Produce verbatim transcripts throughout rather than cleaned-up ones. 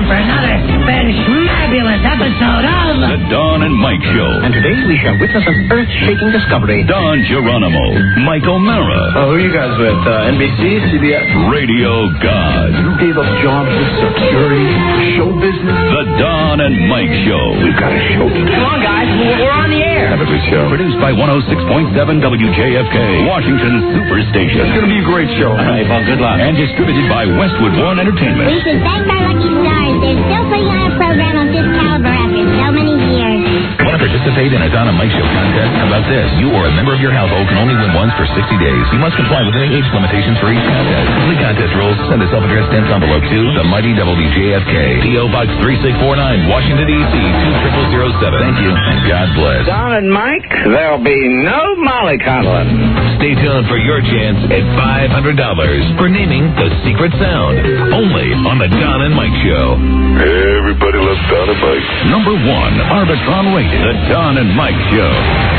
for another fabulous episode of The Don and Mike Show. And today we shall witness an earth-shaking discovery. Don Geronimo, Mike O'Mara. Oh, who are you guys with? Uh, N B C, C B S? Radio God. You gave up jobs to security, show business? The Don and Mike Show. We've got a show today. Come on, guys. We're on the air. Have a good show. Produced by one oh six point seven W J F K, Washington's Superstation. It's going to be a great show. All right, well, good luck. And distributed by Westwood One Entertainment. We should thank our lucky stars. They're still putting on a program of this caliber after so many years. Want to participate in a Don and Mike Show contest? How about this? You or a member of your household can only win once for sixty days. You must comply with any age limitations for each contest. For the contest rules, send a self-addressed stamped envelope to the mighty W J F K, P O Box three six four nine, Washington, D C two triple zero seven. Thank you, and God bless. Don and Mike, there'll be no mollycoddling. Stay tuned for your chance at five hundred dollars for naming the secret sound. Only on the Don and Mike Show. Everybody loves Don and Mike. Number one, Arbitron rated. The Don and Mike Show.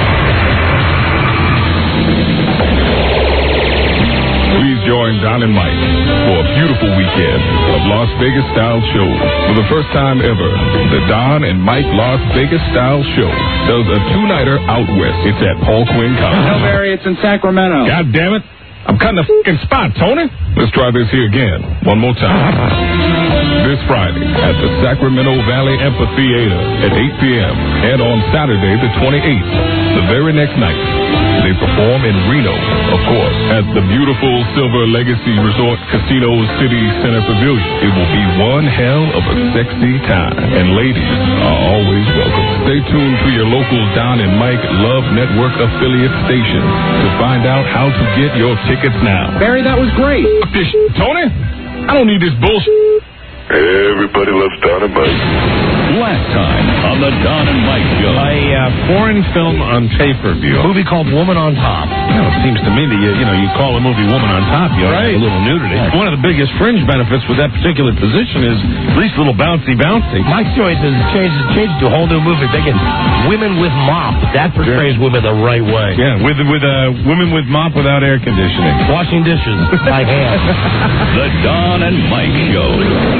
Please join Don and Mike for a beautiful weekend of Las Vegas style shows. For the first time ever, the Don and Mike Las Vegas style show does a two-nighter out west. It's at Paul Quinn College. No, Barry, it's in Sacramento. God damn it. I'm cutting the fucking spot, Tony. Let's try this here again. One more time. This Friday at the Sacramento Valley Amphitheater at eight p.m. and on Saturday the twenty-eighth, the very next night, they perform in Reno, of course, at the beautiful Silver Legacy Resort Casino City Center Pavilion. It will be one hell of a sexy time, and ladies are always welcome. Stay tuned to your local Don and Mike Love Network affiliate station to find out how to get your tickets now. Barry, that was great. Fuck this shit, Tony. I don't need this bullshit. Everybody loves Don and Mike. Last time on the Don and Mike Show. A uh, foreign film on pay-per-view. A movie called Woman on Top. You know, it seems to me that you, you know, you call a movie Woman on Top, you Right. have a little nudity. Right. One of the biggest fringe benefits with that particular position is at least a little bouncy bouncy. Mike's choice is changed, changed to a whole new movie. They get Women with Mop. That portrays yeah. women the right way. Yeah, with with uh, women with mop without air conditioning. Washing dishes by hand. The Don and Mike Show.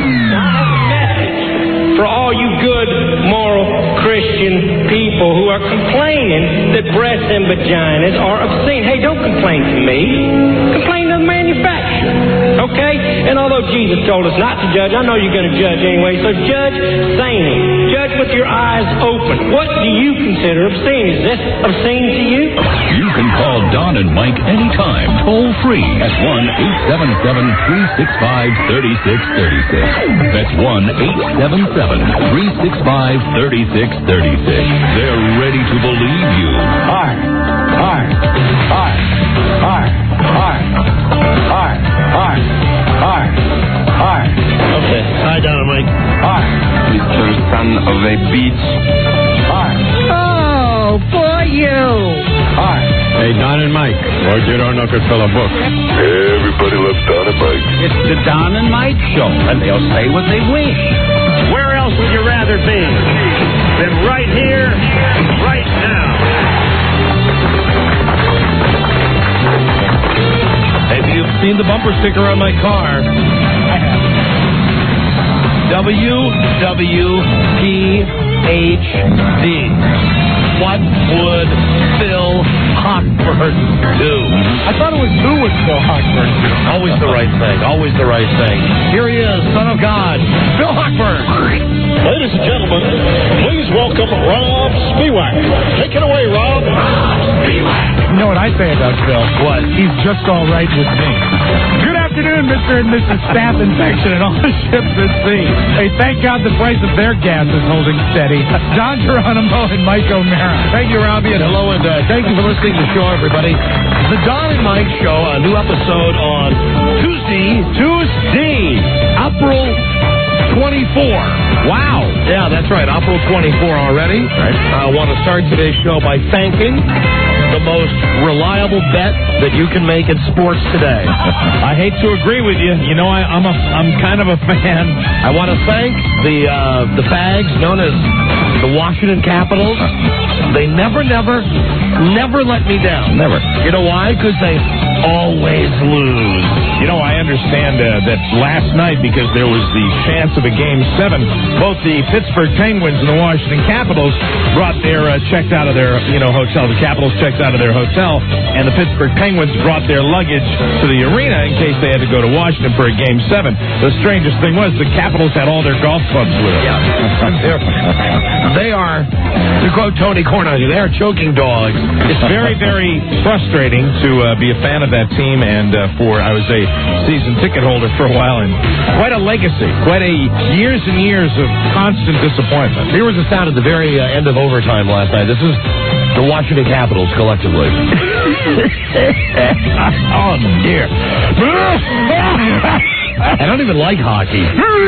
For all you good, moral, Christian people who are complaining that breasts and vaginas are obscene. Hey, don't complain to me. Complain to the manufacturer. Okay? And although Jesus told us not to judge, I know you're going to judge anyway, so judge sanely. Judge with your eyes open. What do you consider obscene? Is this obscene to you? You can call Don and Mike anytime, toll free at one eight seven seven, three six five, three six three six. That's one eight seven seven, three six five, three six three six. They're ready to believe you. Hi. Hi. Hi. Hi. Hi. Hi. Hi. Hi. Hi. Okay. Hi, Don and Mike. Hi. Mister Son of a Beach. Hi. Oh, for you. Hi. Hey, Don and Mike, or your Rockefeller book. Everybody loves Don and Mike. It's the Don and Mike Show, and they'll say what they wish. Where else would you rather be than right here, right now? Have you seen the bumper sticker on my car? I have. W W P H D. What would Phil Hochberg do? I thought it was who would Phil Hochberg do. Always the right thing. Always the right thing. Here he is, Son of God, Phil Hochberg. Ladies and gentlemen, please welcome Rob Spiewak. Take it away, Rob. You know what I say about Phil? What? He's just all right with me. Good afternoon, Mister and Missus Staph Infection and all the ships at sea. Hey, thank God the price of their gas is holding steady. Don Geronimo and Mike O'Mara. Thank you, Robbie, and hello, and uh, thank you for listening to the show, everybody. The Don and Mike Show, a new episode on Tuesday, Tuesday, April twenty-fourth. Wow. Yeah, that's right, April twenty-fourth already. Right. I want to start today's show by thanking the most reliable bet that you can make in sports today. I hate to agree with you. You know, I, I'm a, I'm kind of a fan. I want to thank the uh, the fags known as the Washington Capitals. They never, never, never let me down. Never. You know why? Because they always lose. You know, I understand uh, that last night, because there was the chance of a Game seven, both the Pittsburgh Penguins and the Washington Capitals brought their, uh, checked out of their, you know, hotel. The Capitals checked out of their hotel, and the Pittsburgh Penguins brought their luggage to the arena in case they had to go to Washington for a Game seven. The strangest thing was the Capitals had all their golf clubs with them. Yeah. They are, to quote Tony Kornheiser, they are choking dogs. It's very, very frustrating to uh, be a fan of that team, and uh, for, I was a season ticket holder for a while, and quite a legacy, quite a years and years of constant disappointment. Here was the sound at the very uh, end of overtime last night. This is the Washington Capitals collectively. Oh, dear. I don't even like hockey.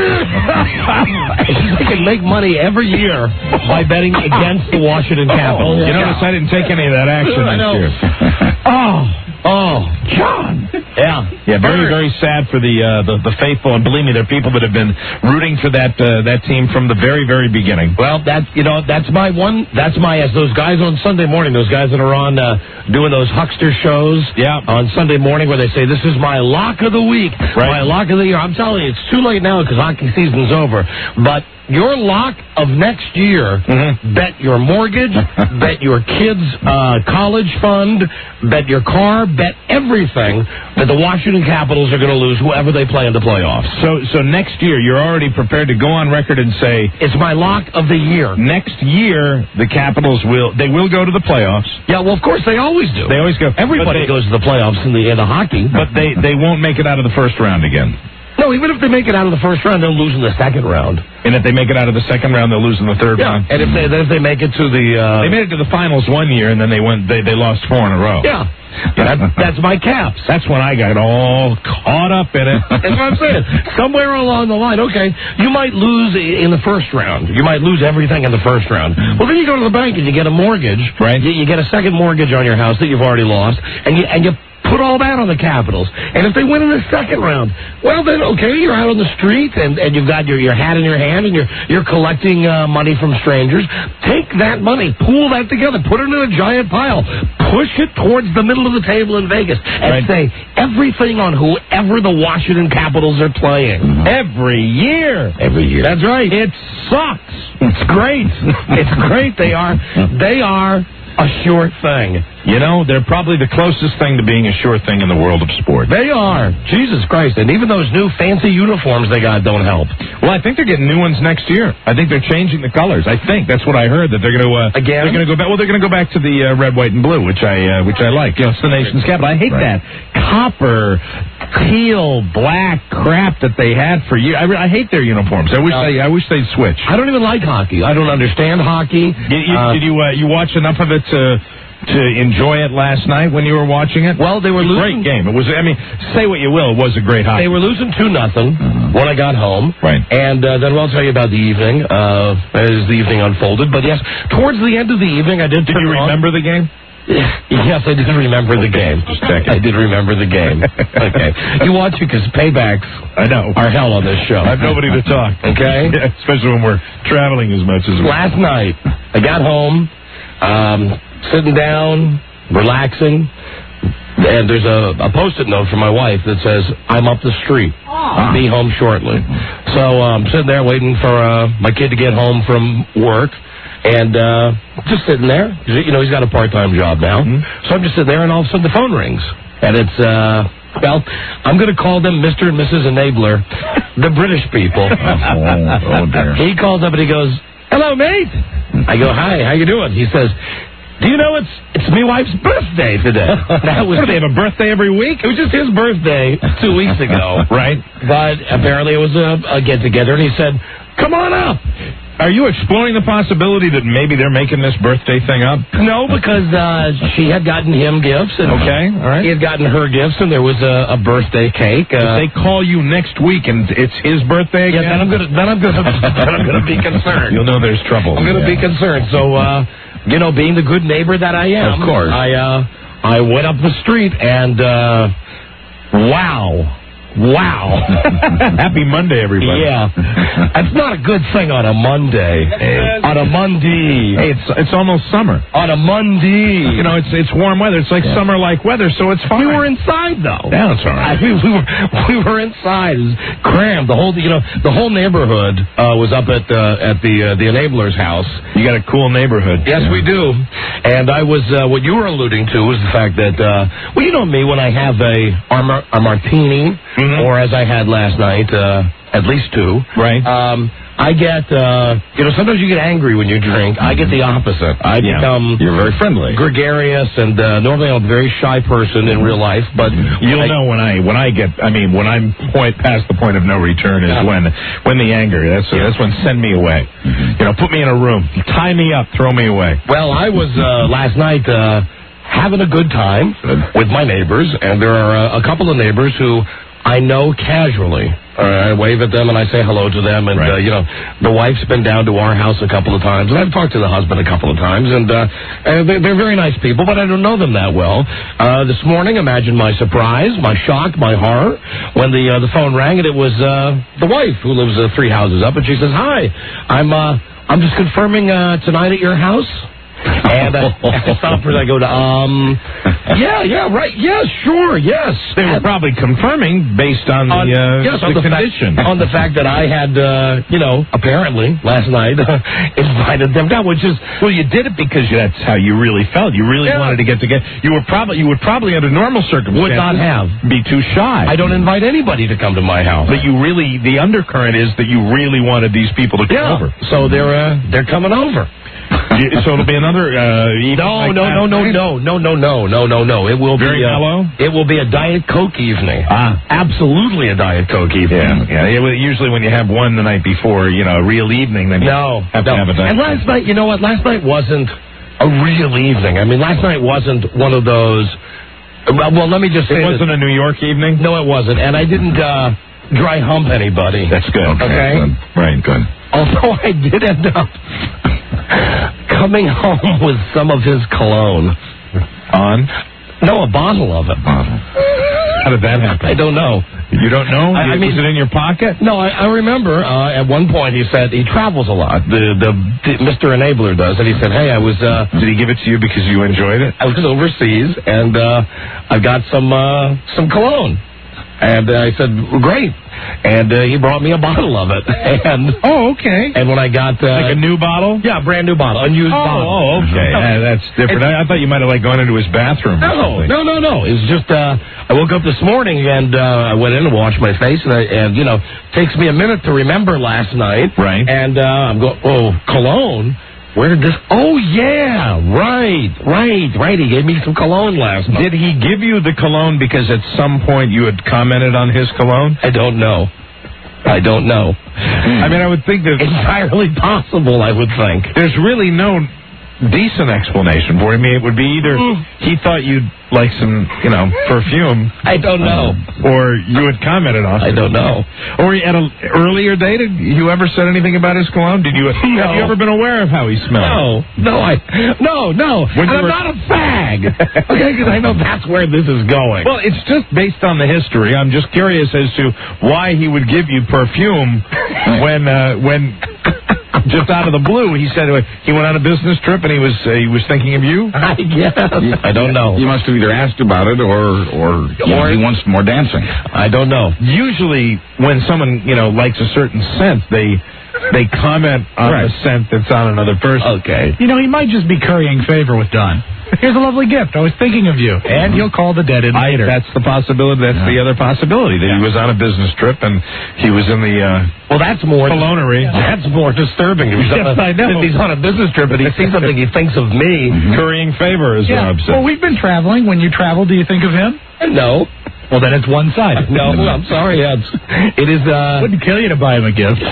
They can make money every year by betting against the Washington Capitals. You notice I didn't take any of that action I this know. year. Oh, oh, John. Yeah, yeah, very, very sad for the, uh, the the faithful, and believe me, there are people that have been rooting for that uh, that team from the very, very beginning. Well, that's you know that's my one. That's my as those guys on Sunday morning, those guys that are on uh, doing those huckster shows. Yeah. On Sunday morning, where they say this is my lock of the week, right. my lock of the year. I'm telling you, it's too late now because hockey season's over. But your lock of next year, mm-hmm. bet your mortgage, bet your kids' uh, college fund, bet your car, bet everything that the Washington Capitals are going to lose whoever they play in the playoffs. So so next year, you're already prepared to go on record and say, it's my lock of the year. Next year, the Capitals will, they will go to the playoffs. Yeah, well, of course, they always do. They always go. Everybody they, goes to the playoffs in the, in the hockey. But they, they won't make it out of the first round again. No, even if they make it out of the first round, they'll lose in the second round. And if they make it out of the second round, they'll lose in the third yeah. round. And if they if they make it to the uh, they made it to the finals one year, and then they went they they lost four in a row. Yeah, that, that's my Caps. That's when I got all caught up in it. That's what I'm saying. Somewhere along the line, okay, you might lose in the first round. You might lose everything in the first round. Well, then you go to the bank and you get a mortgage. Right. You, you get a second mortgage on your house that you've already lost, and you and you. Put all that on the Capitals. And if they win in the second round, well, then, okay, you're out on the street, and, and you've got your, your hat in your hand, and you're you're collecting uh, money from strangers. Take that money, pool that together, put it in a giant pile, push it towards the middle of the table in Vegas, and right. say everything on whoever the Washington Capitals are playing. Every year. Every year. That's right. It sucks. It's great. It's great. They are. They are a sure thing. You know, they're probably the closest thing to being a sure thing in the world of sport. They are. Jesus Christ. And even those new fancy uniforms they got don't help. Well, I think they're getting new ones next year. I think they're changing the colors. I think that's what I heard, that they're going to uh, again. They're going to go back. Well, they're going to go back to the uh, red, white, and blue, which I uh, which I like. You know, it's the nation's capital. I hate right. that copper, teal, black crap that they had for years. I, re- I hate their uniforms. I wish uh, they I wish they'd switch. I don't even like hockey. I don't understand hockey. Did you uh, did you, uh, you watch enough of it to? To enjoy it last night when you were watching it? Well, they were losing. Great game. It was. I mean, say what you will, it was a great hockey. They were losing two nothing mm-hmm. when I got home. Right. And uh, then I'll tell you about the evening uh, as the evening unfolded. But yes, towards the end of the evening, I did. Did you remember on. the game? Yes, I did remember the game. Just checking. I did remember the game. Okay. You watch it because paybacks I know. are hell on this show. I have nobody to talk. Okay? Yeah, especially when we're traveling as much as we Last night, I got home, um, sitting down, relaxing, and there's a, a Post-it note from my wife that says, I'm up the street. I'll be home shortly. So I'm um, sitting there waiting for uh, my kid to get home from work. And uh, just sitting there. You know, he's got a part-time job now. Mm-hmm. So I'm just sitting there, and all of a sudden the phone rings. And it's, uh, well, I'm going to call them Mister and Missus Enabler, the British people. oh, oh, dear. He calls up and he goes, hello, mate. I go, hi, how you doing? He says, do you know it's it's my wife's birthday today? That was, what, do they have a birthday every week? It was just his birthday two weeks ago. Right. But apparently it was a, a get-together, and he said, come on up. Are you exploring the possibility that maybe they're making this birthday thing up? No, because uh, she had gotten him gifts. And okay, all right. He had gotten her gifts, and there was a, a birthday cake. Uh, if they call you next week and it's his birthday again? Yeah, then I'm gonna then I'm gonna then I'm gonna be concerned. You'll know there's trouble. I'm gonna yeah. be concerned. So, uh, you know, being the good neighbor that I am, of course, I uh, I went up the street and uh, wow. Wow. Happy Monday, everybody. Yeah. That's not a good thing on a Monday. It's On a Monday. Hey, it's it's almost summer. On a Monday. You know, it's it's warm weather. It's like yeah. summer-like weather, so it's fine. We were inside, though. Yeah, that's all right. I mean, we were we were inside. It was crammed. The whole you know the whole neighborhood uh, was up at uh, at the uh, the Enabler's house. You got a cool neighborhood. Yes, yeah. we do. And I was uh, what you were alluding to was the fact that uh, well, you know me, when I have a a, a martini, mm-hmm. or as I had last night, uh, at least two. Right. Um, I get, uh, you know, sometimes you get angry when you drink. I get the opposite. I yeah. become... You're very friendly. Gregarious, and uh, normally I'm a very shy person in real life, but... You'll I, know when I when I get, I mean, when I'm point past the point of no return is yeah. when when the anger, that's yeah. that's when send me away. Mm-hmm. You know, put me in a room, tie me up, throw me away. Well, I was, uh, last night, uh, having a good time with my neighbors, and there are uh, a couple of neighbors who I know casually. Uh, I wave at them and I say hello to them, and right. uh, you know, the wife's been down to our house a couple of times, and I've talked to the husband a couple of times, and uh, and they're, they're very nice people, but I don't know them that well. Uh, this morning, imagine my surprise, my shock, my horror when the uh, the phone rang, and it was uh, the wife who lives uh, three houses up, and she says, "Hi, I'm uh, I'm just confirming uh, tonight at your house." And uh, I stop and I go to, um, yeah, yeah, right, yeah, sure, yes. They were probably confirming based on the, uh, yes, the, on the condition. Fact, on the fact that I had, uh, you know, apparently, last night, invited them down, which is... Well, you did it because that's how you really felt. You really yeah. wanted to get together. You were probably, you would probably, under normal circumstances... Would not have. ...be too shy. I don't invite anybody to come to my house. But you really, the undercurrent is that you really wanted these people to come yeah. over. So they're, uh, they're coming over. So it'll be another uh, evening no, like no, no, no, no, no, no, no, no, no, no. It will Very be uh, mellow? It will be a Diet Coke evening. Ah, absolutely a Diet Coke evening. Yeah, yeah. It, usually when you have one the night before, you know, a real evening, then you no, have no. to have a Diet And last Coke. night, you know what? Last night wasn't a real evening. I mean, last night wasn't one of those. Well, let me just say it wasn't this. a New York evening. No, it wasn't, and I didn't uh, dry hump anybody. That's good. Okay, okay? Good. Right, good. Although I did end up coming home with some of his cologne. On? No, a bottle of it. Bottle. How did that happen? I don't know. You don't know? I, I mean, was it in your pocket? No, I, I remember uh, at one point he said he travels a lot. The, the the Mister Enabler does, and he said, "Hey, I was." Uh, Did he give it to you because you enjoyed it? I was overseas, and uh, I got some uh, some cologne. And uh, I said, great. And uh, he brought me a bottle of it. And oh, okay. And when I got... Uh, like a new bottle? Yeah, a brand new bottle. Unused oh, bottle. Oh, okay. Uh, that's different. I, I thought you might have like gone into his bathroom or No, something. no, no, no. It was just, uh, I woke up this morning and uh, I went in and washed my face. And, I, and, you know, it takes me a minute to remember last night. Right. And uh, I'm going, oh, cologne? Where did this... Oh, yeah, right, right, right. He gave me some cologne last night. Did he give you the cologne because at some point you had commented on his cologne? I don't know. I don't know. I mean, I would think that... Entirely possible, I would think. There's really no decent explanation for him. I mean, it would be either mm. he thought you'd like some, you know, perfume. I don't know. Um, or you had commented on it. I don't know. Or at an earlier date, did you ever said anything about his cologne? Did you? No. Have you ever been aware of how he smelled? No. No, I... No, no. When and I'm were... not a fag. Okay, because I know that's where this is going. Well, it's just based on the history. I'm just curious as to why he would give you perfume when, uh, when... Just out of the blue, he said he went on a business trip and he was uh, he was thinking of you. I guess I don't know. You must have either asked about it or or, or know, he wants more dancing. I don't know. Usually, when someone you know likes a certain scent, they they comment on right. the scent that's on another person. Okay. You know, he might just be currying favor with Don. Here's a lovely gift. I was thinking of you. And he'll call the dead in later. That's the possibility. That's yeah. the other possibility. That yeah. he was on a business trip and he was in the uh, well, that's more colognery. That's more disturbing. If he's, yes, on a, I know. if he's on a business trip and he sees something, he thinks of me. Mm-hmm. Currying favor, as yeah. Rob said. Well, we've been traveling. When you travel, do you think of him? No. Well, then it's one-sided. No, I'm sorry. It's, it is, uh... Wouldn't kill you to buy him a gift.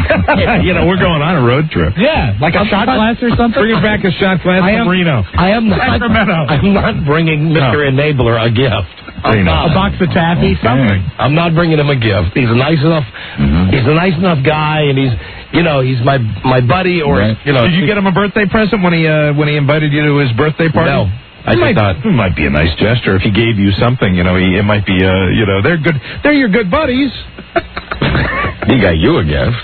You know, we're going on a road trip. Yeah, like a I'm shot not, glass or something. Bring back a shot glass I am, from Reno. I am not, I'm not bringing Mister No. Enabler a gift. I'm not. A box of taffy, something. I'm not bringing him a gift. He's a nice enough, mm-hmm. he's a nice enough guy, and he's, you know, he's my my buddy, or, right. you know... Did you get him a birthday present when he, uh, when he invited you to his birthday party? No. I it might, thought it might be a nice gesture if he gave you something. You know, he, it might be, uh, you know, they're good. They're your good buddies. He got you a gift.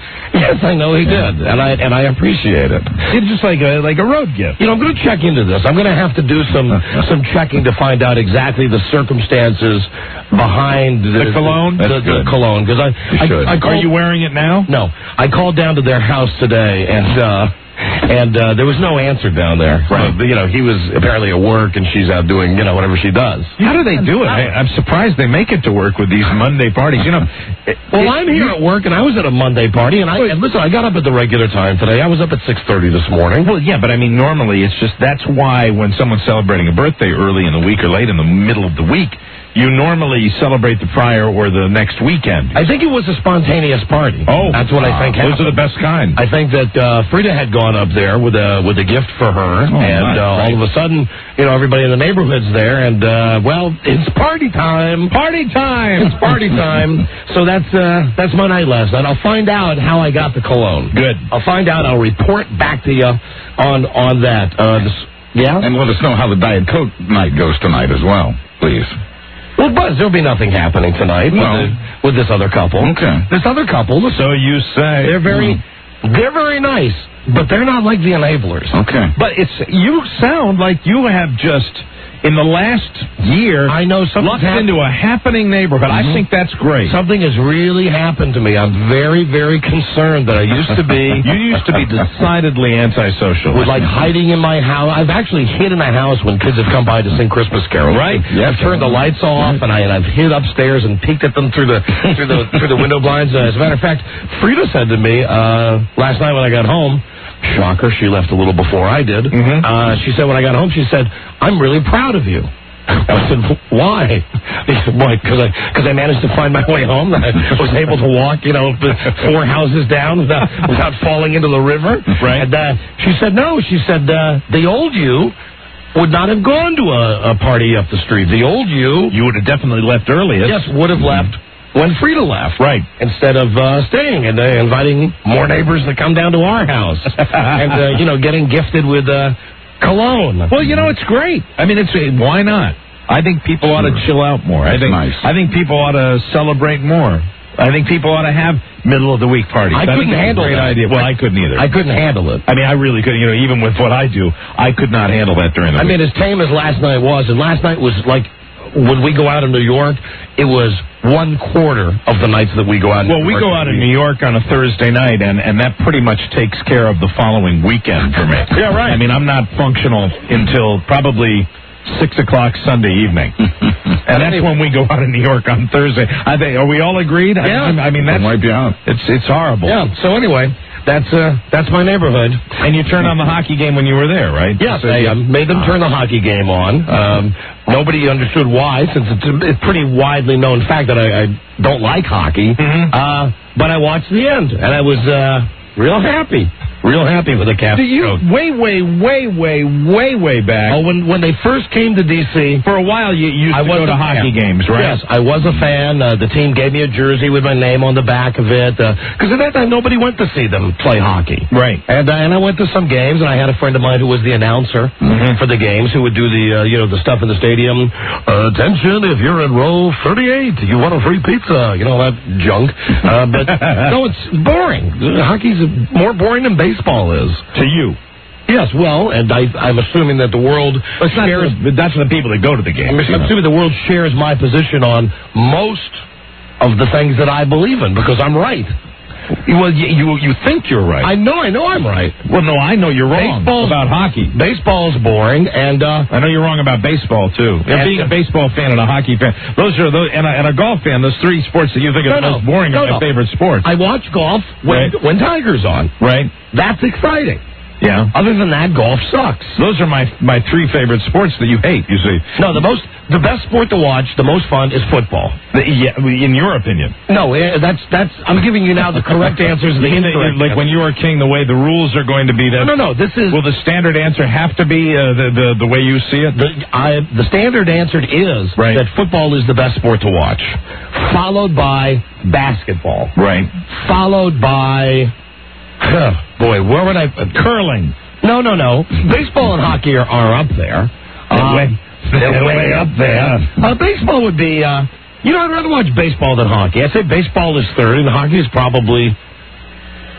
Yes, I know he did, and I and I appreciate it. It's just like a like a road gift. You know, I'm going to check into this. I'm going to have to do some some checking to find out exactly the circumstances behind the, the cologne. The, the, the cologne, because I, I, I called, are you wearing it now? No, I called down to their house today, and. uh And uh, there was no answer down there. Right. Uh, you know, he was apparently at work, and she's out doing, you know, whatever she does. How do they do it? I, I'm surprised they make it to work with these Monday parties. You know, it, well, it, I'm here at work, and I was at a Monday party, and I and listen, I got up at the regular time today. I was up at six thirty this morning. Well, yeah, but I mean, normally it's just that's why when someone's celebrating a birthday early in the week or late in the middle of the week, you normally celebrate the prior or the next weekend. I think it was a spontaneous party. Oh, that's what I think happened. Those are the best kind. I think that uh, Frida had gone up there with a with a gift for her, oh, and nice, uh, right. all of a sudden, you know, everybody in the neighborhood's there, and uh, well, it's party time. Party time. It's party time. So that's uh, that's my night last night. I'll find out how I got the cologne. Good. I'll find out. I'll report back to you on on that. Uh, this, yeah. And let us know how the Diet Coke night goes tonight as well, please. Well, Buzz, there'll be nothing happening tonight with, No. the, with this other couple. Okay. This other couple, So you say. they're very, they're very nice, but they're not like the enablers. Okay. But it's you sound like you have just in the last year I know something's lucked happened. into a happening neighborhood. Mhm. I think that's great. Something has really happened to me. I'm very, very concerned that I used to be. You used to be decidedly antisocial. With like hiding in my house. I've actually hid in my house when kids have come by to sing Christmas carols. Right. I've turned the lights off and I and I've hid upstairs and peeked at them through the through the through the window blinds. Uh, as a matter of fact, Frida said to me uh, last night when I got home. Shocker, she left a little before I did. Mm-hmm. Uh, she said when I got home, she said, "I'm really proud of you." I said, "Why?" Why? Because I because I managed to find my way home. I was able to walk, you know, four houses down without, without falling into the river. Right. And uh, she said, "No." She said, uh, "The old you would not have gone to a, a party up the street. The old you, you would have definitely left earliest. yes, would have left." When Frida left. Right. Instead of uh, staying and uh, inviting more neighbors to come down to our house. and, uh, you know, getting gifted with uh, cologne. Well, you know, it's great. I mean, it's why not? I think people ought to chill out more. I That's think nice. I think people ought to celebrate more. I think people ought to have middle of the week parties. I couldn't think it's handle a great that. idea. Well, I, couldn't either. I couldn't handle it. I mean, I really couldn't. You know, even with what I do, I could not handle that during the I week. mean, as tame as last night was, and last night was like, when we go out in New York, it was one quarter of the nights that we go out in Well, New we York. go out in New York on a Thursday night, and, and that pretty much takes care of the following weekend for me. Yeah, right. I mean, I'm not functional until probably six o'clock Sunday evening. And that's when we go out in New York on Thursday. I think, are we all agreed? Yeah. I, I mean, that's, wipe you out. It's, it's horrible. Yeah, so anyway, that's uh, that's my neighborhood. And you turned on the hockey game when you were there, right? Yes, So I you- um, made them turn the hockey game on. Um, nobody understood why, since it's a it's pretty widely known fact that I, I don't like hockey. Mhm. Uh, but I watched the end, and I was uh, real happy. Real happy with the Caps. Do you, way, way, way, way, way, way back. Oh, when when they first came to D C, For a while, you used I to was go to a hockey fan. games, right? Yes, I was a fan. Uh, the team gave me a jersey with my name on the back of it. Because at that time, nobody went to see them play hockey. Right. And uh, and I went to some games, and I had a friend of mine who was the announcer Mhm. for the games, who would do the uh, you know the stuff in the stadium. Uh, attention, if you're in row thirty-eight, you want a free pizza. You know that junk. Uh, but no, it's boring. Hockey's more boring than baseball is. To you. Yes, well, and I, I'm assuming that the world It's not shares. the, that's the people that go to the game. I'm assuming the world shares my position on most of the things that I believe in because I'm right. Well, you, you you think you're right. I know, I know I'm right. Well, no, I know you're wrong Baseball's- about hockey. Baseball's boring, and uh, I know you're wrong about baseball too. And And- being a baseball fan and a hockey fan, those are those, and a, and a golf fan. Those three sports that you think No, are the no. most boring No, are my no. favorite sports. I watch golf when Right. when Tiger's on. Right? That's exciting. Yeah. Other than that, golf sucks. Those are my my three favorite sports that you hate. You see? No, the most, the best sport to watch, the most fun is football. The, yeah, in your opinion. No, eh, that's that's. I'm giving you now the correct answers and the You mean that, incorrect. like when you were king, the way the rules are going to be that. no, no, no. This is Will the standard answer have to be uh, the, the the way you see it? The, I, the standard answer is Right. that football is the best sport to watch, followed by basketball, Right. followed by, huh, boy, where would I? Curling. No, no, no. Baseball and hockey are, are up there. Uh, way- they're way up there. Uh, baseball would be, uh, you know, I'd rather watch baseball than hockey. I'd say baseball is third, and hockey is probably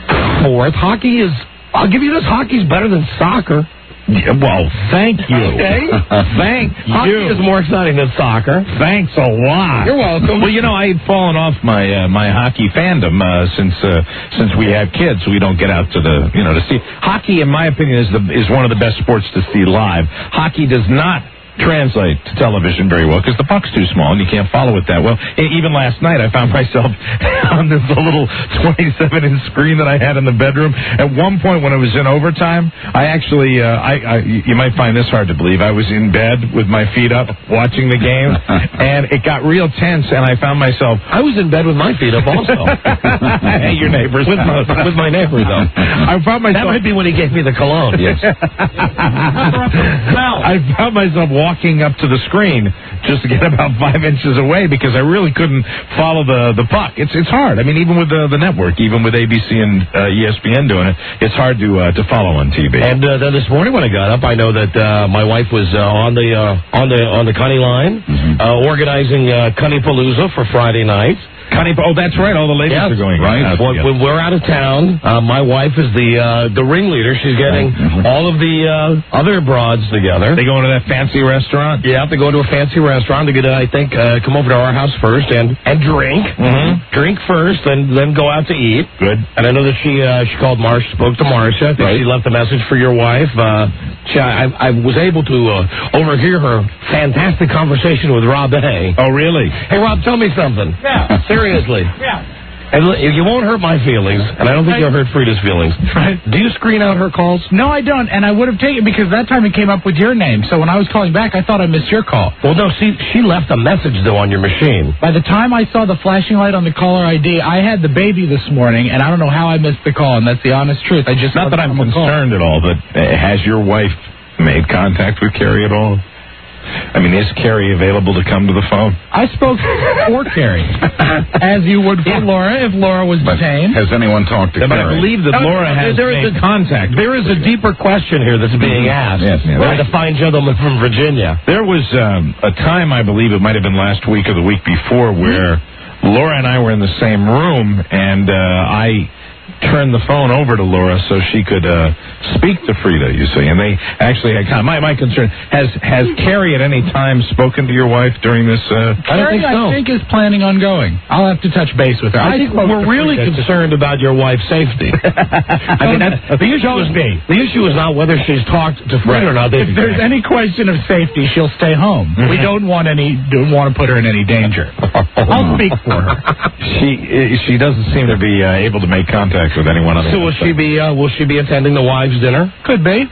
fourth. Hockey is, I'll give you this, hockey's better than soccer. Yeah, well, thank you. Okay. Thank Hockey you. is more exciting than soccer. Thanks a lot. You're welcome. Well, you know, I had fallen off my uh, my hockey fandom uh, since uh, since we have kids. We don't get out to the you know to see hockey. In my opinion, is the is one of the best sports to see live. Hockey does not translate to television very well because the puck's too small and you can't follow it that well. And even last night, I found myself on this little twenty-seven inch screen that I had in the bedroom. At one point, when it was in overtime, I actually, uh, I, I, you might find this hard to believe. I was in bed with my feet up watching the game, and it got real tense. And I found myself. I was in bed with my feet up also. Hey, your neighbors with my, with my neighbor though. I found myself. That might be when he gave me the cologne. Yes. Well, I found myself walking up to the screen just to get about five inches away because I really couldn't follow the, the puck. It's it's hard. I mean, even with the, the network, even with A B C and uh, E S P N doing it, it's hard to uh, to follow on T V. And uh, then this morning when I got up, I know that uh, my wife was uh, on the uh, on the on the Cunny line, mm-hmm. uh, organizing uh, Cunny-palooza for Friday night. Cunny, oh, that's right. All the ladies yes, are going right. Out, when, yeah. when we're out of town, uh, my wife is the uh, the ringleader. She's getting mm-hmm. all of the uh, other broads together. They go into that fancy restaurant. Yeah, they go to a fancy restaurant. They're gonna, I think, uh, come over to our house first and and drink, mm-hmm. drink first, and then go out to eat. Good. And I know that she uh, she called Marsh, spoke to Marcia. I think right. she left a message for your wife. Uh, she, I, I was able to uh, overhear her fantastic conversation with Rob A. Oh, really? Hey, Rob, tell me something. Yeah. Seriously. Yeah. And you won't hurt my feelings, and I don't think right. you'll hurt Frida's feelings. Right. Do you screen out her calls? No, I don't, and I would have taken because that time it came up with your name. So when I was calling back, I thought I missed your call. Well, no, see, she left a message, though, on your machine. By the time I saw the flashing light on the caller I D, I had the baby this morning, and I don't know how I missed the call, and that's the honest truth. I just Not that I'm concerned call. at all, but uh, has your wife made contact with Carrie at all? I mean, is Carrie available to come to the phone? I spoke for Carrie, as you would for Laura if Laura was but detained. Has anyone talked to yeah, Carrie? But I believe that no, Laura has there is made a, contact. There is a deeper question here that's being asked Yes, yes. by the fine gentleman from Virginia. There was um, a time, I believe it might have been last week or the week before, where Laura and I were in the same room, and uh, I turned the phone over to Laura so she could uh, speak to Frida, you see. And they actually had my my concern. Has has Carrie at any time spoken to your wife during this? Uh, I don't think so. I think is planning on going. I'll have to touch base with her. I, I think we're really Frida concerned about your wife's safety. I mean, that's, the issue is the issue is not whether she's talked to Frida right. or not. If there's any question of safety, she'll stay home. Mm-hmm. We don't want any don't want to put her in any danger. I'll speak for her. She she doesn't seem to be uh, able to make contact with anyone else. So will she be uh, will she be attending the wives' dinner? Could be.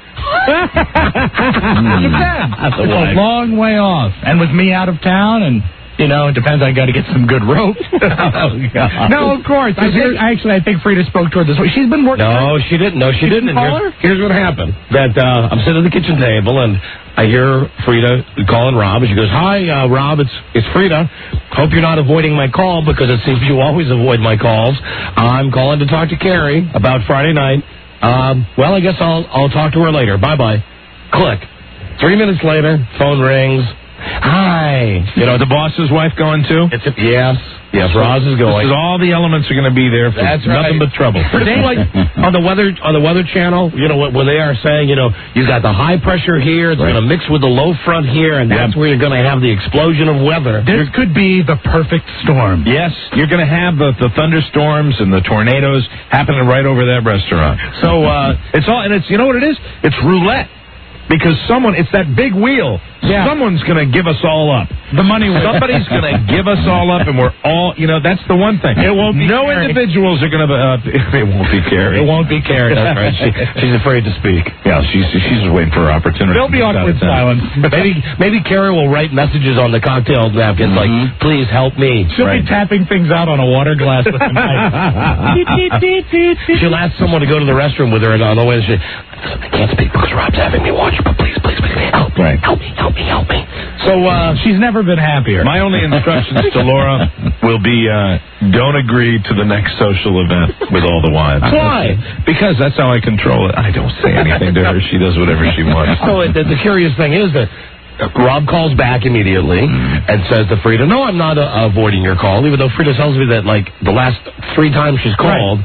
Depends. It's a long way off, and with me out of town, and you know, it depends. I got to get some good rope. Oh, no, of course. I think, actually, I think Frida spoke to her this way. She's been working. No, she didn't. No, she you didn't. Call her? Here's, here's what happened. That uh, I'm sitting at the kitchen table and I hear Frida calling Rob, and she goes, "Hi, uh, Rob. It's it's Frida. Hope you're not avoiding my call because it seems you always avoid my calls. I'm calling to talk to Carrie about Friday night. Um, well, I guess I'll I'll talk to her later. Bye bye." Click. Three minutes later, phone rings. Hi. You know, the boss's wife going too? It's a, yes. Yes, Roz is going. This is all the elements are going to be there for That's nothing right. but trouble. They like on the weather on the Weather Channel, you know, when they are saying, you know, you got the high pressure here, it's right. going to mix with the low front here, and that's where you're going to have the explosion of weather. This could be the perfect storm. Yes, you're going to have the, the thunderstorms and the tornadoes happening right over that restaurant. So uh, it's all, and it's you know what it is? It's roulette. Because someone, it's that big wheel. Yeah. Someone's going to give us all up. The money wheel. Somebody's going to give us all up, and we're all, you know, that's the one thing. It won't be No Carrie. individuals are going to, uh, it won't be Carrie. It won't be Carrie, that's right. She, she's afraid to speak. Yeah, she's she's just waiting for her opportunity. There'll be awkward silence. maybe maybe Carrie will write messages on the cocktail napkins mm-hmm. like, "Please help me." She'll right. be tapping things out on a water glass with a knife. She'll ask someone to go to the restroom with her, and on the way, she, "I can't speak because Rob's having me watch, but please, please, please, help, right. help me, help me, help me." So uh, she's never been happier. My only instructions to Laura will be uh, don't agree to the next social event with all the wives. Why? Because that's how I control it. I don't say anything to her. She does whatever she wants. So the, the curious thing is that Rob calls back immediately mm. and says to Frida, "No, I'm not uh, avoiding your call," even though Frida tells me that, like, the last three times she's called, right.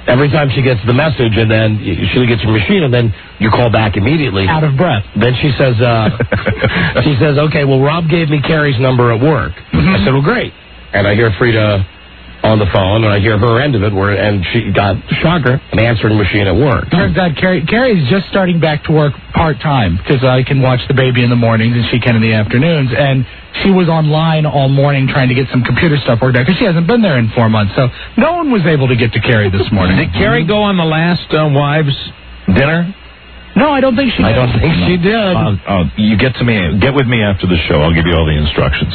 every time she gets the message, and then she gets your machine, and then you call back immediately. Out of breath. Then she says, uh, she says, okay, well, Rob gave me Carrie's number at work. Mm-hmm. I said, well, great. And I hear Frida on the phone, and I hear her end of it, where and she got, shocker, an answering machine at work. Turns out Carrie, Carrie's just starting back to work part-time, because I can watch the baby in the mornings and she can in the afternoons, and she was online all morning trying to get some computer stuff worked out, because she hasn't been there in four months, so no one was able to get to Carrie this morning. Did Carrie go on the last uh, wives' dinner? No, I don't think she did. I don't think she did. Uh, uh, you get to me, get with me after the show. I'll give you all the instructions.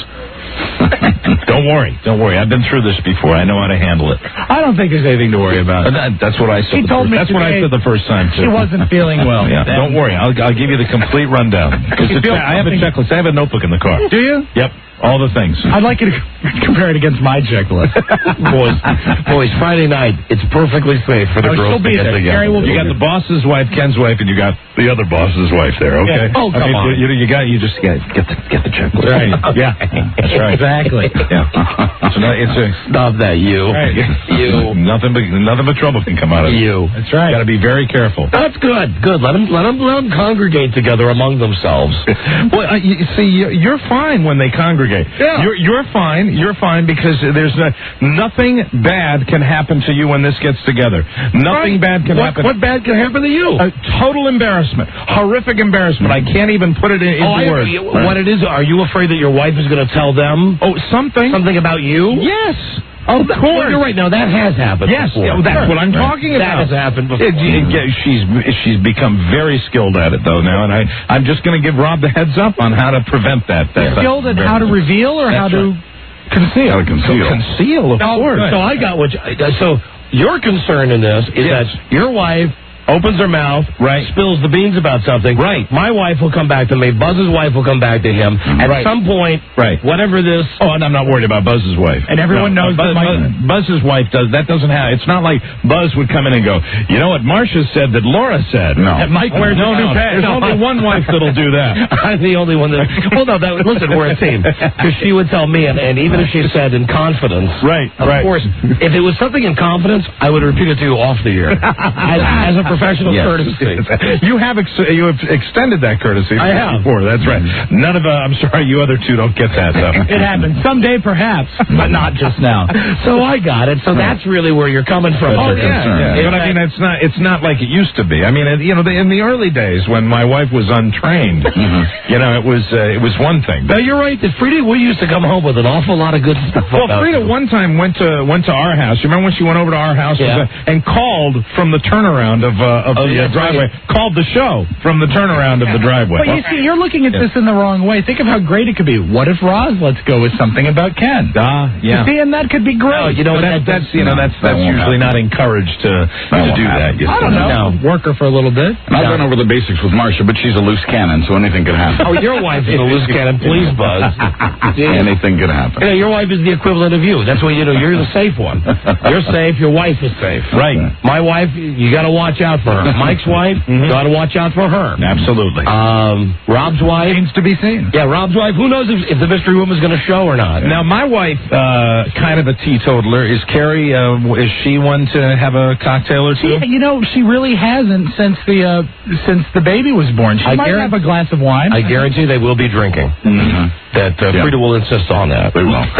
Don't worry, don't worry. I've been through this before. I know how to handle it. I don't think there's anything to worry about. That, that's what I said. She the told first, me that's what I said the first time too. She wasn't feeling well. Yeah, don't worry. I'll, I'll give you the complete rundown. Because I have a checklist. I have a notebook in the car. Do you? Yep. All the things. I'd like you to compare it against my checklist. boys, boys, Friday night, it's perfectly safe for the Oh, girls she'll to be get there. together. Carrie will You be got there. the boss's wife, Ken's wife, and you got the other boss's wife there, okay? Yeah. Oh, come I mean, on. You, you got, you just got get the, get the checklist. Right. Yeah. That's right. Exactly. Yeah. So now it's a... Stop that, you. Right. You. Nothing but, nothing but trouble can come out of it. You. That's right. Got to be very careful. That's good. Good. Let them, let them, let them congregate together among themselves. Well, uh, you, see, you- you're fine when they congregate. Yeah. You're, you're fine. You're fine because there's no, nothing bad can happen to you when this gets together. Nothing Right. bad can what, happen. What bad can happen to you? Uh, total embarrassment. Horrific embarrassment. I can't even put it in, into oh, I, words. you- What it is, are you afraid that your wife is going to tell them Oh, something? something about you? Yes. Of course. Well, you're right. Now, that has happened Yes, before. yeah, that's Sure. what I'm talking That about. has happened before. It- it- it- she's she's become very skilled at it though now, and I I'm just going to give Rob the heads up on how to prevent that. that Skilled at how to reveal or how to conceal? How to conceal. Conceal, of No, course. So I got what. You, so your concern in this is Yes. that your wife opens her mouth, Right. spills the beans about something. Right. My wife will come back to me. Buzz's wife will come back to him. At Right. some point, Right. whatever this. Oh, and I'm not worried about Buzz's wife. And everyone No, knows Buzz, that my- Buzz- Buzz's wife does. That doesn't have. It's not like Buzz would come in and go, you know what Marcia said that Laura said. No. That Mike wears no new pants. There's No, only I- one wife that'll do that. I'm the only one that. Well, no, that, listen, we're a team. Because she would tell me, and, and even if she said in confidence. Right, Of right. course, if it was something in confidence, I would repeat it to you off the air. as, as a professional Yes. courtesy. You have ex- you have extended that courtesy. I have. before. That's right. None of uh, I'm sorry, you other two don't get that though. It happens. Someday, perhaps, but not just now. So I got it. So that's really where you're coming from. Oh It's a yeah, concern. yeah. But I mean, it's not it's not like it used to be. I mean, it, you know, the, in the early days when my wife was untrained, you know, it was uh, it was one thing. No, you're right. That Frida, we used to come home with an awful lot of good stuff. Well, about Frida you. one time went to went to our house. You remember when she went over to our house Yeah. and called from the turnaround of uh, of Oh, the yeah, uh, driveway? right. Called the show from the turnaround of the driveway. But you see, you're looking at Yeah. this in the wrong way. Think of how great it could be. What if Roz lets go with something about Ken? Ah, yeah. You see, and that could be great. No, you know But what? that, that's you know that's that that's won't usually happen. not encouraged to to won't do happen. that. you I see. don't know. Work her for a little bit. And I've gone over the basics with Marcia, but she's a loose cannon, so anything could happen. Oh, your wife is a loose cannon. Please, Buzz. Anything could happen. You know, your wife is the equivalent of you. That's why, you know, you're the safe one. You're safe. Your wife is safe. Right. My wife, you got to watch out for her. Mike's wife, you got to watch out for her. Absolutely. Um, Rob's wife. Remains to be seen. Yeah, Rob's wife. Who knows if, if the mystery woman is going to show or not? Now, my wife, uh, kind of a teetotaler. Is Carrie? Uh, is she one to have a cocktail or two? She, you know, she really hasn't since the uh, since the baby was born. She I might guarantee- have a glass of wine. I guarantee they will be drinking. Mm-hmm. That uh, Yeah. Frida will insist on that. They will.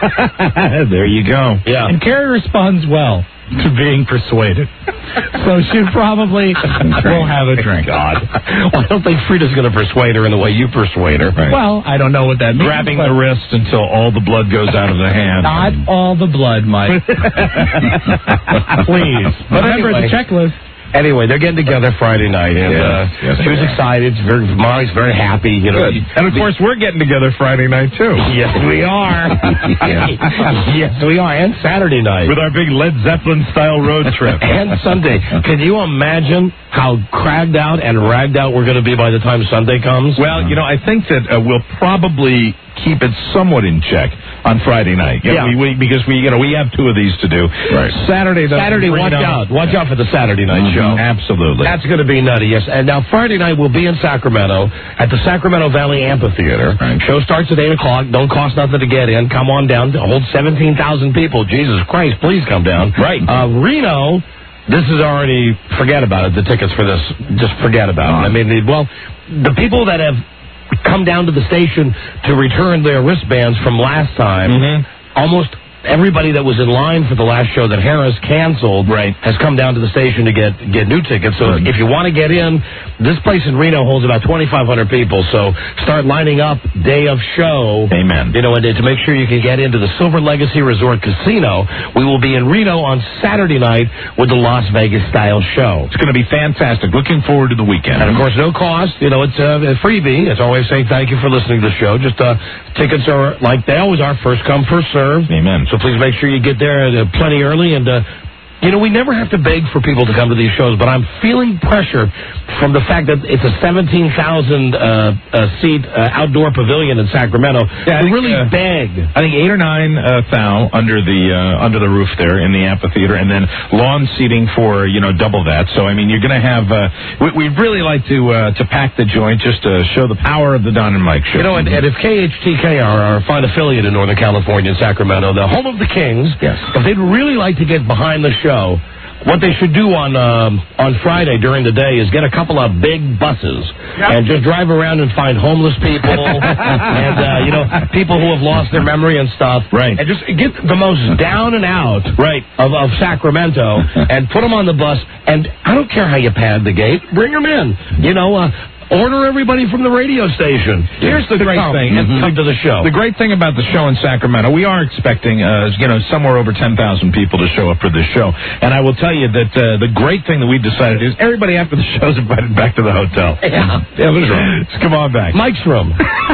There you go. Yeah. And Carrie responds well to being persuaded. So she probably will have a drink. God. Well, I don't think Frida's going to persuade her in the way you persuade her. Well, I don't know what that means. Grabbing but the wrist until all the blood goes out of the hand. Not all the blood, Mike. Please. But Remember anyway. the checklist. Anyway, they're getting together Friday night, and Yes, uh, yes, she was they are. excited. Very, Molly's very happy. You know, Good. And of course, we're getting together Friday night too. yes, we are. yes, we are, and Saturday night With our big Led Zeppelin style road trip. and Sunday. Can you imagine how cragged out and ragged out we're going to be by the time Sunday comes? Well, you know, I think that uh, we'll probably keep it somewhat in check on Friday night. You know, Yeah. we, we, because we, you know, we have two of these to do. Right. Saturday, though, Saturday, bring watch it out. on. Watch out for the Saturday night Mhm. show. Absolutely. That's going to be nutty, yes. And now Friday night we'll be in Sacramento at the Sacramento Valley Amphitheater. Right. Show starts at eight o'clock. Don't cost nothing to get in. Come on down. Hold seventeen thousand people. Jesus Christ, please come down. Right. Uh, Reno, this is already, forget about it, the tickets for this, just forget about it. I mean, the, well, the people that have come down to the station to return their wristbands from last time, mm-hmm. almost everybody that was in line for the last show that Harris canceled right. has come down to the station to get get new tickets. So if you want to get in, this place in Reno holds about twenty-five hundred people. So start lining up day of show. Amen. You know, and to make sure you can get into the Silver Legacy Resort Casino. We will be in Reno on Saturday night with the Las Vegas style show. It's going to be fantastic. Looking forward to the weekend. And of course, no cost. You know, it's a freebie. It's always saying thank you for listening to the show. Just uh, tickets are like they always are, first come, first serve. Amen. So please make sure you get there uh, plenty early. And, uh, you know, we never have to beg for people to come to these shows, but I'm feeling pressure from the fact that it's a seventeen thousand uh, uh, seat uh, outdoor pavilion in Sacramento. Yeah, to really uh, beg. I think eight or nine uh, thou under the uh, under the roof there in the amphitheater, and then lawn seating for, you know, double that. So, I mean, you're going to have, uh, we, we'd really like to uh, to pack the joint just to show the power of the Don and Mike show. You know, and, and if K H T K are our fine affiliate in Northern California, in Sacramento, the home of the Kings, yes. if they'd really like to get behind the show, what they should do on um, on Friday during the day is get a couple of big buses yep. and just drive around and find homeless people and, uh, you know, people who have lost their memory and stuff. Right. And just get the most down and out right. of, of Sacramento and put them on the bus. And I don't care how you pad the gate. Bring them in. You know, uh, order everybody from the radio station. Here's the great come. thing. Mm-hmm. Come to the show. The great thing about the show in Sacramento, we are expecting, uh, you know, somewhere over ten thousand people to show up for this show. And I will tell you that uh, the great thing that we decided is everybody after the show is invited back to the hotel. Yeah. Yeah, what's wrong? Just come on back. Mike's room.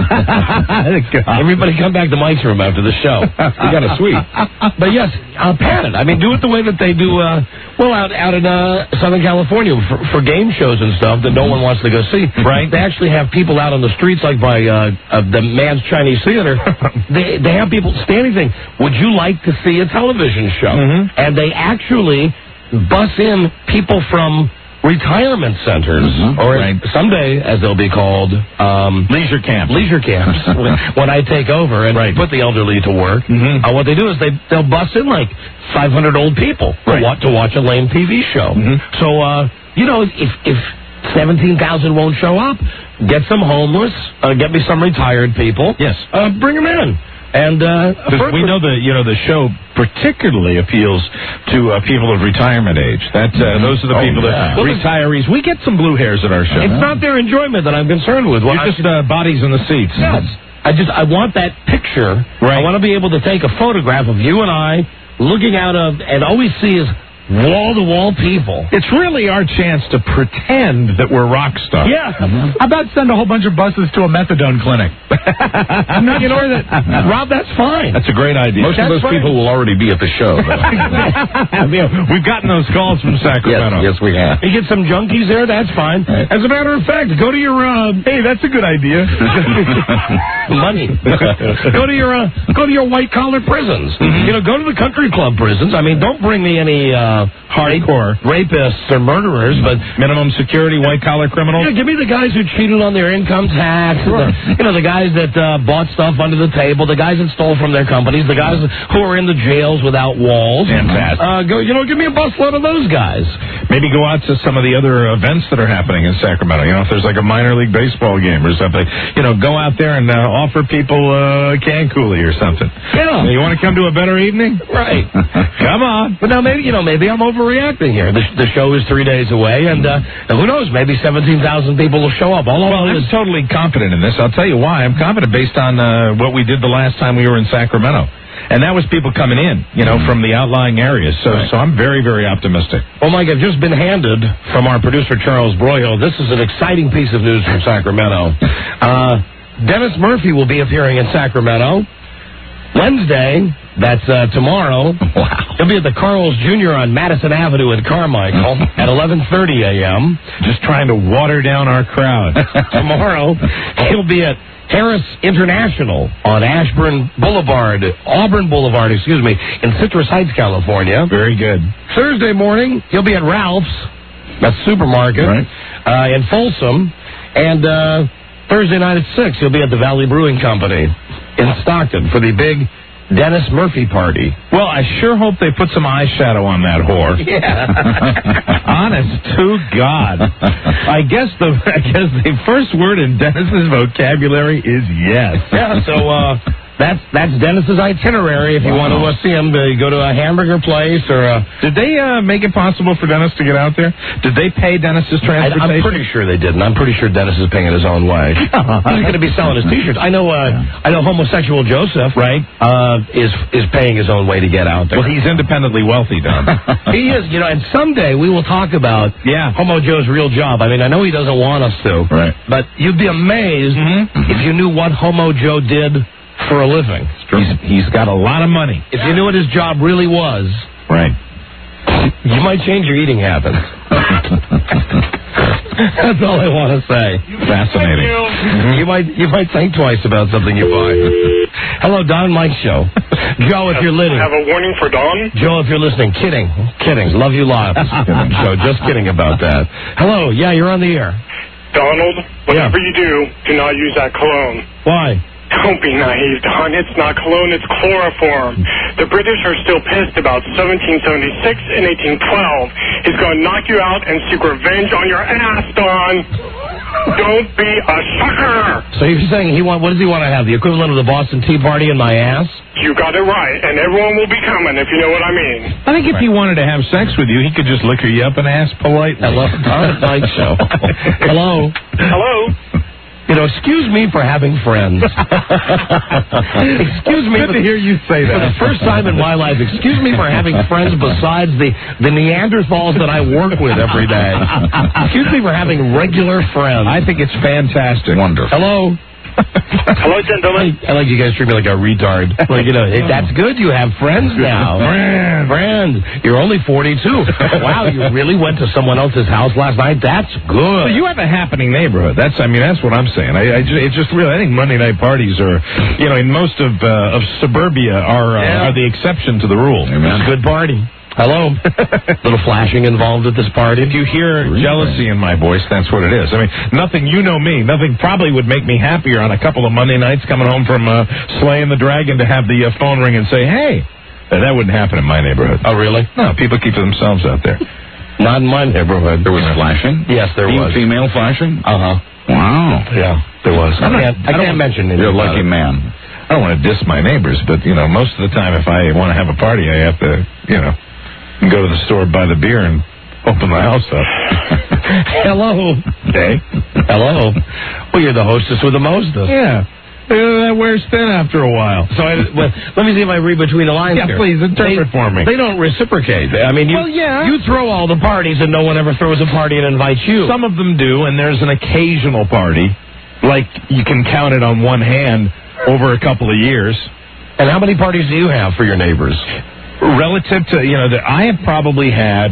Everybody come back to Mike's room after the show. We got a suite. But yes, uh, pad it. I mean, do it the way that they do, uh, well, out, out in uh, Southern California for, for game shows and stuff that no one wants to go see. Right. They actually have people out on the streets, like by uh, uh, the Man's Chinese Theater. they they have people standing saying, would you like to see a television show? Mm-hmm. And they actually bus in people from retirement centers, mm-hmm. or right. someday, as they'll be called, um, leisure camps. Leisure camps. when, when I take over and right. put the elderly to work, mm-hmm. uh, what they do is they they'll bus in like five hundred old people right. to, watch, to watch a lame T V show. Mm-hmm. So uh, you know, if if seventeen thousand won't show up, get some homeless, uh, get me some retired people. Yes. Uh, bring them in. And uh, we know that, you know, the show particularly appeals to uh, people of retirement age. That uh, those are the oh, people yeah. that well, retirees. We get some blue hairs at our show. It's not their enjoyment that I'm concerned with. Well, You're just uh, bodies in the seats. Yes. I just I want that picture. Right. I want to be able to take a photograph of you and I looking out of, and all we see is wall-to-wall people. It's really our chance to pretend that we're rock stars. Yeah. Mm-hmm. How about send a whole bunch of buses to a methadone clinic? I'm not, you know, that, Rob, that's fine. That's a great idea. Most that's of those fine. people will already be at the show. Yeah, we've gotten those calls from Sacramento. Yes, yes, we have. You get some junkies there, that's fine. Right. As a matter of fact, go to your, uh, hey, that's a good idea. Money. go to your, uh, go to your white-collar prisons. Mm-hmm. You know, go to the country club prisons. I mean, don't bring me any, uh, hardcore rapists or murderers, but minimum security white-collar criminals. Yeah, give me the guys who cheated on their income tax. Sure. The, you know, the guys that uh, bought stuff under the table, the guys that stole from their companies, the guys who are in the jails without walls. Fantastic. Uh, go, you know, give me a busload of those guys. Maybe go out to some of the other events that are happening in Sacramento. You know, if there's like a minor league baseball game or something, you know, go out there and uh, offer people uh, can coolie or something. Yeah. You want to come to a better evening? Right. Come on. But now maybe, you know, maybe I'm overreacting here. The, the show is three days away, and, uh, and who knows, maybe seventeen thousand people will show up. All well, I'm is totally confident in this. I'll tell you why. I'm confident based on uh, what we did the last time we were in Sacramento. And that was people coming in, you know, from the outlying areas. So right. so I'm very, very optimistic. Well, Mike, I've just been handed from our producer, Charles Broyhill. This is an exciting piece of news from Sacramento. Uh, Dennis Murphy will be appearing in Sacramento Wednesday. That's uh, tomorrow. Wow. He'll be at the Carl's Junior on Madison Avenue in Carmichael at eleven thirty a.m. Just trying to water down our crowd. Tomorrow, he'll be at Harris International on Ashburn Boulevard, Auburn Boulevard, excuse me, in Citrus Heights, California. Very good. Thursday morning, he'll be at Ralph's, that's supermarket, right. uh, in Folsom. And uh, Thursday night at six, he'll be at the Valley Brewing Company in Stockton for the big Dennis Murphy party. Well, I sure hope they put some eyeshadow on that whore. Yeah. Honest to God. I guess the I guess the first word in Dennis's vocabulary is yes. Yeah, so uh, that's that's Dennis's itinerary. If you Wow. want to uh, see him, uh, you go to a hamburger place or a... Did they uh, make it possible for Dennis to get out there? Did they pay Dennis's I, transportation? I'm pretty sure they didn't. I'm pretty sure Dennis is paying it his own way. He's going to be selling his T-shirts. I know. Uh, I know. Homosexual Joseph, right, uh, is is paying his own way to get out there. Well, he's independently wealthy, Don. He is. You know, and someday we will talk about yeah. Homo Joe's real job. I mean, I know he doesn't want us to, right? But you'd be amazed mm-hmm. if you knew what Homo Joe did for a living. He's, he's got a lot of money. If you knew what his job really was, right, you might change your eating habits. That's all I want to say. Fascinating. Mm-hmm. You might you might think twice about something you buy. Hello, Don Mike Show. Joe, if you're listening. I have a warning for Don. Joe, if you're listening. Kidding. Kidding. Love you live. So just kidding about that. Hello. Yeah, you're on the air. Donald, whatever yeah. you do, do not use that cologne. Why? Don't be naive, Don. It's not cologne, it's chloroform. The British are still pissed about seventeen seventy-six and eighteen twelve. He's going to knock you out and seek revenge on your ass, Don. Don't be a sucker. So you're saying he want? What does he want to have? The equivalent of the Boston Tea Party in my ass? You got it right, and everyone will be coming, if you know what I mean. I think if he wanted to have sex with you, he could just liquor you up and ask politely. Hello, Don Mike Show. Hello. Hello. You know, excuse me for having friends. Excuse me. Good to hear you say that. For the first time in my life, excuse me for having friends besides the, the Neanderthals that I work with every day. Excuse me for having regular friends. I think it's fantastic. Wonderful. Hello. Hello, gentlemen. I, I like you guys treat me like a retard. Like, you know, hey, that's good. You have friends now. Friends. Friends. You're only forty-two. Wow, you really went to someone else's house last night? That's good. So you have a happening neighborhood. That's, I mean, that's what I'm saying. I, I just, it's just really, I think Monday night parties are, you know, in most of uh, of suburbia are uh, Yeah. are the exception to the rule. It's a good party. Hello. Little flashing involved at this party. If you hear jealousy in my voice, that's what it is. I mean, nothing, you know me, nothing probably would make me happier on a couple of Monday nights coming home from uh, slaying the dragon to have the uh, phone ring and say, hey, uh, that wouldn't happen in my neighborhood. Oh, really? No, people keep to themselves out there. Not in my neighborhood. There was flashing? Yes, there was. Female flashing? Uh-huh. Wow. Yeah, there was. I can't, I can't mention it. You're a lucky man. I don't want to diss my neighbors, but, you know, most of the time if I want to have a party, I have to, you know, go to the store, buy the beer, and open the house up. Hello. Hey. Hello. Well, you're the hostess with the mostest. Yeah. Uh, that wears thin after a while. So I, well, let me see if I read between the lines Yeah, here. please, interpret they, for me. They don't reciprocate. I mean, you, Well, yeah. you throw all the parties and no one ever throws a party and invites you. Some of them do, and there's an occasional party, like you can count it on one hand over a couple of years. And how many parties do you have for your neighbors? Relative to, you know, the, I have probably had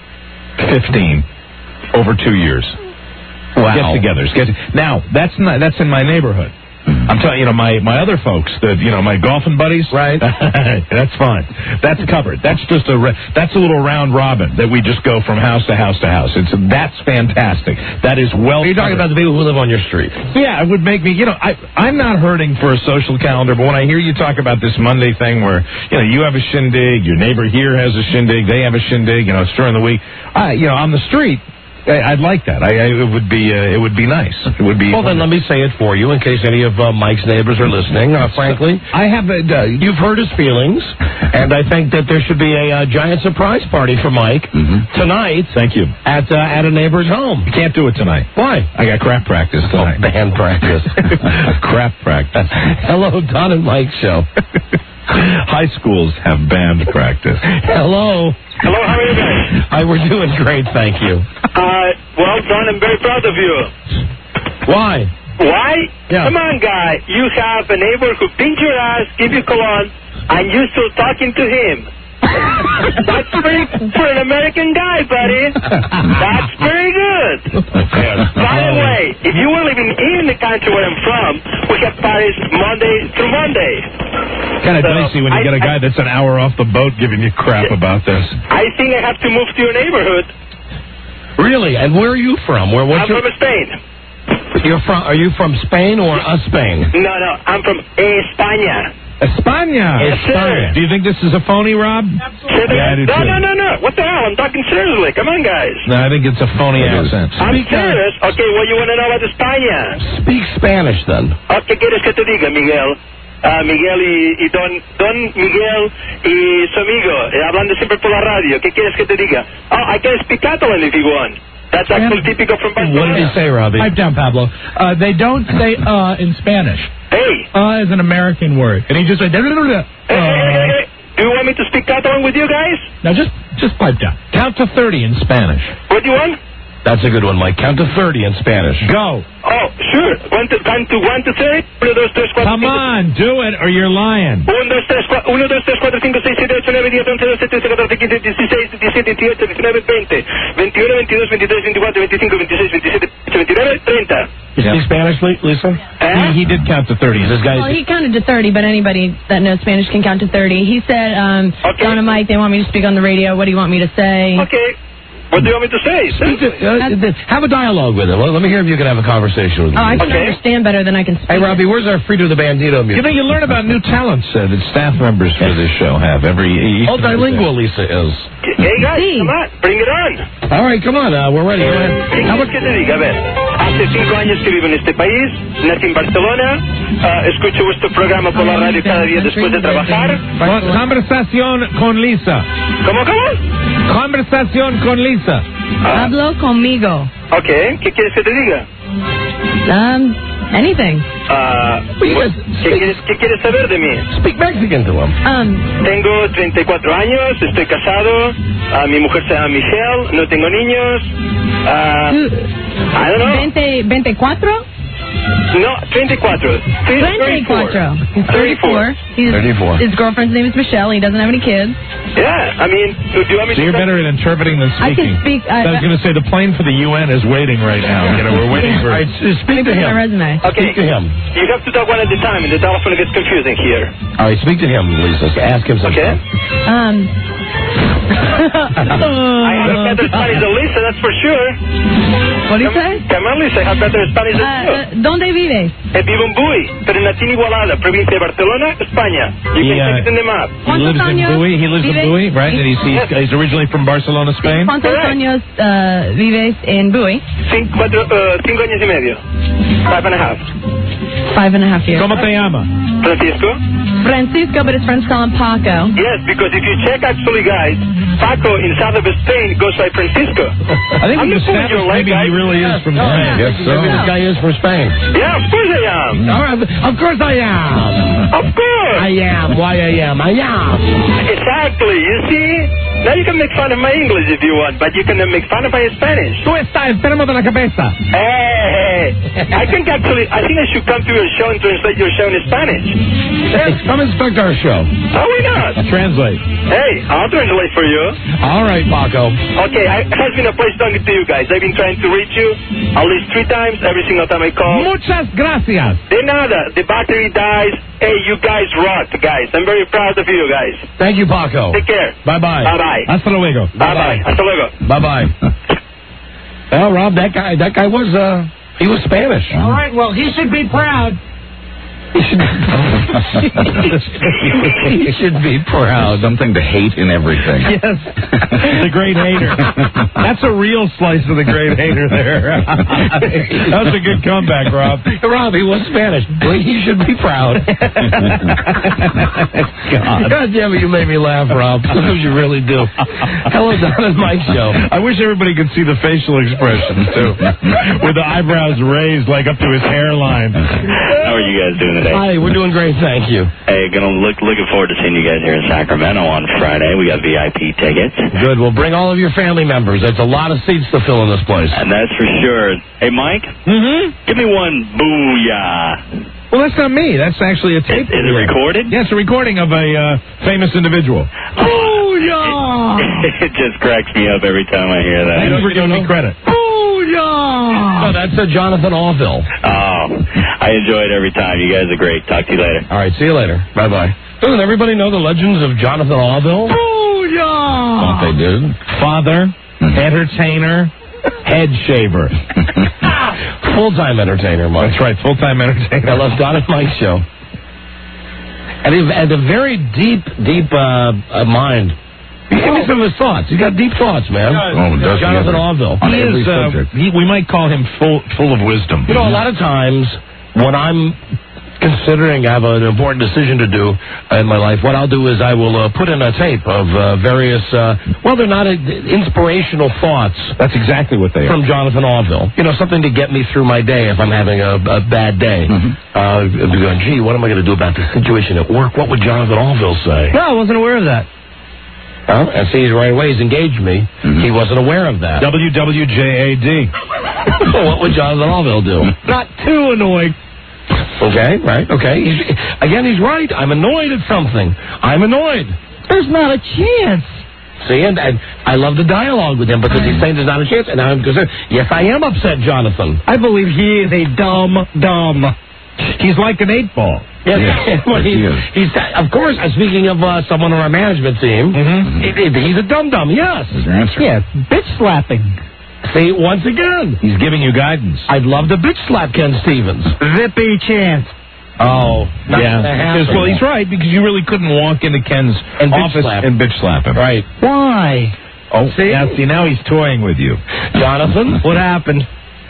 fifteen over two years. Wow. Get-togethers. Get now, that's not, that's in my neighborhood. I'm telling you, know, my, my other folks, the, you know, my golfing buddies, right? That's fine. That's covered. That's just a re- that's a little round robin that we just go from house to house to house. It's that's fantastic. That is well. You're talking about the people who live on your street. Yeah, it would make me. You know, I I'm not hurting for a social calendar, but when I hear you talk about this Monday thing where you know you have a shindig, your neighbor here has a shindig, they have a shindig, you know, it's during the week. I you know on the street. I'd like that. I, I, it would be. Uh, it would be nice. It would be. Well, then let me say it for you, in case any of uh, Mike's neighbors are listening. Uh, frankly, I have. A, uh, you've hurt his feelings, and I think that there should be a uh, giant surprise party for Mike mm-hmm. tonight. Thank you. At uh, at a neighbor's home. You can't do it tonight. Why? I got crap practice tonight. Oh, band practice. Crap practice. Hello, Don and Mike Show. High schools have band practice. Hello. Hello, how are you guys? Hi, we're doing great, thank you. Uh, well, Don, I'm very proud of you. Why? Why? Yeah. Come on, guy. You have a neighbor who pinch your ass, give you cologne, and you still talking to him. That's pretty for an American guy, buddy. That's very good. By the way, if you were living in the country where I'm from, we have parties Monday through Monday. Kind of So, dicey when you I, get a guy I, that's an hour off the boat giving you crap about this. I think I have to move to your neighborhood. Really? And where are you from? Where? What's I'm your... from Spain. You're from? Are you from Spain or a Spain? No, no, I'm from España. España. Yes, sir. Do you think this is a phony, Rob? Say that Yeah, I do again? no, too. no, no, no. What the hell? I'm talking seriously. Come on, guys. No, I think it's a phony accent. I'm serious. Okay, what you want to know about España? Speak Spanish, then. Oh, ¿qué quieres que te diga, Miguel? Ah, Miguel y, y don, don Miguel y su amigo, eh, hablando siempre por la radio. ¿Qué quieres que te diga? Oh, I can speak Catalan if you want. That's actually typical from Barcelona. What did you say, Robbie? Pipe down, Pablo. Uh, they don't say uh in Spanish. Hey. Uh is an American word. And he just went... Hey, hey, hey, hey. Do you want me to speak Catalan with you guys? Now, just, just pipe down. Count to thirty in Spanish. What do you want? That's a good one, Mike. Count to thirty in Spanish. Go. Oh, sure. One to, count to one to three. Uno, dos, tres, cuatro, Come cinco, on, do it, or you're lying. Uno, dos, tres, cuatro, uno, dos, tres, cuatro, cinco, seis, siete, ocho, nueve, diez, once, doce, trece, catorce, quince, dieciséis, diecisiete, dieciocho, diecinueve, veinte, veintiuno, veintidós, veintitrés, veinticuatro, veinticinco, veintiséis, veintisiete, veintinueve, treinta. You speak Spanish, Lisa? He, he did count to thirty. This guy's... Well, he counted to thirty, but anybody that knows Spanish can count to thirty. He said, um, Okay. Don and Mike, they want me to speak on the radio. What do you want me to say? Okay. What do you want me to say? Speak to, uh, th- have a dialogue with him. Well, let me hear if you can have a conversation with him. Oh, I can Okay. understand better than I can speak. Hey, Robbie, where's our Frito the Bandito music? You know, you learn about new talents uh, that staff members for this show have every each Multilingual, Lisa is. Hey, guys, come on. Bring it on. All right, come on. Uh, we're ready. Go ahead. ¿Qué quieres que te diga? A ver, hace cinco años que vivo en este país, nací en Barcelona, ah, escucho vuestro programa por la radio cada día después de trabajar. Con- Conversación con Lisa. ¿Cómo, cómo? Conversación con Lisa. Hablo conmigo. Ok, ¿qué quieres que te diga? Um, anything. Ah, ¿qué, quieres, ¿Qué quieres saber de mí? Speak Mexican to him. Um, Tengo treinta y cuatro años, estoy casado, ah, mi mujer se llama Michelle, no tengo niños. ah, I don't know. veinte, veinticuatro? No, treinta y cuatro. twenty-four. He's thirty-four. He's, thirty-four. His girlfriend's name is Michelle. He doesn't have any kids. Yeah, I mean, do you want me So to... you're better at interpreting than I speaking. can speak. I, I was going to say the plane for the U N is waiting right now. You know, we're waiting for. All right, s- speak to my him. resume. Okay, Speak to him. you have to talk one at a time, and the telephone gets confusing here. All right, speak to him, Lisa. Ask him something. Okay? Um. I have better Spanish than Lisa, that's for sure. What do you say? Come on, Lisa, I have better Spanish than you. Uh, uh, ¿Dónde vives? Eh, vivo en Buey, pero nací en Igualada, provincia de Barcelona, España. You He, can uh, check it in the map. He lives in años Bowie. He lives in vive? Bowie, right? And he's, he's, he's originally from Barcelona, Spain. ¿Cuántos Correct. años uh, vives en Bowie? Cinco, cuatro, uh, cinco años y medio. Five and a half. Five and a half years. ¿Cómo te llama? Francisco? Francisco, but his friends call him Paco. Yes, because if you check actually, guys, Paco in south of Spain goes by Francisco. I think I'm we've just fooling you, established right, maybe guys? he really is from Spain. I guess so. Maybe this guy is from Spain. Yeah, of course I am. All right, of course I am. Of course. I am. Why I am. I am. Exactly. You see? Now you can make fun of my English if you want, but you can uh, make fun of my Spanish. Tú estás enfermo de la cabeza. Hey, I think actually, I think I should come to your show and translate your show in Spanish. Yes, come inspect our show. Oh, why not? Translate. Hey, I'll translate for you. All right, Paco. Okay, I, it has been a pleasure talking to you guys. I've been trying to reach you at least three times every single time I call. Muchas gracias. De nada. The battery dies. Hey, you guys rock, guys. I'm very proud of you guys. Thank you, Paco. Take care. Bye-bye. Bye-bye. Hasta luego. Bye-bye. Hasta luego. Bye-bye. Well, Rob, that guy, that guy was, uh, he was Spanish. All right, well, he should be proud. He should, he should be proud. Something to hate in everything. Yes. The great hater. That's a real slice of the great hater there. That was a good comeback, Rob. Rob, he was Spanish. Well, he should be proud. God. God damn it, you made me laugh, Rob. Sometimes you really do. Hello, Don and Mike show. I wish everybody could see the facial expressions, too. With the eyebrows raised, like up to his hairline. How are you guys doing today? Hi, we're doing great, thank you. Hey, gonna look looking forward to seeing you guys here in Sacramento on Friday. We got V I P tickets. Good. We'll bring all of your family members. That's a lot of seats to fill in this place. And that's for sure. Hey, Mike? Mm-hmm. Give me one booyah. Well, that's not me. That's actually a tape. Is, is it recorded? Yeah, it's a recording of a uh, famous individual. Booyah! It just cracks me up every time I hear that. Thank you for giving me credit. Booyah! No, that's a Jonathan Allville. Oh, I enjoy it every time. You guys are great. Talk to you later. All right, see you later. Bye-bye. Doesn't everybody know the legends of Jonathan Allville? Booyah! Thought they did. Father, entertainer, head shaver. Full-time entertainer, Mike. That's right, full-time entertainer. I love Don and Mike's show. And, he, and a very deep, deep uh, uh, mind. Give me some of his thoughts. He's got deep thoughts, man. Oh, does Jonathan Orville. He is, uh, he, we might call him full, full of wisdom. You know, a lot of times when I'm considering I have an important decision to do in my life, what I'll do is I will uh, put in a tape of uh, various, uh, well, they're not uh, inspirational thoughts. That's exactly what they are. From Jonathan Orville. You know, something to get me through my day if I'm having a, a bad day. Mm-hmm. Uh, I'll be going, gee, what am I going to do about this situation at work? What would Jonathan Orville say? No, I wasn't aware of that. Huh? And see, he's right away. He's engaged me. Mm-hmm. He wasn't aware of that. W W J A D. What would Jonathan Orville do? Not too annoyed. Okay, right, okay. He's, again, he's right. I'm annoyed at something. I'm annoyed. There's not a chance. See, and, and I love the dialogue with him because he's saying there's not a chance. And now I'm concerned. Yes, I am upset, Jonathan. I believe he is a dumb, dumb. He's like an eight ball. Yes, yes. Well, he, he's, of course, uh, speaking of uh, someone on our management team, mm-hmm. he, he, he's a dum-dum, yes. That's your answer. Yeah, bitch slapping. See, once again. He's giving you guidance. I'd love to bitch slap Ken Stevens. Zippy chance. Oh, yeah. Because, well, he's right, because you really couldn't walk into Ken's and office slap. and bitch slap him. Right. Why? Oh, see? Now, see, now he's toying with you. Jonathan? What happened?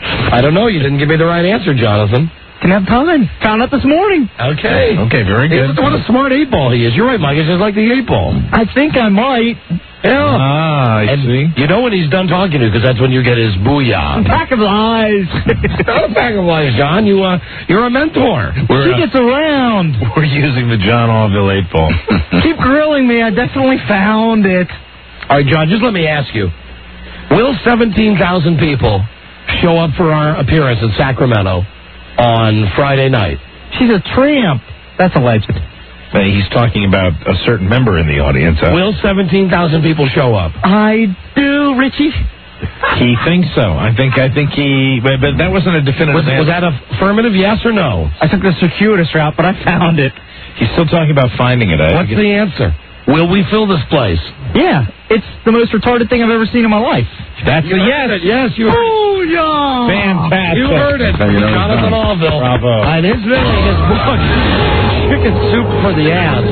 I don't know. You didn't give me the right answer, Jonathan. Didn't have time. Found out this morning. Okay. Okay, very good. What a smart eight ball he is. You're right, Mike. He's just like the eight ball. I think I might. Yeah. Ah, I and see. You know when he's done talking to you, because that's when you get his booyah. A pack of lies. Not a pack of lies, John. You, uh, you're a mentor. We're, she uh, gets around. We're using the John Orville eight ball. Keep grilling me. I definitely found it. All right, John, just let me ask you. Will seventeen thousand people show up for our appearance in Sacramento on Friday night? She's a tramp. That's alleged. Uh, he's talking about a certain member in the audience. Uh, Will seventeen thousand people show up? I do, Richie. He thinks so. I think I think he... But, but that wasn't a definitive was, answer. Was that affirmative, yes or no? I took the circuitous route, but I found it. He's still talking about finding it. I What's the answer? Will we fill this place? Yeah. It's the most retarded thing I've ever seen in my life. That's you a yes. It. Yes, you heard oh, it. Yeah. Fantastic. You heard it. You know Jonathan Orville. Bravo. And his really, his book, Chicken Soup for the Ass.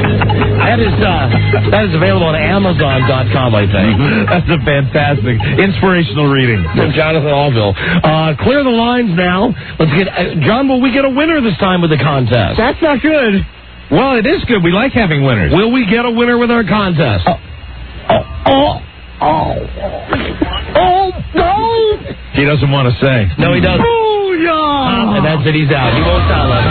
that, is, uh, that is available on Amazon dot com, I think. That's a fantastic, inspirational reading. From Jonathan Orville. Uh, clear the lines now. Let's get, uh, John, will we get a winner this time with the contest? That's not good. Well, it is good. We like having winners. Will we get a winner with our contest? Oh. Oh. Oh. Oh. No. He doesn't want to say. No, he doesn't. Oh, yeah. And that's it. He's out. He won't tell us.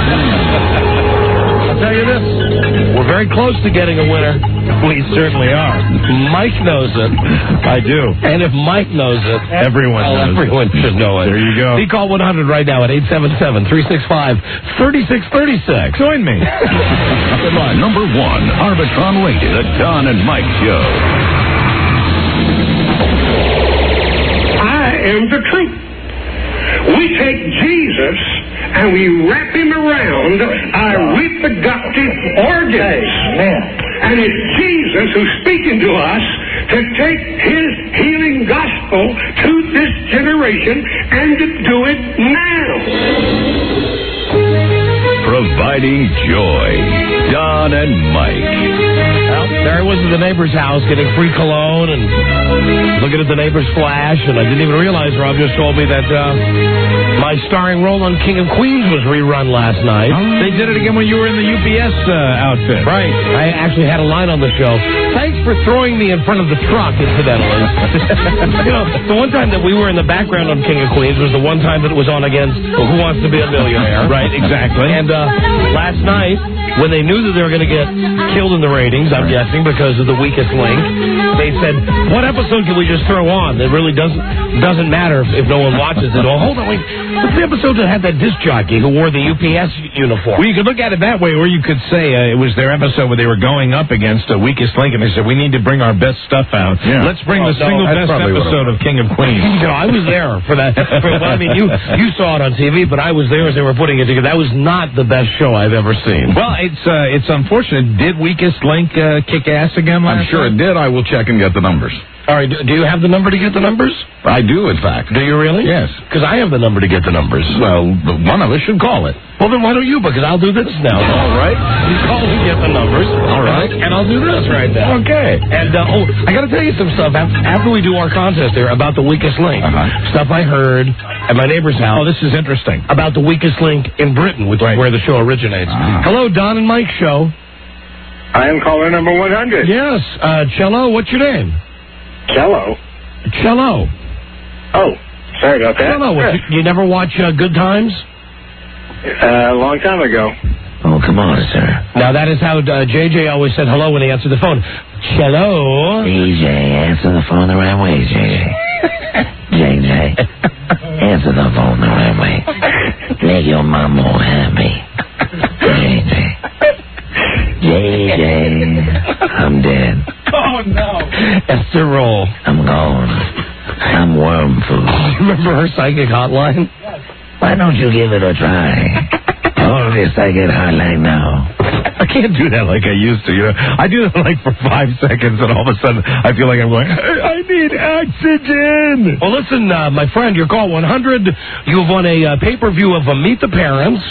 I'll tell you this. We're very close to getting a winner. We certainly are. Mike knows it. I do. And if Mike knows it, everyone well, knows everyone it. should know it. There you go. He called one hundred right now at eight seven seven, three six five, three six three six. Join me. Come on. Number one, Arbitron Radio, the Don and Mike Show. I am the truth. We take Jesus and we wrap him around our reproductive organs. And it's Jesus who's speaking to us to take his healing gospel to this generation and to do it now. Providing joy. Don and Mike. Well, there I was at the neighbor's house getting free cologne and looking at the neighbor's flash, and I didn't even realize Rob just told me that uh, my starring role on King of Queens was rerun last night. Oh, they did it again when you were in the U P S uh, outfit. Right. I actually had a line on the show. Thanks for throwing me in front of the truck, incidentally. You know, the one time that we were in the background on King of Queens was the one time that it was on against Who Wants to Be a Millionaire. Right, exactly. And uh, last night, when they knew that they were going to get killed in the ratings, I'm guessing, because of the weakest link, they said, what episode can we just throw on? It really doesn't doesn't matter if, if no one watches it. Oh, hold on, wait. What's the episode that had that disc jockey who wore the U P S uniform? Well, you could look at it that way, or you could say uh, it was their episode where they were going up against the weakest link, and they said, we need to bring our best stuff out. Yeah. Let's bring oh, the no, single best episode of King of Queens. You know, I was there for that. For, well, I mean, you, you saw it on T V, but I was there as they were putting it together. That was not the best show I've ever seen. Well, it's uh, it's unfortunate. Did Weakest Link uh, kick ass again last I'm sure night? it did. I will check and get the numbers. All right, do you have the number to get the numbers? I do, in fact. Do you really? Yes. Because I have the number to get the numbers. Well, one of us should call it. Well, then why don't you? Because I'll do this now. All right. You call and get the numbers. All right. And I'll do this right now. Okay. And, uh, oh, I got to tell you some stuff after we do our contest there about the weakest link. Uh-huh. Stuff I heard at my neighbor's house. Oh, this is interesting. About the weakest link in Britain, which right. is where the show originates. Uh-huh. Hello, Don and Mike show. I am caller number one hundred. Yes. Uh, Cello, what's your name? Cello? Cello. Oh, sorry about that. Cello, what, you, you never watch uh, Good Times? Uh, a long time ago. Oh, come on, sir. Now, that is how uh, J J always said hello when he answered the phone. Cello. D J, answer the phone the right way, J J. J J, answer the phone the right way. Make your mom more happy. J J. J J, I'm dead. Oh, no. Esther Roll. I'm gone. I'm worm food. Remember her psychic hotline? Why don't you give it a try? Call this psychic hotline now. I can't do that like I used to, you know. I do that like for five seconds, and all of a sudden I feel like I'm going, I need oxygen. Well, listen, uh, my friend, your call one hundred. You've won a uh, pay-per-view of uh, Meet the Parents.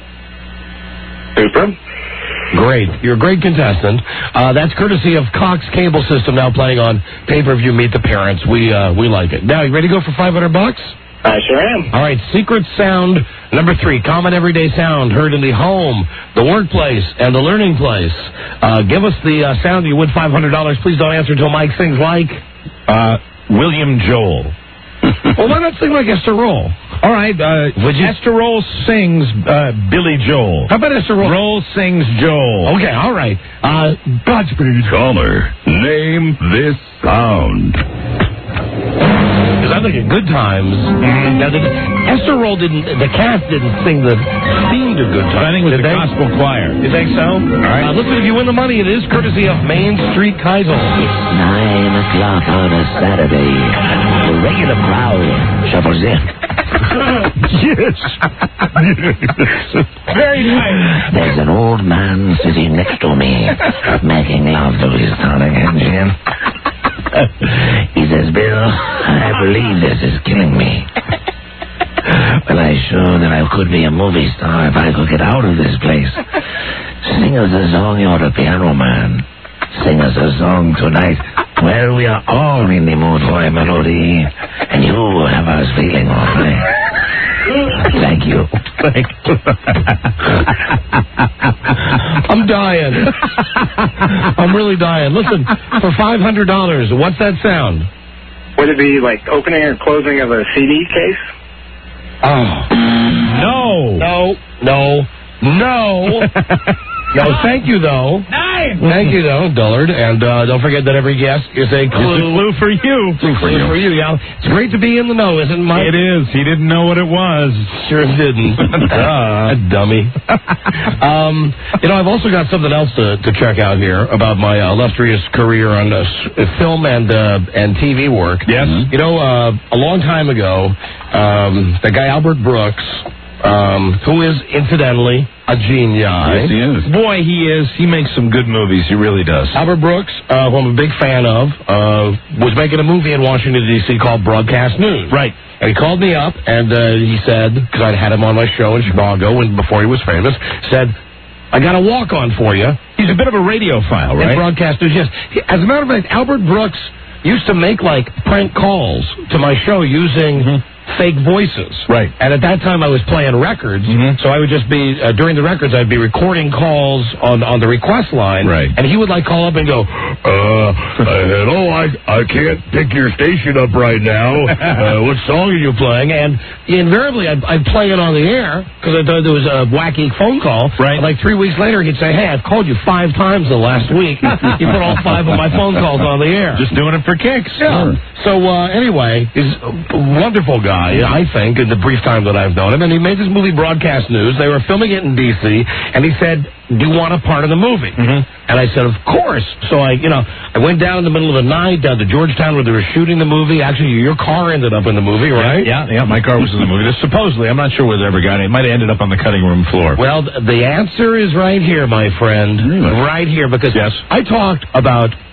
Super. Great. You're a great contestant. Uh, that's courtesy of Cox Cable System now playing on pay-per-view Meet the Parents. We uh, we like it. Now, you ready to go for five hundred bucks? I sure am. All right. Secret sound number three. Common everyday sound heard in the home, the workplace, and the learning place. Uh, give us the uh, sound. You win five hundred dollars. Please don't answer until Mike sings like... Uh, William Joel. Well, why not sing like Esther Roll? All right, uh, Would you? Esther Roll sings uh, Billy Joel. How about Esther Roll? Roll sings Joel. Okay, all right. Uh, Godspeed. Caller, name this sound. Because I think at Good Times, mm-hmm. now the, Esther Roll didn't, the cast didn't sing the theme to Good Times. I think it was Did the they? gospel choir. You think so? All right. Uh, listen, if you win the money, it is courtesy of Main Street Keisel. It's nine o'clock on a Saturday. The regular crowd shuffles in. Yes. Very nice. There's an old man sitting next to me, making love to his tonic engine. He says, Bill, I believe this is killing me. Well, I sure that I could be a movie star if I could get out of this place. Sing us a song, you're a piano man. Sing us a song tonight. Well, we are all in the mood for a melody, and you have us feeling all right. Thank you. Thank you. I'm dying. I'm really dying. Listen, for five hundred dollars, what's that sound? Would it be like opening or closing of a C D case? Oh. No. No. No. No. No, thank you, though. Nine. Thank you, though, Dullard. And uh, don't forget that every guest is a clue. It's a clue for you. Clue for you. for you, yeah. It's great to be in the know, isn't it, Mike? It is. He didn't know what it was. Sure didn't. uh, dummy. um, you know, I've also got something else to, to check out here about my uh, illustrious career on uh, film and uh, and T V work. Yes. You know, uh, a long time ago, um, the guy Albert Brooks, um, who is, incidentally, a genius. Yes, he is. Boy, he is. He makes some good movies. He really does. Albert Brooks, uh, who I'm a big fan of, uh, was making a movie in Washington, D C called Broadcast News. Right. And he called me up, and uh, he said, because I'd had him on my show in Chicago when, before he was famous, said, I got a walk-on for you. He's a bit of a radiophile, right? In Broadcast News, yes. He, as a matter of fact, Albert Brooks used to make, like, prank calls to my show using... Mm-hmm. fake voices. Right. And at that time I was playing records, mm-hmm. so I would just be, uh, during the records, I'd be recording calls on, on the request line. Right. And he would, like, call up and go, Uh, uh hello, I, I can't pick your station up right now. Uh, what song are you playing? And invariably, I'd, I'd play it on the air, because I thought there was a wacky phone call. Right. And like three weeks later, he'd say, hey, I've called you five times the last week. You put all five of my phone calls on the air. Just doing it for kicks. Yeah. So, uh, anyway, he's a wonderful guy, I think, in the brief time that I've known him. And he made this movie, Broadcast News. They were filming it in D C, and he said, do you want a part of the movie? Mm-hmm. And I said, of course. So I, you know, I went down in the middle of the night, down to Georgetown, where they were shooting the movie. Actually, your car ended up in the movie, right? Yeah, yeah, yeah, my car was in the movie. This, supposedly, I'm not sure whether it ever got it. It might have ended up on the cutting room floor. Well, the answer is right here, my friend. Really? Right here, because yes. I talked about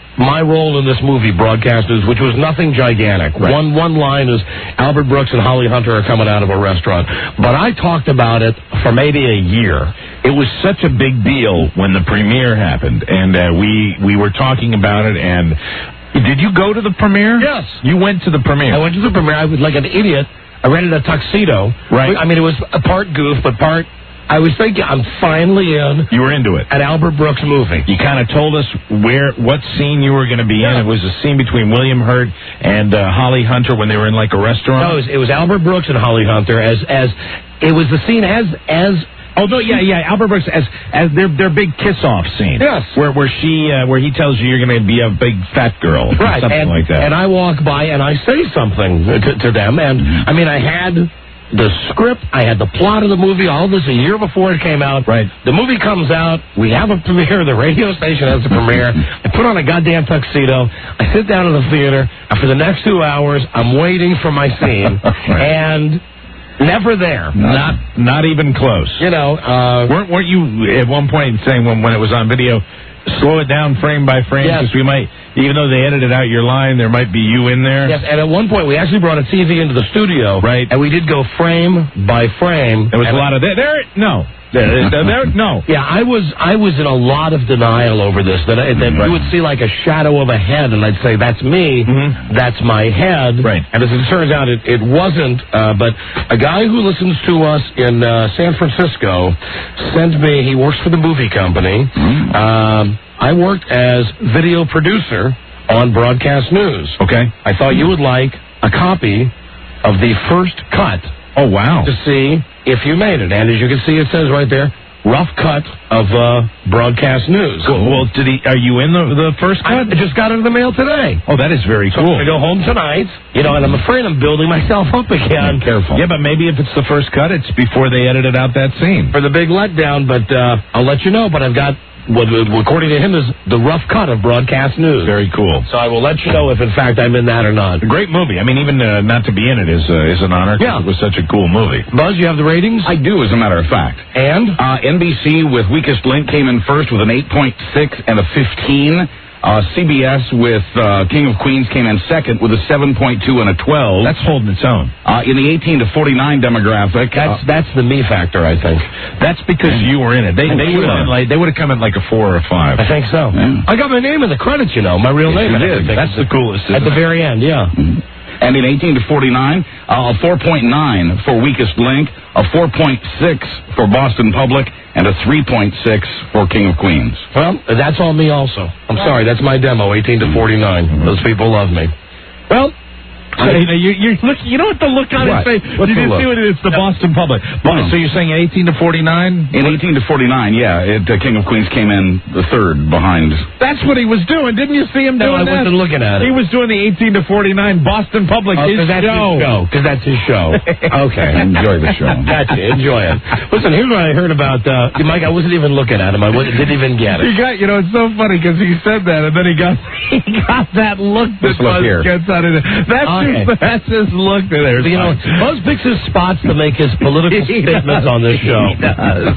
my role in this movie, Broadcast News, which was nothing gigantic. Right. One one line is Albert Brooks and Holly Hunter are coming out of a restaurant. But I talked about it for maybe a year. It was such a big deal when the premiere happened, and uh, we we were talking about it. And did you go to the premiere? Yes, you went to the premiere. I went to the premiere. I was like an idiot. I rented a tuxedo. Right. I mean, it was a part goof, but part. I was thinking, I'm finally in. You were into it. An Albert Brooks movie. You kind of told us where, what scene you were going to be yeah. in. It was a scene between William Hurt and uh, Holly Hunter when they were in like a restaurant. No, it was, it was Albert Brooks and Holly Hunter as as it was the scene as as. Oh no, yeah, yeah. Albert Brooks as as their their big kiss off scene. Yes, where where she uh, where he tells you you're going to be a big fat girl, right? Something and, like that. And I walk by and I say something to, to them, and I mean I had the script, I had the plot of the movie, all this a year before it came out. Right. The movie comes out, we have a premiere, the radio station has a premiere, I put on a goddamn tuxedo, I sit down in the theater, and for the next two hours, I'm waiting for my scene, right. and never there. Not not even close. You know, uh... Weren't, weren't you at one point saying when, when it was on video, slow it down frame by frame, because yes. we might, even though they edited out your line, there might be you in there? Yes, and at one point we actually brought a T V into the studio. Right. And we did go frame by frame. There was a lot of, there, there no. There, there, there, no. Yeah, I was I was in a lot of denial over this. That, I, that right. you would see like a shadow of a head, and I'd say, that's me, mm-hmm. that's my head. Right. And as it turns out, it, it wasn't. Uh, but a guy who listens to us in uh, San Francisco sent me, he works for the movie company. Mm-hmm. Um, I worked as video producer on Broadcast News. Okay. I thought you would like a copy of the first cut. Oh, wow. To see if you made it. And as you can see, it says right there, rough cut of uh, Broadcast News. Cool. Well, did he? Are you in the the first cut? I just got it in the mail today. Oh, that is very so cool. I'm going to go home tonight, you know, and I'm afraid I'm building myself up again. Yeah, careful. Yeah, but maybe if it's the first cut, it's before they edited out that scene. For the big letdown, but uh, I'll let you know. But I've got, what according to him, is the rough cut of Broadcast News. Very cool. So I will let you know if, in fact, I'm in that or not. A great movie. I mean, even uh, not to be in it is uh, is an honor. Yeah. It was such a cool movie. Buzz, you have the ratings? I do, as a matter of fact. And? Uh, N B C with Weakest Link came in first with an eight point six and a fifteen. Uh, C B S with uh, King of Queens came in second with a seven point two and a twelve. That's holding its own. Uh, in the eighteen to forty-nine demographic. That's uh, that's the me factor, I think. That's because you were in it. They, they would have like, they would have come in like a four or a five. I think so. Yeah. I got my name in the credits, you know, my real yes, name. You did. That's the coolest. At the very end, yeah. Mm-hmm. And in eighteen to forty-nine, uh, a four point nine for Weakest Link, a four point six for Boston Public, and a three point six for King of Queens. Well, that's on me also. I'm sorry, that's my demo, eighteen to forty-nine. Those people love me. Well, So, you know, you, you, look, you know what the look on his What? face? What's you the didn't look? see what it is. The Boston Public. No. So you're saying eighteen to forty-nine? In eighteen to forty-nine, yeah, it, uh, King of Queens came in the third behind. That's what he was doing. Didn't you see him no, doing I that? wasn't looking at it. He was doing the eighteen to forty-nine Boston Public, Oh, his cause that's show. his show. Because that's his show. Okay. Enjoy the show. Gotcha. Enjoy it. Listen, here's what I heard about, uh, Mike, I wasn't even looking at him. I wasn't, didn't even get it. He got, you know, it's so funny because he said that, and then he got he got that look that This look Buzz here. gets out of it. That's Okay. his, that's his look there. You know, Buzz picks his spots to make his political He statements does. on this show. He does.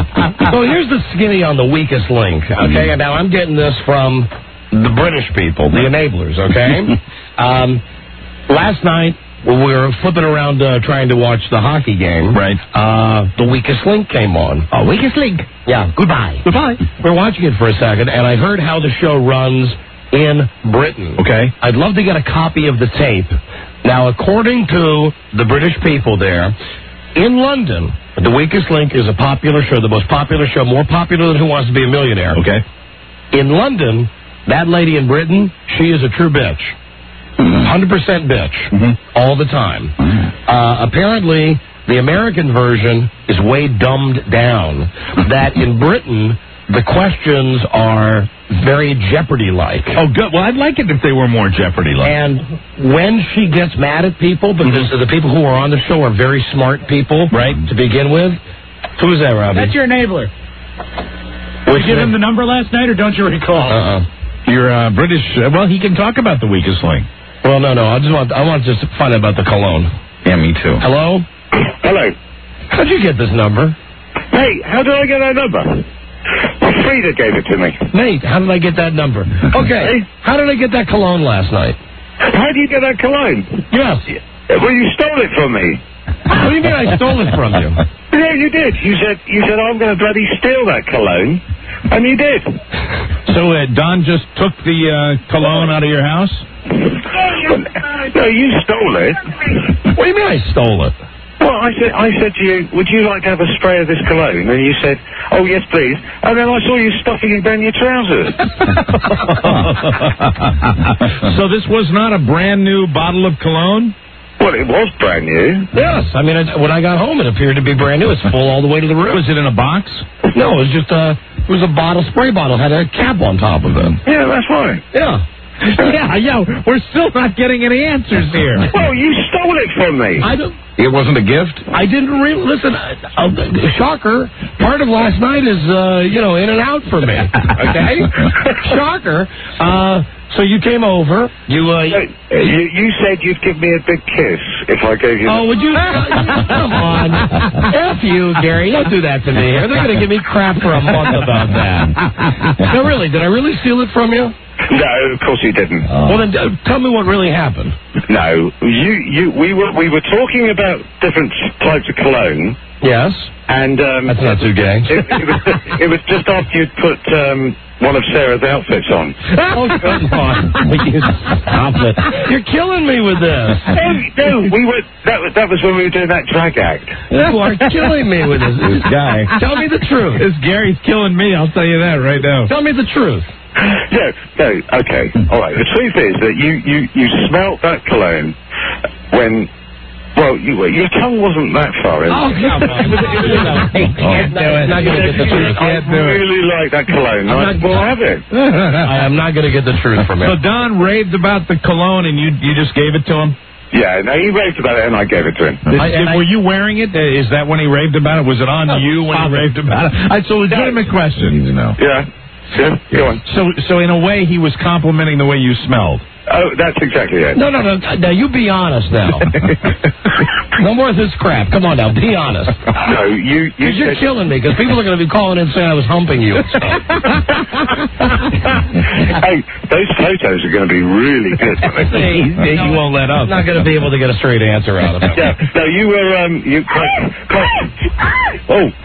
So here's the skinny on the weakest link, okay? And now I'm getting this from the British people, the enablers, okay? um, last night, when we were flipping around uh, trying to watch the hockey game, Right. uh, the weakest link came on. Oh, weakest link. Yeah, goodbye. Goodbye. We're watching it for a second, and I heard how the show runs in Britain. Okay. I'd love to get a copy of the tape. Now, according to the British people there, in London, The Weakest Link is a popular show, the most popular show, more popular than Who Wants to Be a Millionaire. Okay. In London, that lady in Britain, she is a true bitch. one hundred percent bitch. Mm-hmm. All the time. Uh, apparently, the American version is way dumbed down. That in Britain, the questions are very Jeopardy-like. Oh, good. Well, I'd like it if they were more Jeopardy-like. And when she gets mad at people, because Mm-hmm. the people who are on the show are very smart people, Right. to begin with. Who's that, Robbie? That's your enabler. Which Did you give him the number last night, or don't you recall? Uh-uh. You're uh, British. Uh, well, he can talk about the weakest link. Well, no, no. I just want I want to just find out about the cologne. Yeah, me too. Hello? Hello. How'd you get this number? Hey, how did I get that number? Frida gave it to me. Nate, how did I get that number? Okay, how did I get that cologne last night? How do you get that cologne? Yes. Well, you stole it from me. What do you mean I stole it from you? Yeah, you did. You said, you said, I'm going to bloody steal that cologne. And you did. So uh, Don just took the uh, cologne out of your house? No, you stole it. What do you mean I stole it? Well, I said, I said to you, would you like to have a spray of this cologne? And you said, oh, yes, please. And then I saw you stuffing it down your trousers. So this was not a brand new bottle of cologne? Well, it was brand new. Yes. I mean, it, when I got home, it appeared to be brand new. It's full all the way to the roof. Was it in a box? No, it was just a, it was a bottle, spray bottle. Had a cap on top of it. Yeah, that's right. Yeah. Yeah, yeah, we're still not getting any answers here. Well, you stole it from me. I don't... It wasn't a gift? I didn't really... Listen, uh, uh, shocker, part of last night is, uh, you know, in and out for me. Okay? Shocker. Uh, so you came over. You, uh... You, you said you'd give me a big kiss if I gave you... Oh, would you... Come on. F you, Gary. Don't do that to me. They're going to give me crap for a month about that. No, really, did I really steal it from you? No, of course you didn't. Oh. Well, then uh, tell me what really happened. No, you, you, we were, we were talking about different types of cologne. Yes. And um, that's not too gay. It, it, was, it was just after you'd put um, one of Sarah's outfits on. Oh, come on! Stop it! You're killing me with this. No, no, we were. That was that was when we were doing that drag act. You are killing me with this, this guy. Tell me the truth. This Gary's killing me. I'll tell you that right now. Tell me the truth. No, no, okay, all right. The truth is that you, you, you smelt that cologne when, well, you, your tongue wasn't that far in. Oh, come on. He can't do it. I'm not going to get the truth. I really like that cologne. I will have it. I am not going to get the truth from him. So Don raved about the cologne and you you just gave it to him? Yeah, no, he raved about it and I gave it to him. Did, did, were you wearing it? Is that when he raved about it? Was it on you when he raved about it? It's a legitimate question. You know. Yeah. Yeah, go on. So, so in a way, he was complimenting the way you smelled. Oh, that's exactly it. No, no, no. Now, you be honest now. No more of this crap. Come on now, be honest. No, you... you you're killing me, because people are going to be calling in saying I was humping you. Hey, those photos are going to be really good. Hey, you won't let up. I'm not going to be able to get a straight answer out of it. Yeah, no, you were, um, you... Oh.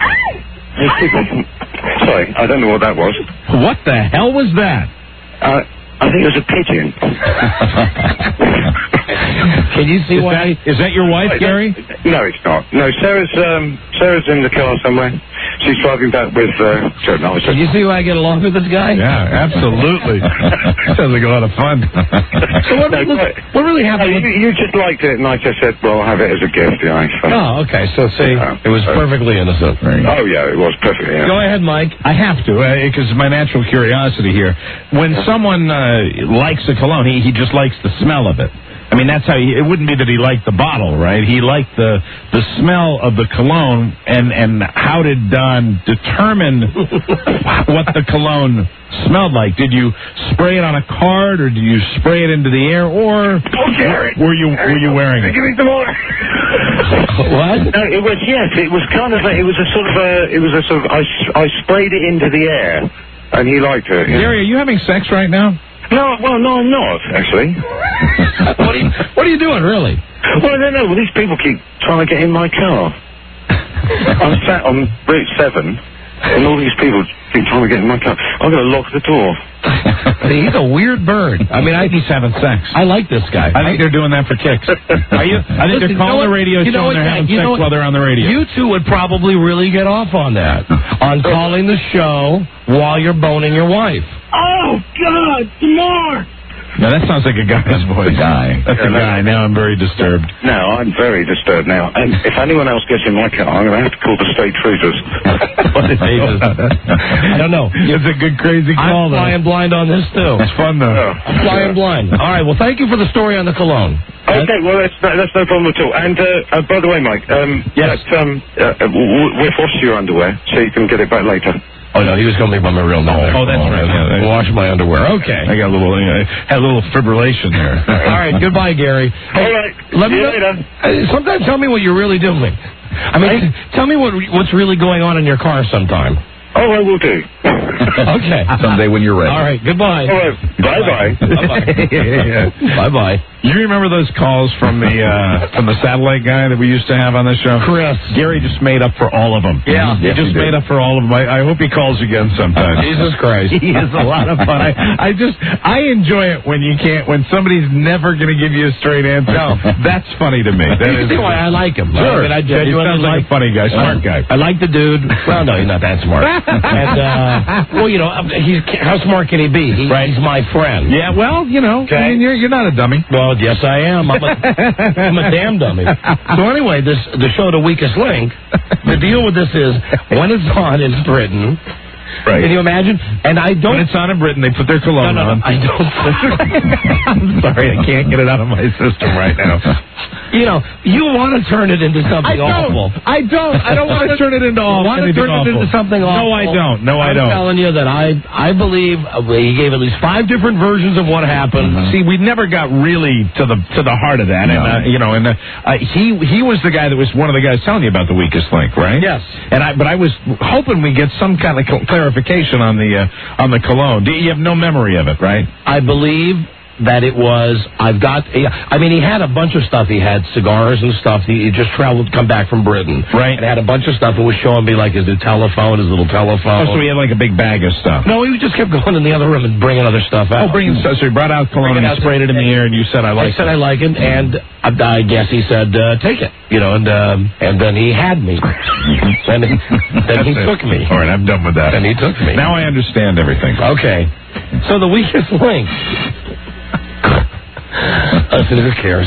Sorry, I don't know what that was. What the hell was that? Uh, I think it was a pigeon. Can you see is why? That, is that your wife, Wait, Gary? No, it's not. No, Sarah's um, Sarah's in the car somewhere. She's driving back with uh, Joe. No, Can you see why I get along with this guy? Yeah, absolutely. Sounds like a lot of fun. So what, no, what, what really happened? No, you, you just liked it, and I just said, well, I'll have it as a gift. Yeah, oh, okay. So, see, uh, it was perfectly innocent. Oh, yeah, it was perfectly innocent. Go ahead, Mike. I have to, because uh, my natural curiosity here. When someone uh, likes a cologne, he, he just likes the smell of it. I mean, that's how he, it wouldn't be that he liked the bottle, right? He liked the the smell of the cologne, and, and how did Don determine what the cologne smelled like? Did you spray it on a card, or did you spray it into the air, or oh, Gary, were you were you wearing it? Give me some more. What? No, it was, yes, it was kind of, a, it was a sort of a, it was a sort of, I, I sprayed it into the air, and he liked it. Gary, are you having sex right now? No, well, no, I'm not, actually. What are you, what are you doing, really? Well, I don't know. Well, these people keep trying to get in my car. I'm sat on Route seven, and all these people keep trying to get in my car. I'm going to lock the door. See, he's a weird bird. I mean, I, he's having sex. I like this guy. I think they're doing that for kicks. Are you? I think Listen, they're calling you know the radio you show know and they're what, having you sex know what, while they're on the radio. You two would probably really get off on that. On calling the show while you're boning your wife. Oh, God, some more. Now, that sounds like a guy's voice. The guy. That's a guy. Now I'm very disturbed. No, I'm very disturbed now. And if anyone else gets in my car, I'm going to have to call the state troopers. What is I don't know. It's a good, crazy call, I'm flying blind on this, too. It's fun, though. Oh, I'm flying blind. All right, well, thank you for the story on the cologne. Okay, well, that's, that's no problem at all. And, uh, uh, by the way, Mike, um, yes. that, um, uh, we've washed your underwear, so you can get it back later. Oh, no, he was going to leave by my real name. Oh, that's right. Yeah, Wash my underwear. Okay. I got a little, you know, had a little fibrillation there. All right, goodbye, Gary. Hey, all right. Let See me you know, later. uh, sometimes tell me what you're really doing. I mean, right? Tell me what what's really going on in your car sometime. Oh, I will do. Okay. Someday when you're ready. All right. Goodbye. All right. Bye-bye. Bye-bye. Bye-bye. You remember those calls from the uh, from the satellite guy that we used to have on the show? Chris. Gary just made up for all of them. Yeah. He Yes, just he did. made up for all of them. I, I hope he calls again sometime. Jesus Christ. He is a lot of fun. I, I just, I enjoy it when you can't, when somebody's never going to give you a straight answer. No. That's funny to me. That You is, see why I like him. Sure. I mean, I Yeah, he genuinely sounds like like a funny guy, smart guy. I like the dude. Well, no, he's not that smart. And, uh, well, you know, he's, how smart can he be? He, Right. He's my friend. Yeah, well, you know, Okay. I mean, you're, you're not a dummy. Well, yes, I am. I'm a, I'm a damn dummy. So anyway, this the show, The Weakest Link, the deal with this is when it's on in Britain, Right. can you imagine? And I don't... When it's on in Britain, they put their cologne no, no, on. no, I don't... I'm sorry, I can't get it out of my system right now. You know, you want to turn it into something I don't. awful. I don't. I don't want to turn it into all. Want to anything turn it awful. into something awful? No, I don't. No, I I'm don't. telling you that I I believe uh, he gave at least five different versions of what happened. Mm-hmm. See, we never got really to the to the heart of that, No. and uh, you know, and uh, uh, he he was the guy that was one of the guys telling you about the weakest link, right? Yes. And I, but I was hoping we get some kind of cl- clarification on the uh, on the cologne. Do you have no memory of it, right? I believe that it was, I've got, I mean, he had a bunch of stuff. He had cigars and stuff. He, he just traveled, come back from Britain. Right. And had a bunch of stuff and was showing me, like, his new telephone, his little telephone. Oh, so he had like a big bag of stuff. No, he just kept going in the other room and bringing other stuff out. Oh, bringing stuff. So he brought out cologne Bring it and out he sprayed it in the air, and you said, "I like." I said I like it, and I, I guess he said, uh, take it, you know, and um, and then he had me. then he, then he That's it. took me. All right, I'm done with that. And he took me. Now I understand everything. Okay. So the weakest link. Listen, who cares?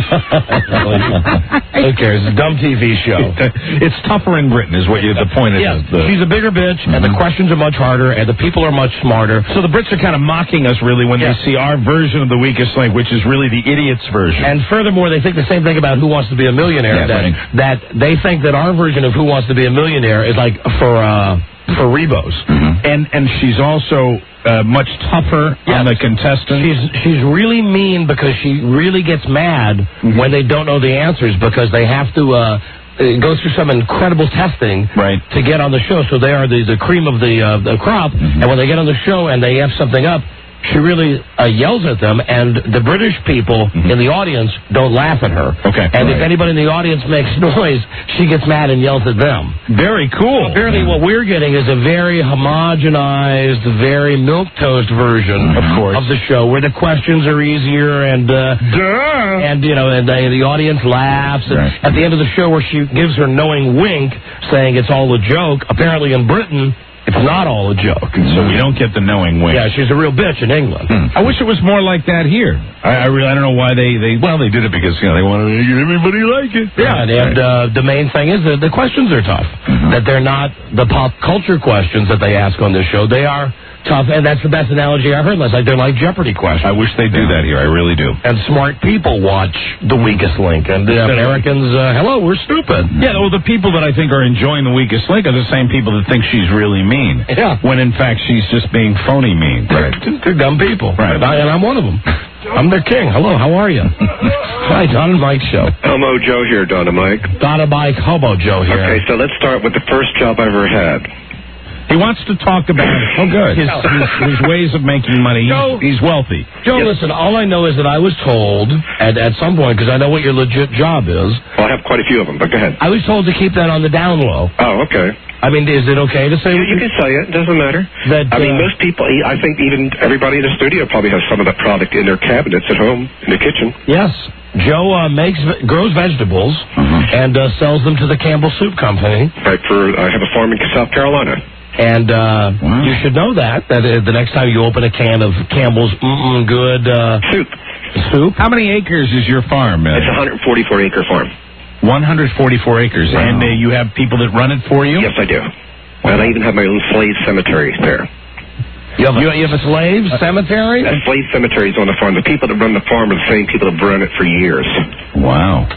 Who cares? It's a dumb T V show. It's tougher in Britain, is what you, the point Yeah, is. The, she's a bigger bitch, and the questions are much harder, and the people are much smarter. so the Brits are kind of mocking us, really, when Yes. they see our version of the weakest link, which is really the idiot's version. And furthermore, they think the same thing about Who Wants to Be a Millionaire. Yeah, that, right. that they think that our version of Who Wants to Be a Millionaire is like for uh, for Rebos. and and she's also uh, much tougher Yes. on the contestants. She's she's really mean because she really gets mad when they don't know the answers because they have to uh, uh, go through some incredible testing Right. to get on the show. So they are the, the cream of the uh, the crop. And when they get on the show and they F something up, she really uh, yells at them, and the British people in the audience don't laugh at her. Okay. And if Right. anybody in the audience makes noise, she gets mad and yells at them. Very cool. Apparently what we're getting is a very homogenized, very milquetoast version Of course. of the show where the questions are easier and, uh, Duh. and you know, and they, the audience laughs. And Right. at the end of the show where she gives her knowing wink saying it's all a joke, apparently in Britain, it's not all a joke. So we don't get the knowing wink. Yeah, she's a real bitch in England. I wish it was more like that here. I, I really, I don't know why they, they, well, they did it because, you know, they wanted to get everybody like it. Yeah, and, and uh, the main thing is that the questions are tough. That they're not the pop culture questions that they ask on this show. They are tough, and that's the best analogy I heard last night. They're like Jeopardy questions. I wish they do that here. I really do. And smart people watch The Weakest Link, and the Americans, uh, hello, we're stupid. Yeah, well, the people that I think are enjoying the weakest link are the same people that think she's really mean. Yeah. When in fact she's just being phony mean. They're, they're dumb people. Right. And, I, and I'm one of them. I'm their king. Hello, how are you? Hi, Don and Mike show. Homo Joe here, Donna Mike. Donna Mike, Hobo Joe here. Okay, so let's start with the first job I ever had. He wants to talk about Oh, good. his, his, his ways of making money. Joe- He's, he's wealthy. Joe, listen, all I know is that I was told at, at some point, because I know what your legit job is, Well, I have quite a few of them, but go ahead. I was told to keep that on the down low. Oh, okay. I mean, is it okay to say You, you can say it. It doesn't matter. that? I mean, uh, most people, I think even everybody in the studio probably has some of that product in their cabinets at home, in the kitchen. Yes. Joe uh, makes grows vegetables and uh, sells them to the Campbell Soup Company. Right, for, I have a farm in South Carolina. And uh, you should know that, that uh, the next time you open a can of Campbell's mm-mm good uh, Soup. soup. How many acres is your farm? Uh, It's a one hundred forty-four acre farm. one hundred forty-four acres. Wow. And uh, you have people that run it for you? Yes, I do. And I even have my own slave cemetery there. You have, you, you have a slave cemetery? That slave cemetery is on the farm. The people that run the farm are the same people that have run it for years. Wow.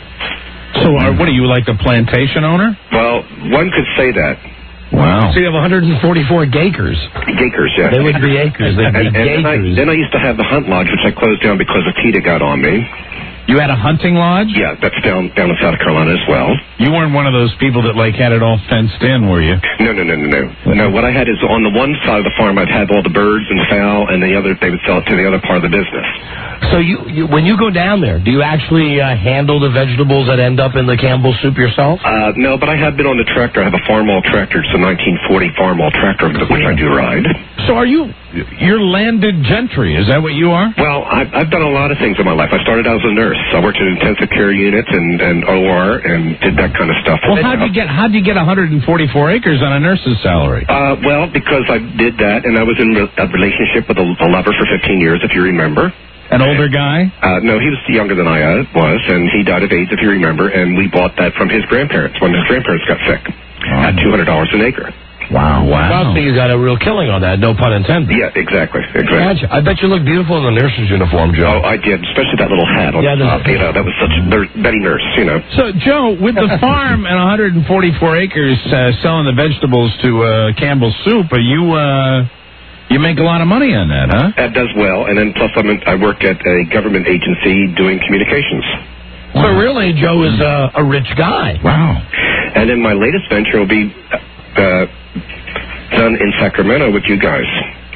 So uh, what are you, like the plantation owner? Well, one could say that. Wow. So you have one hundred forty-four gakers. Gakers, yeah. They wouldn't be acres, they'd be and, and then, I, gakers. then I used to have the hunt lodge, which I closed down because a PETA got on me. You had a hunting lodge? Yeah, that's down down in South Carolina as well. You weren't one of those people that, like, had it all fenced in, were you? No, no, no, no, no. No, what I had is on the one side of the farm, I'd have all the birds and fowl, and the other, they would sell it to the other part of the business. So you, you when you go down there, do you actually uh, handle the vegetables that end up in the Campbell soup yourself? Uh, no, but I have been on the tractor. I have a Farmall tractor. It's a nineteen forty Farmall tractor, which I do ride. So are you, you're landed gentry, is that what you are? Well, I've, I've done a lot of things in my life. I started out as a nurse. I worked in intensive care units and, and O R and did that kind of stuff. Well, how'd you get, how'd you get one hundred forty-four acres on a nurse's salary? Uh, well, because I did that, and I was in a relationship with a, a lover for fifteen years, if you remember. An older guy? Uh, no, he was younger than I uh, was, and he died of AIDS, if you remember, and we bought that from his grandparents when his grandparents got sick at two hundred dollars an acre. Wow, wow. Well, so you got a real killing on that, no pun intended. Yeah, exactly, exactly. I bet you look beautiful in the nurse's uniform, Joe. Oh, I did, especially that little hat on yeah, top. You know, that was such a nurse, Betty Nurse, you know. So, Joe, with the farm and one hundred forty-four acres uh, selling the vegetables to uh, Campbell Soup, are you... Uh You make a lot of money on that, huh? That does well, and then plus I'm in, I work at a government agency doing communications. Wow. So really, Joe is uh, a rich guy. Wow. And then my latest venture will be uh, done in Sacramento with you guys.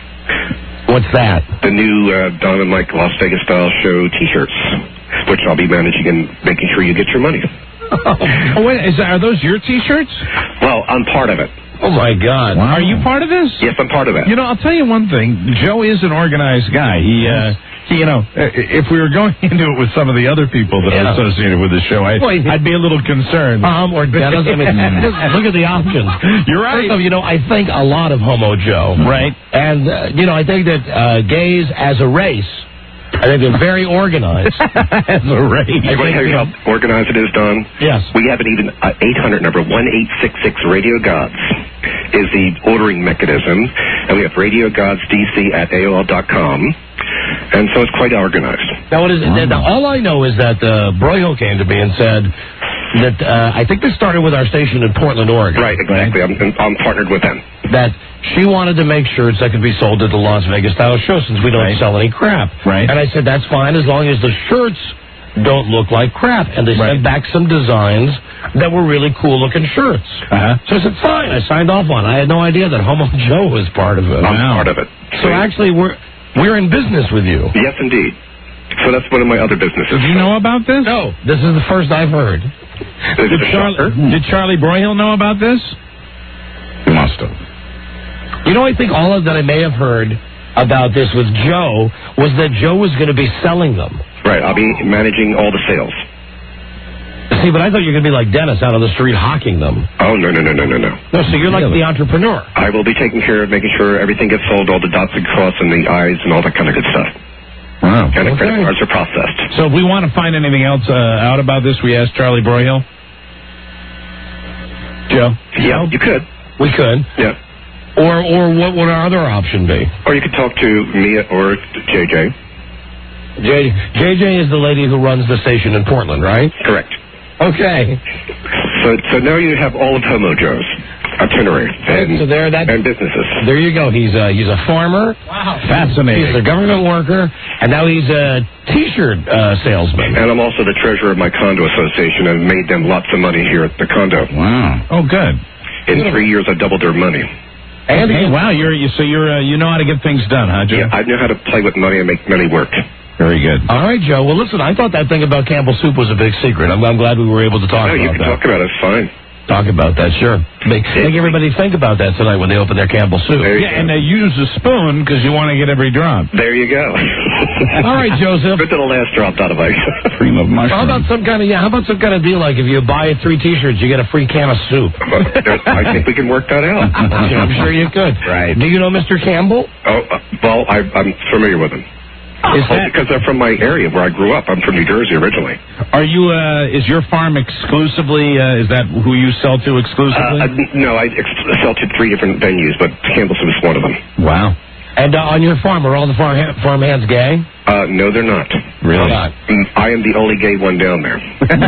What's that? The new uh, Don and Mike Las Vegas Style Show T-shirts, which I'll be managing and making sure you get your money. Oh, wait, is that, are those your T-shirts? Well, I'm part of it. Oh, my God. Wow. Are you part of this? Yes, I'm part of it. You know, I'll tell you one thing. Joe is an organized guy. He, uh, he, you know, if we were going into it with some of the other people that yeah. are associated with the show, I, I'd be a little concerned. Um, or Dennis, I mean, look at the options. You're right. First of, you know, I think a lot of Homo Joe. Right. And, uh, you know, I think that uh, gays as a race, I think they're very organized. As a race. Hey, want to hear how organized it is, Don? Yes. We have an even uh, eight hundred number, one eight six six Radio Gods is the ordering mechanism, and we have Radio Gods D C at A O L dot com, and so it's quite organized. Now, what is it? Wow. Now, all I know is that uh, Broyhill came to me and said that uh, I think they started with our station in Portland, Oregon. Right, exactly. I'm, I'm partnered with them. That she wanted to make shirts that could be sold at the Las Vegas Style Show since we don't right. sell any crap. Right. And I said, that's fine as long as the shirts don't look like crap. And they right. sent back some designs that were really cool-looking shirts. Uh-huh. So I said, fine. I signed off on it. I had no idea that Homo Joe was part of it. I'm wow. part of it. So actually, we're we're in business with you. Yes, indeed. So that's one of my other businesses. Did you know about this? No. This is the first I've heard. Is Did, it a Char- shocker? did Charlie Broyhill know about this? He must have. You know, I think all of that I may have heard about this with Joe was that Joe was going to be selling them. Right, I'll be managing all the sales. See, but I thought you were going to be like Dennis out on the street hawking them. Oh, no, no, no, no, no, no. No, so you're like the entrepreneur. I will be taking care of making sure everything gets sold, all the dots and cross and the I's and all that kind of good stuff. Wow. And the Okay. credit cards are processed. So if we want to find anything else uh, out about this, we ask Charlie Broyhill. Joe? Yeah, you could. We could. Yeah. Or or what would our other option be? Or you could talk to me or J J. J J J is the lady who runs the station in Portland, right? Correct. Okay. So so now you have all of Homo Joe's itinerary and, so there, that, and businesses. There you go. He's a, he's a farmer. Wow. Fascinating. He's a government worker. And now he's a T-shirt uh, salesman. And I'm also the treasurer of my condo association and made them lots of money here at the condo. Wow. Oh, good. In three years, I doubled their money. And hey, wow, you're you, so you're uh, you know how to get things done, huh, Joe? Yeah, I know how to play with money and make money work. Very good. All right, Joe. Well, listen, I thought that thing about Campbell Soup was a big secret. I'm, I'm glad we were able to talk No, about you can that. talk about it. It's fine. Talk about that, sure. Make, make everybody think about that tonight when they open their Campbell Soup. There you Yeah, go. and they use a spoon because you want to get every drop. There you go. All right, Joseph. Good to the last drop out of ice. Cream of mushroom. How about some kind of yeah? How about some kind of deal like if you buy three T-shirts, you get a free can of soup? I think we can work that out. I'm sure you could. Right. Do you know Mister Campbell? Oh, uh, well, I, I'm familiar with them. Is Well, that, because they're from my area where I grew up. I'm from New Jersey originally. are you? Uh, is your farm exclusively? Uh, is that who you sell to exclusively? Uh, uh, no, I ex- sell to three different venues, but Campbell's was one of them. Wow. And uh, on your farm, are all the farm ha- farm hands gay? Uh, no, they're not. Really? Mm, I am the only gay one down there.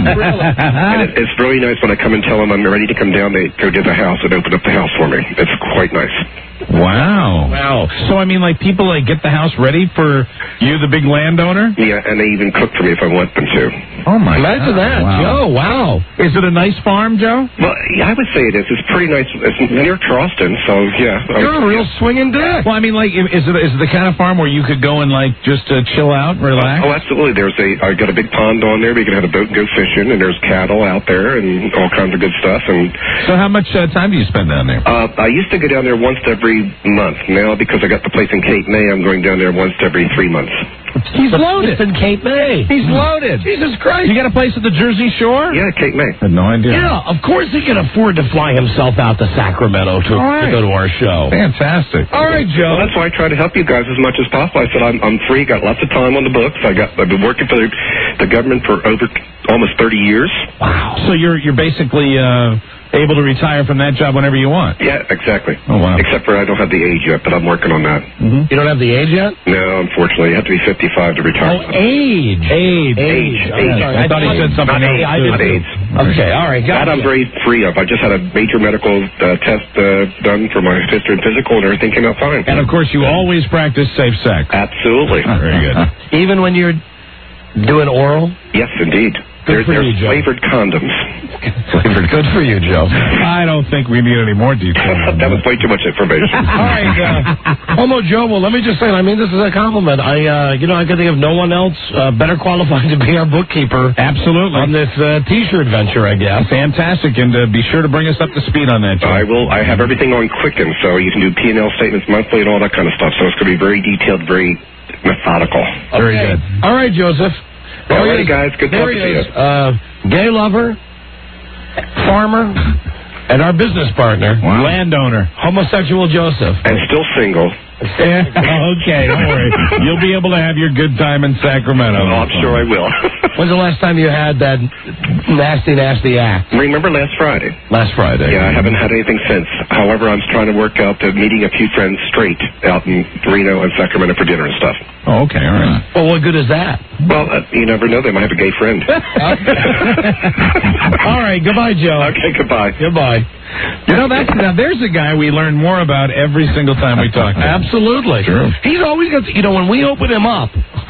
And it, it's really nice when I come and tell them I'm ready to come down. They go to the house and open up the house for me. It's quite nice. Wow. Wow. So, I mean, like, people, like, get the house ready for you, the big landowner? Yeah, and they even cook for me if I want them to. Oh, my Imagine God. that, Wow. Joe. Wow. Is it a nice farm, Joe? Well, yeah, I would say it is. It's pretty nice. It's near Charleston, so, yeah. You're a real swinging dick. Well, I mean, like, is it is it the kind of farm where you could go and, like, just uh, chill out, relax? Oh, absolutely. There's a, I got a big pond on there. We can have a boat and go fishing, and there's cattle out there and all kinds of good stuff. And So how much uh, time do you spend down there? uh, I used to go down there once every month. Now, because I got the place in Cape May, I'm going down there once every three months. He's loaded. It's in Cape May. He's loaded. Jesus Christ. You got a place at the Jersey Shore? Yeah, Cape May. I had no idea. Yeah, of course he can afford to fly himself out to Sacramento to, All right. to go to our show. Fantastic. All right, Joe. Well, that's why I try to help you guys as much as possible. I said I'm, I'm free, got lots of time on the books. I got I've been working for the, the government for over almost thirty years. Wow. So you're you're basically uh, able to retire from that job whenever you want. Yeah, exactly. Oh wow. Except for I don't have the age yet, but I'm working on that. Mm-hmm. You don't have the age yet? No, unfortunately, you have to be fifty-five to retire. Oh, age. Age. Age. Oh, Age. sorry. I thought he said something Not else, age. too. Not age. Okay, all right, got That I'm very free of. I just had a major medical uh, test uh, done for my history and physical, and everything came out fine. And of course, you always practice safe sex. Absolutely. Very good. Even when you're doing oral? Yes, indeed. Good There's, for there's you, Joe. flavored condoms. Flavored. Good for you, Joe. I don't think we need any more details. That was way too much information. All right, uh, Homo Joe, well, let me just say, I mean, this is a compliment. I, uh, you know, I can think of no one else uh, better qualified to be our bookkeeper. Absolutely. On this uh, T-shirt venture, I guess. Fantastic, and uh, be sure to bring us up to speed on that, Joe. I will. I have everything on Quicken, so you can do P and L statements monthly and all that kind of stuff. So it's going to be very detailed, very methodical. Very good. All right, Joseph. There All he righty, is. guys. Good There talking he to is. you. Uh, gay lover, farmer, and our business partner, Wow. Landowner. homosexual Joseph. And still single. Yeah. Okay, don't worry. You'll be able to have your good time in Sacramento. Oh, I'm sure I will. When's the last time you had that nasty, nasty act? Remember last Friday? Last Friday. Yeah, I haven't had anything since. However, I'm trying to work out to meeting a few friends straight out in Reno and Sacramento for dinner and stuff. Oh, okay, all right. Well, what good is that? Well, uh, you never know. They might have a gay friend. All right, goodbye, Joe. Okay, goodbye. Goodbye. You know, that's, now there's a guy we learn more about every single time we talk to him. Absolutely. True. He's always got, you know, when we open him up,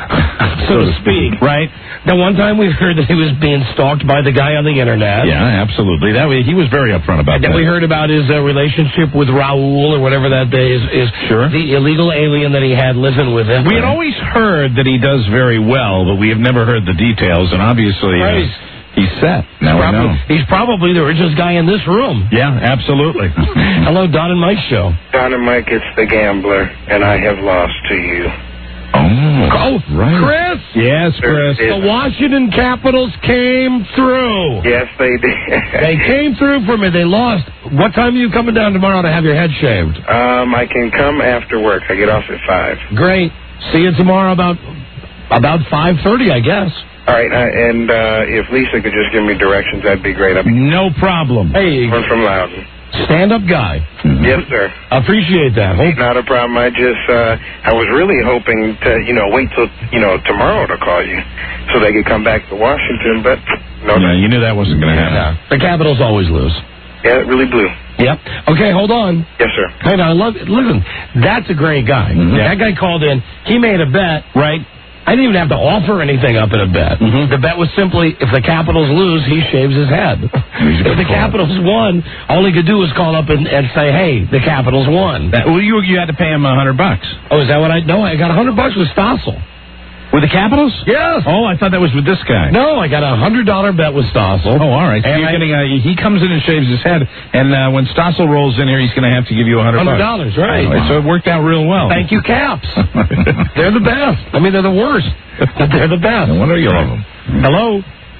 so to speak. Right? The one time we heard that he was being stalked by the guy on the internet. Yeah, absolutely. That way, he was very upfront about And then that. we heard about his uh, relationship with Raul or whatever that day is, is Sure. the illegal alien that he had living with him. We had always heard that he does very well, but we have never heard the details, and obviously uh, Right. he's set. Now we probably, know. He's probably the richest guy in this room. Yeah, absolutely. Hello, Don and Mike show. Don and Mike, it's the gambler, and I have lost to you. Oh, Oh, right. Chris! Yes, Chris. There is- The Washington Capitals came through. Yes, they did. They came through for me. They lost. What time are you coming down tomorrow to have your head shaved? Um, I can come after work. I get off at five. Great. See you tomorrow about about five thirty, I guess. All right, uh, and uh, if Lisa could just give me directions, that'd be great. I'm No problem. Hey, coming from Loudon. stand-up guy. Yes, sir. Appreciate that. Hope Not a problem. I just, uh, I was really hoping to, you know, wait till, you know, tomorrow to call you so they could come back to Washington, but no. Yeah, you knew that wasn't going to happen. Yeah. The Capitals always lose. Yeah, it really blew. Yep. Okay, hold on. Yes, sir. Hey, now, I love it. Listen, that's a great guy. Mhm. That guy called in. He made a bet. Right. I didn't even have to offer anything up in a bet. Mhm. The bet was simply, if the Capitals lose, he shaves his head. He's a If good the call. Capitals won, all he could do was call up and, and say, hey, the Capitals won. That, well, you you had to pay him a hundred bucks. Oh, is that what I... No, I got a hundred bucks with Stossel. With the Capitals? Yes. Oh, I thought that was with this guy. No, I got a hundred dollar bet with Stossel. Oh, all right. So And you're I- getting a, he comes in and shaves his head, and uh, when Stossel rolls in here, he's going to have to give you a hundred Hundred bucks. dollars, right? All right, so it worked out real well. Thank you, Caps. They're the best. I mean, they're the worst. But they're the best. No wonder you love them. Hello.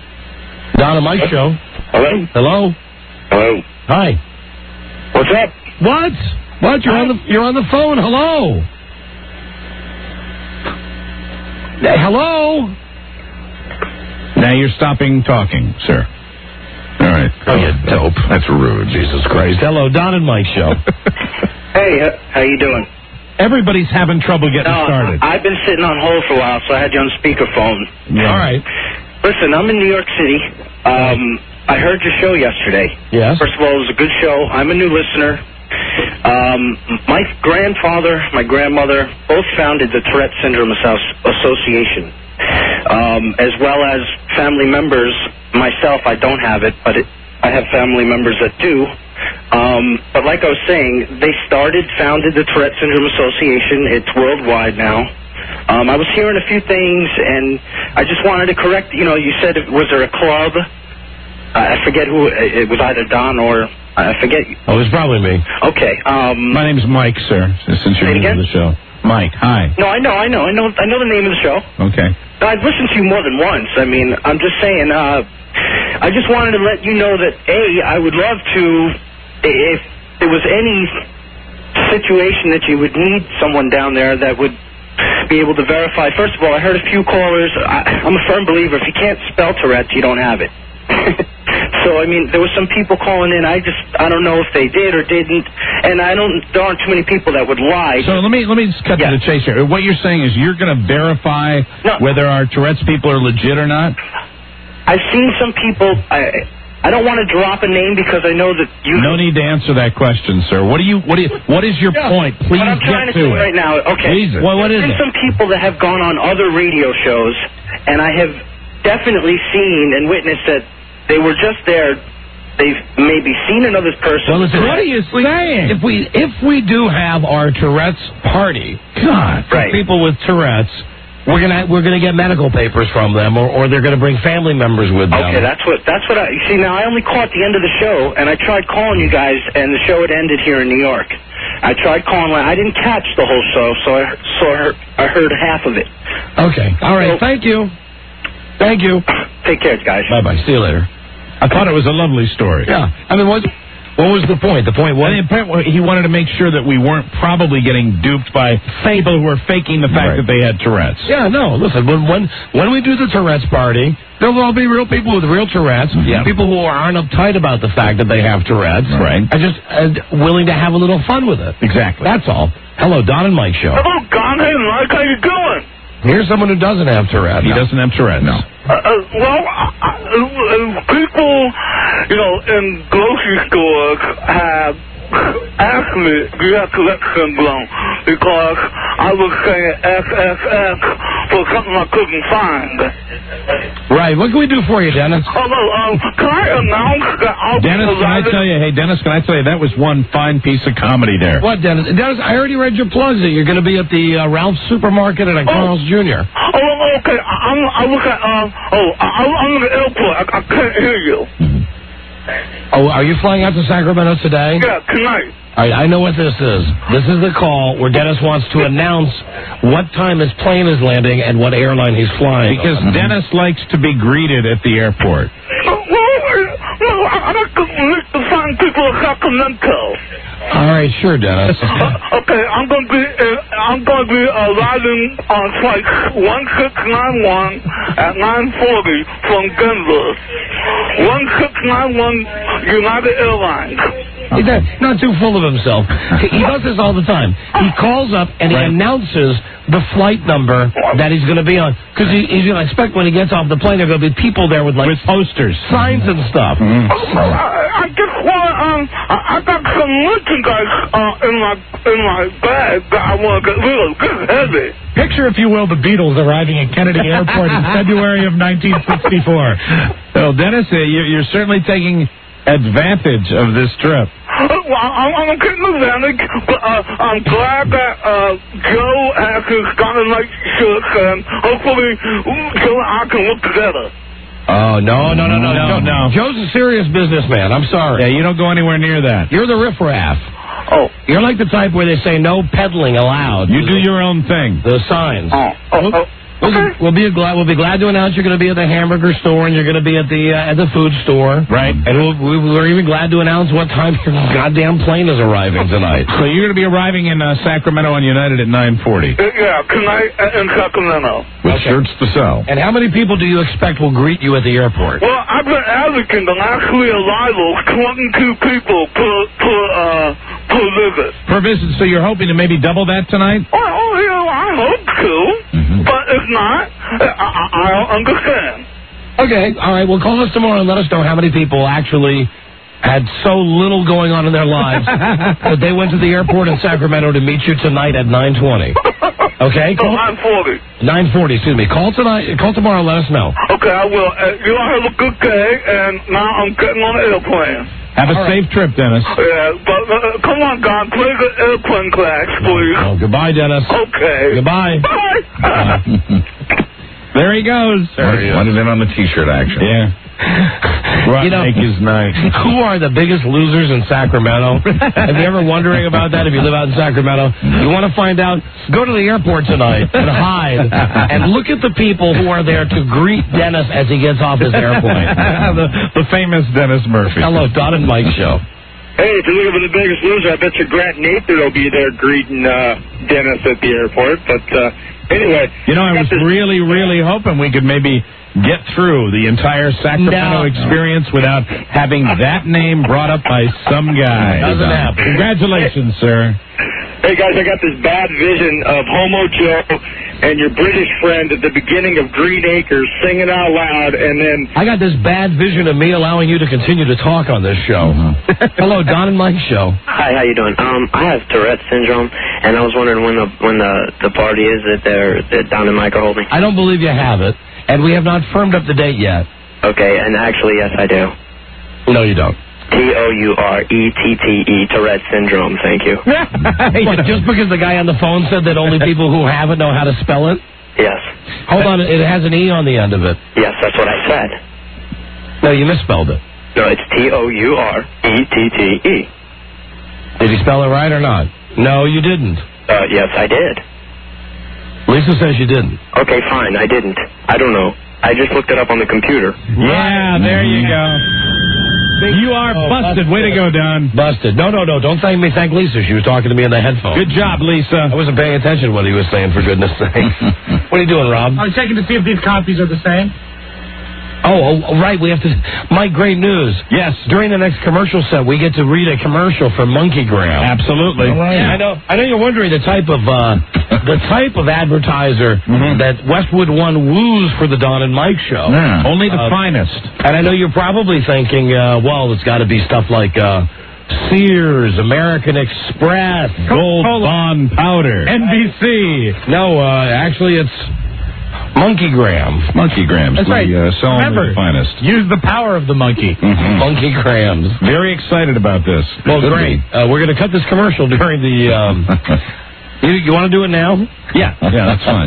Don and Mike show. Hello? Hello. Hello? Hi. What's up? What? What? You're on the you're on the phone. Hello. Hey, hello. Now you're stopping talking, sir. All right. Oh, you dope. That's rude. Jesus Christ. Hello, Don and Mike show. Hey, uh, how you doing? Everybody's having trouble getting no, started. I've been sitting on hold for a while, so I had you on speakerphone. Yeah. All right. Listen, I'm in New York City. Um, I heard your show yesterday. Yes. First of all, it was a good show. I'm a new listener. Um, my grandfather, my grandmother, both founded the Tourette Syndrome Asso- Association, um, as well as family members. Myself, I don't have it, but it, I have family members that do. Um, but like I was saying, they started, founded the Tourette Syndrome Association. It's worldwide now. Um, I was hearing a few things, and I just wanted to correct. You know, you said, was there a club? Uh, I forget who. It was either Don or I forget. Oh, it was probably me. Okay. Um, My name's Mike, sir. Since you're new to the show, Mike. Hi. No, I know, I know, I know, I know the name of the show. Okay. I've listened to you more than once. I mean, I'm just saying. Uh, I just wanted to let you know that A, I would love to, if there was any situation that you would need someone down there that would be able to verify. First of all, I heard a few callers. I, I'm a firm believer. If you can't spell Tourette's, you don't have it. So, I mean, there were some people calling in. I just, I don't know if they did or didn't. And I don't, there aren't too many people that would lie. So let me let me just cut Yeah. to the chase here. What you're saying is you're going to verify No. whether our Tourette's people are legit or not? I've seen some people. I I don't want to drop a name because I know that you. No need to answer that question, sir. What do you what do you, what is your Yeah. point? Please What I'm trying get to to say it. right now. Okay. Please. Well, what is There's it? some people that have gone on other radio shows, and I have definitely seen and witnessed that they were just there. They've maybe seen another person. Well, listen, what are you saying? If we if we do have our Tourette's party, God, for Right. people with Tourette's, we're gonna we're gonna get medical papers from them, or, or they're gonna bring family members with them. Okay, that's what that's what I you see. Now I only caught the end of the show, and I tried calling you guys, and the show had ended here in New York. I tried calling. I didn't catch the whole show, so I so I heard, I heard half of it. Okay, all right. So- Thank you. Thank you. Take care, guys. Bye bye. See you later. I thought it was a lovely story. Yeah. I mean, what what was the point? The point was Well, the point was he wanted to make sure that we weren't probably getting duped by people who were faking the fact Right. that they had Tourette's. Yeah, no, listen, when when when we do the Tourette's party, there'll all be real people with real Tourette's, Yeah. people who aren't uptight about the fact that they have Tourette's, Right. and just uh, willing to have a little fun with it. Exactly. That's all. Hello, Don and Mike Show. Hello, Don. Hey, Mike. How you doing? Here's someone who doesn't have Tourette's. He doesn't have Tourette's. No. Uh, uh, well, uh, uh, people, you know, in grocery stores have asked me, do you have Tourette's syndrome? Because I was saying F F F for something I couldn't find. Right. What can we do for you, Dennis? Hello, um, can I announce that I'll Dennis, be can I arriving- tell you, hey, Dennis, can I tell you, that was one fine piece of comedy there. What, Dennis? Dennis, I already read your plugs that you're going to be at the uh, Ralph's Supermarket and at Carl's Junior Oh, okay. I, I'm, I was at, um, oh, I, I'm in the airport. I, I can't hear you. Oh, are you flying out to Sacramento today? Yeah, tonight. All right, I know what this is. This is the call where Dennis wants to announce what time his plane is landing and what airline he's flying. Because on. Dennis likes to be greeted at the airport. Uh, well, well, I, I like to meet the fine people of Sacramento. All right, sure, Dennis. Uh, okay, I'm gonna be uh, I'm gonna be arriving on flight one six nine one at nine forty from Denver. One six nine one United Airlines. He's not, not too full of himself. He does this all the time. He calls up and he Right. announces the flight number that he's going to be on. Because he, he's going to expect when he gets off the plane, there are going to be people there with, like, With posters. signs and stuff. Mm-hmm. Oh, I, I just want um I, I got some merchandise uh, in my in my bag that I want to get rid of. It's heavy. Picture, if you will, the Beatles arriving at Kennedy Airport in February of nineteen sixty-four. Well, Dennis, uh, you're, you're certainly taking advantage of this trip. Well, I'm, I'm getting advantage, but uh, I'm glad that uh, Joe has his Donna Night shirts, and hopefully Joe and I can work together. Oh, no, no, no, no, No, Joe, no. Joe's a serious businessman. I'm sorry. Yeah, you don't go anywhere near that. You're the riffraff. Oh. You're like the type where they say no peddling allowed. You do your own thing. The signs. Oh, oh, oh. We'll, Okay. we'll be glad. We'll be glad to announce you're going to be at the hamburger store and you're going to be at the uh, at the food store, Right. And we'll, we, we're even glad to announce what time your goddamn plane is arriving tonight. So you're going to be arriving in uh, Sacramento on United at nine forty. Uh, yeah, tonight in Sacramento. With Okay. shirts to sell. And how many people do you expect will greet you at the airport? Well, I've been averaging the last three arrivals, twenty-two people per per uh who live it. Per visit, so you're hoping to maybe double that tonight? Oh, oh you know, I hope to. Mm-hmm. But if not, I, I, I don't understand. Okay, all right. Well, call us tomorrow and let us know how many people actually had so little going on in their lives that they went to the airport in Sacramento to meet you tonight at nine twenty. Okay? Call, nine forty. nine forty, excuse me. Call tonight. Call tomorrow and let us know. Okay, I will. Uh, you all have a good day, and now I'm getting on the airplane. Have a all safe right. trip, Dennis. Yeah, but uh, come on, Don. Play the airplane class, please. Oh, goodbye, Dennis. Okay. Goodbye. Bye. Uh, there he goes. There he wanted in on the T-shirt action. Yeah. You know, make his night. Who are the biggest losers in Sacramento? Have you ever wondering about that if you live out in Sacramento? You want to find out? Go to the airport tonight and hide and look at the people who are there to greet Dennis as he gets off his airplane. the, the famous Dennis Murphy. Hello, Don and Mike show. Hey, if you're looking for the biggest loser, I bet your Grant Nathan will be there greeting uh, Dennis at the airport. But uh, anyway. You know, I was really, really hoping we could maybe get through the entire Sacramento no. experience without having that name brought up by some guy. Doesn't happen. Congratulations, sir. Hey, guys, I got this bad vision of Homo Joe and your British friend at the beginning of Green Acres singing out loud, and then... I got this bad vision of me allowing you to continue to talk on this show. Mm-hmm. Hello, Don and Mike show. Hi, how you doing? Um, I have Tourette's syndrome, and I was wondering when the when the, the party is that they're that Don and Mike are holding. I don't believe you have it, and we have not firmed up the date yet. Okay, and actually, yes, I do. No, you don't. T O U R E T T E, Tourette's syndrome, thank you. What, just because the guy on the phone said that only people who have it know how to spell it? Yes. Hold on, it has an E on the end of it. Yes, that's what I said. No, you misspelled it. No, it's T O U R E T T E. Did he spell it right or not? No, you didn't. Uh, yes, I did. Lisa says you didn't. Okay, fine, I didn't. I don't know. I just looked it up on the computer. Yeah, there you go. You are oh, busted. busted. Way to go, Don. Busted. No, no, no. Don't thank me. Thank Lisa. She was talking to me in the headphones. Good job, Lisa. I wasn't paying attention to what he was saying, for goodness sake. What are you doing, Rob? I was checking to see if these copies are the same. Oh, oh, right. We have to. Mike, great news. Yes. During the next commercial set, we get to read a commercial for MonkeyGram. Absolutely. Right. Yeah. I know. I know you're wondering the type of uh, the type of advertiser mm-hmm. that Westwood One woos for the Don and Mike show. Yeah. Only the uh, finest. And I know you're probably thinking, uh, well, it's got to be stuff like uh, Sears, American Express, Gold Bond Powder, N B C. No, uh, actually, it's MonkeyGrams. MonkeyGrams. That's right. We, uh, sell Remember, the finest. Use the power of the monkey. Mm-hmm. MonkeyGrams. Very excited about this. Well, great. Uh, we're going to cut this commercial during the... Um, you you want to do it now? Yeah. Yeah, that's fine.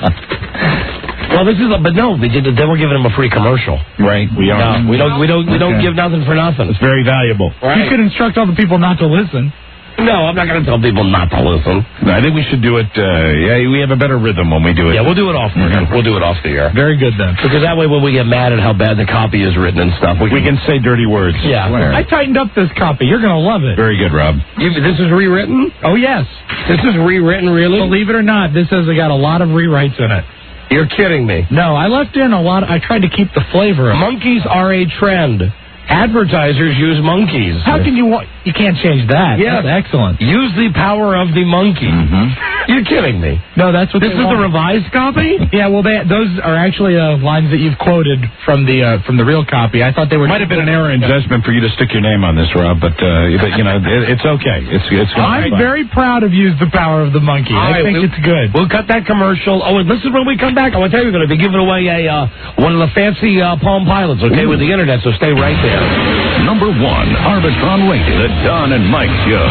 Well, this is a... But no, they did, then we're giving them a free commercial. Right. We are. No, we don't, we don't, we don't okay. give nothing for nothing. It's very valuable. Right. You could instruct all the people not to listen. No, I'm not going to tell people not to listen. No, I think we should do it. Uh, yeah, we have a better rhythm when we do it. Yeah, we'll do it off. Mm-hmm. We'll do it off the air. Very good then. Because that way, when we get mad at how bad the copy is written and stuff, we can, we can say dirty words. Yeah, I tightened up this copy. You're going to love it. Very good, Rob. You, this is rewritten? Oh yes, this is rewritten. Really? Believe it or not, this has got a lot of rewrites in it. You're kidding me. No, I left in a lot. I tried to keep the flavor of it. Monkeys are a trend. Advertisers use monkeys. How can you... Wa- you can't change that. Yeah. That's excellent. Use the power of the monkey. Mm-hmm. You're kidding me. No, that's what This they is want. the revised copy? Yeah, well, they, those are actually uh, lines that you've quoted from the uh, from the real copy. I thought they were... Might have been an error in judgment for you to stick your name on this, Rob, but, uh, but you know, it, it's okay. It's it's. I'm very proud of Use the Power of the Monkey. All I right, think we'll, it's good. We'll cut that commercial. Oh, and listen, when we come back, I want to tell you we're going to be giving away a uh, one of the fancy uh, Palm Pilots, okay, Ooh. with the internet, so stay right there. Number one, Arbitron rated, the Don and Mike Show.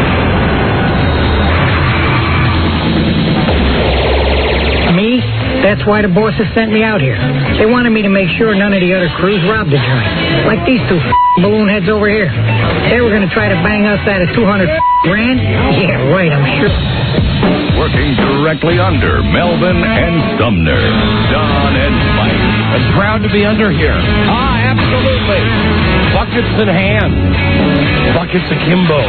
Me? That's why the bosses sent me out here. They wanted me to make sure none of the other crews robbed the joint. Like these two balloon heads over here. They were going to try to bang us out of two hundred grand? Yeah, right, I'm sure. Working directly under Melvin and Sumner, Don and Mike. I'm proud to be under here. Ah, absolutely. Buckets in hand. Buckets akimbo.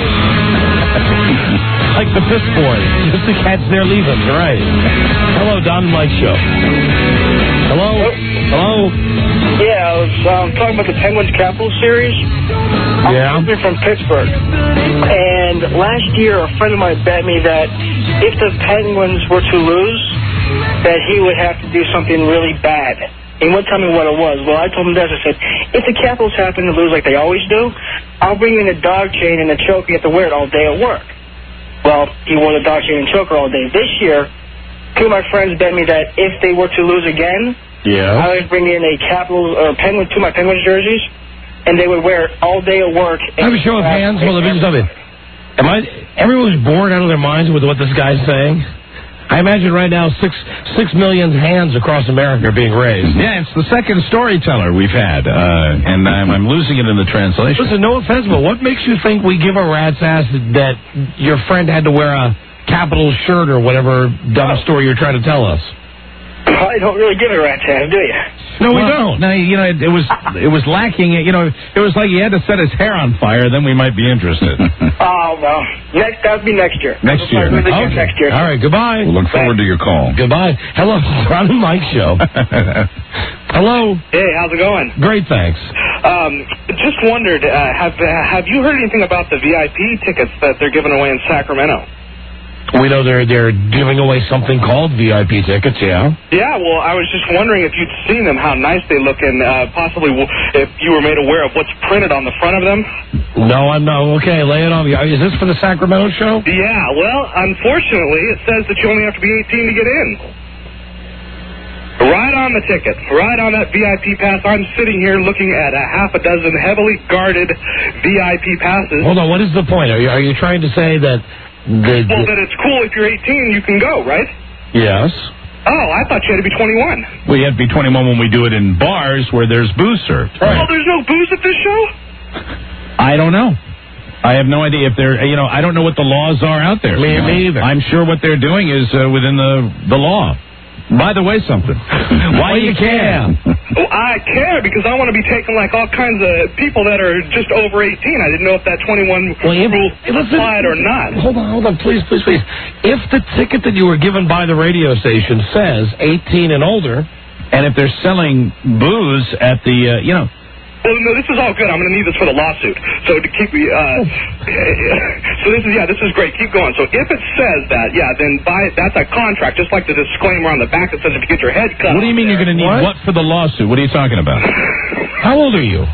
Like the piss boys. Just to catch their leaving, right. Hello, Don and Mike Show. Hello? Hello? Yeah, I was um, talking about the Penguins Capitals series. Yeah? I'm from Pittsburgh. And And last year, a friend of mine bet me that if the Penguins were to lose, that he would have to do something really bad. He wouldn't tell me what it was. Well, I told him this. I said, if the Capitals happen to lose like they always do, I'll bring you in a dog chain and a choke. You have to wear it all day at work. Well, he wore the dog chain and choker all day. This year, two of my friends bet me that if they were to lose again, yeah, I would bring in a Capitals or Penguins, two of my Penguins jerseys, and they would wear it all day at work. I have a show of hands. Hold on, let me just tell you. Am I? Everyone's bored out of their minds with what this guy's saying. I imagine right now six six million hands across America are being raised. Yeah, it's the second storyteller we've had, uh, and I'm, I'm losing it in the translation. Listen, no offense, but what makes you think we give a rat's ass that your friend had to wear a Capital shirt or whatever dumb story you're trying to tell us? Probably don't really give a rat's ass, do you? No, we don't. No, you know, it, it was it was lacking. You know, it was like he had to set his hair on fire. Then we might be interested. Oh well, next that'll be next year. Next year. Okay. Next year. All right. Goodbye. We'll look forward to your call. Goodbye. Hello, Ron and Mike show. Hello. Hey, how's it going? Great, thanks. Um, just wondered, uh, have have you heard anything about the V I P tickets that they're giving away in Sacramento? We know they're they're giving away something called V I P tickets, yeah? Yeah, well, I was just wondering if you'd seen them, how nice they look, and uh, possibly if you were made aware of what's printed on the front of them. No, I'm not. Okay, lay it on me. Is this for the Sacramento show? Yeah, well, unfortunately, it says that you only have to be eighteen to get in. Right on the ticket, right on that V I P pass. I'm sitting here looking at a half a dozen heavily guarded V I P passes. Hold on, what is the point? Are you, are you trying to say that... The, well, that it's cool if you're eighteen, you can go, right? Yes. Oh, I thought you had to be twenty-one. Well, you have to be twenty-one when we do it in bars where there's booze served. Right. Oh, there's no booze at this show? I don't know. I have no idea if they're, you know, I don't know what the laws are out there. Me, me either. I'm sure what they're doing is uh, within the, the law. By the way, something. Why do you care? Well, I care because I want to be taking like all kinds of people that are just over eighteen. I didn't know if that twenty-one well, if, rule listen, applied or not. Hold on, hold on, please, please, please. If the ticket that you were given by the radio station says eighteen and older, and if they're selling booze at the, uh, you know, well, no, this is all good. I'm going to need this for the lawsuit. So to keep me, uh, so this is, yeah, this is great. Keep going. So if it says that, yeah, then buy, that's a contract, just like the disclaimer on the back that says if you get your head cut. What do you mean you're going to need what? what for the lawsuit? What are you talking about? How old are you?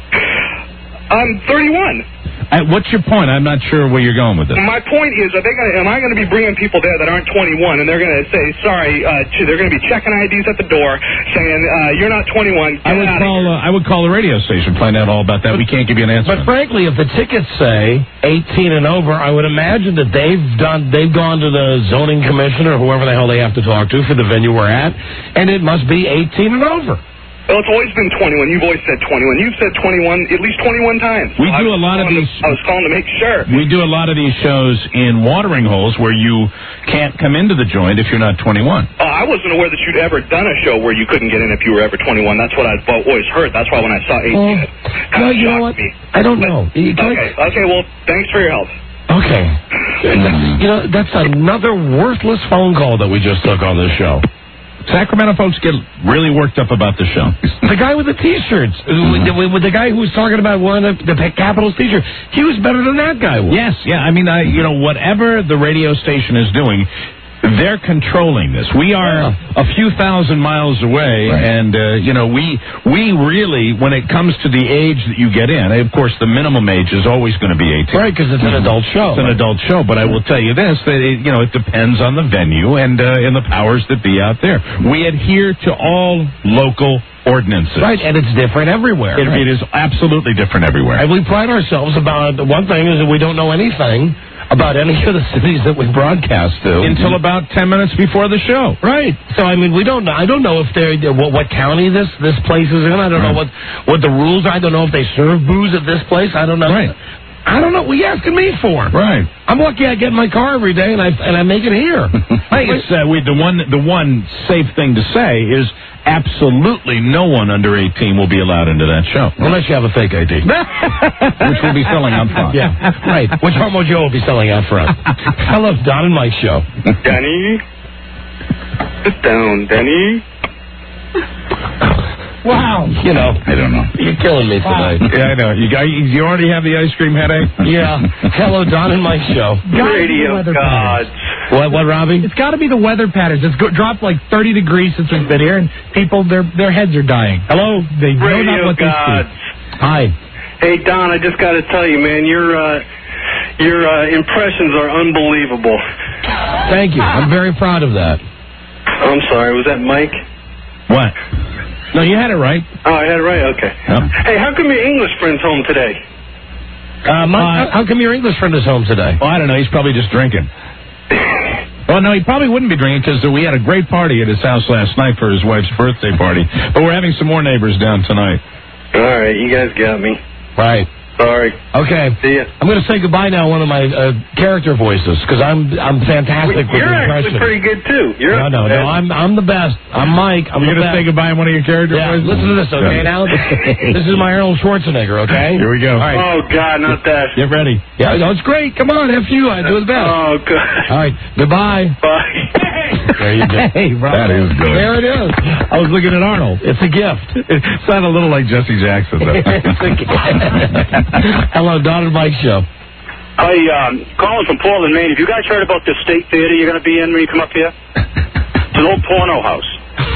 I'm thirty-one. Uh, what's your point? I'm not sure where you're going with this. My point is, are they gonna, am I going to be bringing people there that aren't twenty-one, and they're going to say, sorry, uh, they're going to be checking I Ds at the door, saying, uh, you're not twenty-one. I would call. Uh, I would call the radio station, find out all about that. But, we can't give you an answer. But frankly, if the tickets say eighteen and over, I would imagine that they've done, they've gone to the zoning commissioner, whoever the hell they have to talk to for the venue we're at, and it must be eighteen and over. Well, it's always been twenty-one. You've always said twenty-one. You've said twenty-one at least twenty-one times. We do a lot of these. I was calling to make sure. We do a lot of these shows in watering holes where you can't come into the joint if you're not twenty-one. Uh, I wasn't aware that you'd ever done a show where you couldn't get in if you were ever twenty-one. That's what I've always heard. That's why when I saw eighteen, it kind well, of you know what? me. I don't know. Okay. Okay. Well, thanks for your help. Okay. You know, that's another worthless phone call that we just took on this show. Sacramento folks get really worked up about the show. The guy with the T-shirts, with, the, with the guy who was talking about wearing the, the Capitals T-shirt, he was better than that guy was. Yes, yeah. I mean, I, you know, whatever the radio station is doing, they're controlling this. We are yeah. a few thousand miles away, right. and uh, you know, we we really, when it comes to the age that you get in, of course, the minimum age is always going to be eighteen, right? Because it's an adult show. It's an right? adult show. But I will tell you this: that it, you know, it depends on the venue and uh, and the powers that be out there. We adhere to all local ordinances. Right, and it's different everywhere. It, right? it is absolutely different everywhere. And we pride ourselves about one thing is that we don't know anything about any of the cities that we broadcast to until about ten minutes before the show. Right. So I mean, we don't know. I don't know if they're what, what county this this place is in. I don't right. know what what the rules are. I don't know if they serve booze at this place. I don't know. Right. I don't know. What are you asking me for? Right. I'm lucky I get in my car every day and I and I make it here. I think it's uh, we, the one the one safe thing to say is absolutely no one under eighteen will be allowed into that show. Unless you have a fake I D. Which will be selling out front. Yeah, right. Which Homo Joe will be selling out front. I love Don and Mike show. Danny. Sit down, Danny. Wow. You know. I don't know. You're killing me tonight. Yeah, I know. You got, you already have the ice cream headache? Yeah. Hello, Don and Mike show. Radio gods. What, what, Robbie? It's got to be the weather patterns. It's go- dropped like thirty degrees since we've been here, and people, their their heads are dying. Hello? They know not Radio what they gods. see. Hi. Hey, Don, I just got to tell you, man, your uh, your uh, impressions are unbelievable. Thank you. I'm very proud of that. I'm sorry, was that Mike? What? No, you had it right. Oh, I had it right? Okay. Hey, how come your English friend's home today? Uh, Mike, how come your English friend is home today? Well, I don't know. He's probably just drinking. Well, no, he probably wouldn't be drinking because we had a great party at his house last night for his wife's birthday party. But we're having some more neighbors down tonight. All right, you guys got me. Right. Sorry. Okay. See ya. I'm going to say goodbye now. One of my uh, character voices, because I'm I'm fantastic with You're the actually impression. pretty good too. You're no, no, no. I'm I'm the best. I'm Mike. I'm You're the going to best. say goodbye in one of your character Yeah. voices? Listen to this, okay? Yeah. Now this is my Arnold Schwarzenegger. Okay. Here we go. All right. Oh God, not that. Get ready. Yeah, no, it's great. Come on, F you. I do the best. Oh God. All right. Goodbye. Bye. There you go. Hey, that is good. There it is. I was looking at Arnold. It's a gift. It sounded a little like Jesse Jackson, though. It's a gift. Hello, Don and Mike show. Hi, um, calling from Portland, Maine. Have you guys heard about the State Theater you're going to be in when you come up here? It's an old porno house.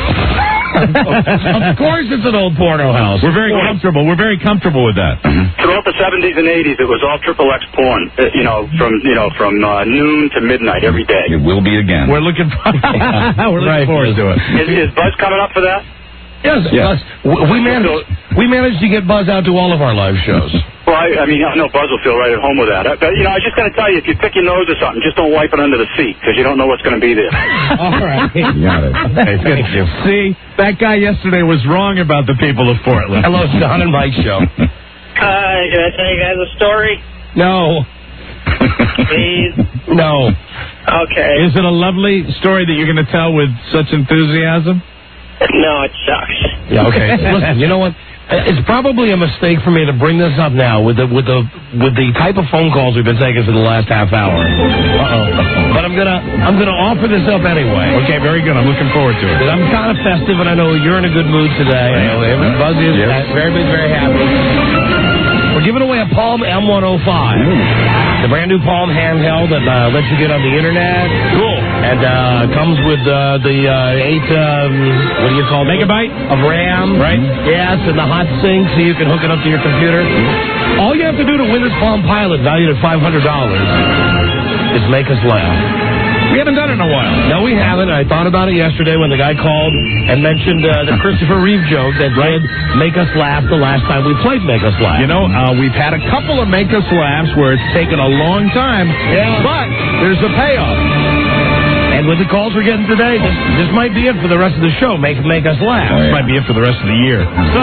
Of course it's an old porno house. We're very comfortable. We're very comfortable with that. Throughout the seventies and eighties, it was all triple X porn. Uh, you know, from you know from uh, noon to midnight every day. It will be again. We're looking, we're looking Right. forward to it. Is, is Buzz coming up for that? Yes, Yes. Buzz. W- We managed, we managed to get Buzz out to all of our live shows. Well, I, I mean, I know Buzz will feel right at home with that. Uh, But you know, I was just going to tell you, if you pick your nose or something, just don't wipe it under the seat because you don't know what's going to be there. All right. You got it. Hey, thank you. See, that guy yesterday was wrong about the people of Portland. Hello, Don and Mike show. Hi, can I tell you guys a story? No. Please? No. Okay. Is it a lovely story that you're going to tell with such enthusiasm? No, it sucks. Yeah, okay. Listen, you know what? It's probably a mistake for me to bring this up now with the with the with the type of phone calls we've been taking for the last half hour. Uh-oh. But I'm gonna I'm gonna offer this up anyway. Okay, very good. I'm looking forward to it. Because I'm kind of festive, and I know you're in a good mood today. I know every Buzz is Yes. very very happy. We're giving away a Palm M one oh five, the brand new Palm handheld that uh, lets you get on the internet. Cool. And uh, comes with uh, the uh, eight, um, what do you call it? Megabyte of RAM. Right. Yes, and the hot sync so you can hook it up to your computer. All you have to do to win this Palm Pilot, valued at five hundred dollars, is make us laugh. We haven't done it in a while. No, we haven't. I thought about it yesterday when the guy called and mentioned uh, the Christopher Reeve joke that did make us laugh the last time we played Make Us Laugh. You know, uh, we've had a couple of Make Us Laughs where it's taken a long time, Yeah. but there's a payoff. And with the calls we're getting today, this, this might be it for the rest of the show. Make make us laugh. This might be it for the rest of the year. So,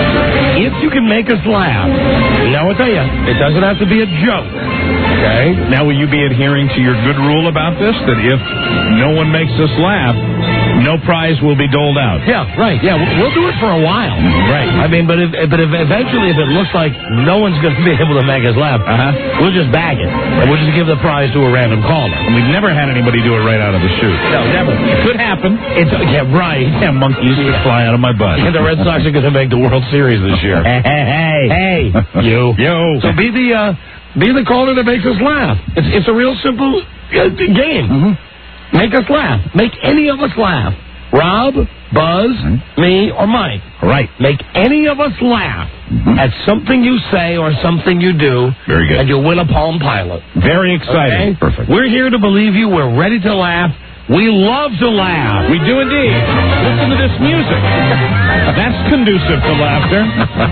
if you can make us laugh, now I'll tell you, it doesn't have to be a joke. Okay? Now, will you be adhering to your good rule about this, that if no one makes us laugh, no prize will be doled out? Yeah, right. Yeah, we'll, we'll do it for a while. Right. I mean, but if, but if eventually, if it looks like no one's going to be able to make us laugh, Uh-huh. we'll just bag it. And we'll just give the prize to a random caller. And we've never had anybody do it right out of the chute. No, never. It could happen. It's, yeah, right. Yeah, monkeys could fly out of my butt. And the Red Sox are going to make the World Series this year. Hey, hey, Hey, you. Yo. So be the uh, be the caller that makes us laugh. It's it's a real simple uh, game. Mm-hmm. Make us laugh. Make any of us laugh. Rob, Buzz, me, or Mike. Right. Make any of us laugh at something you say or something you do. Very good. And you'll win a Palm Pilot. Very exciting. Okay? Perfect. We're here to believe you. We're ready to laugh. We love to laugh. We do indeed. Listen to this music. That's conducive to laughter.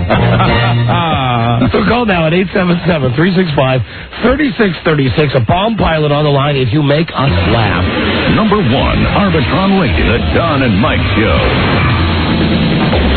So call now at eight seven seven, three six five, three six three six. A Palm Pilot on the line if you make us laugh. Number one, Arbitron Radio, the Don and Mike Show.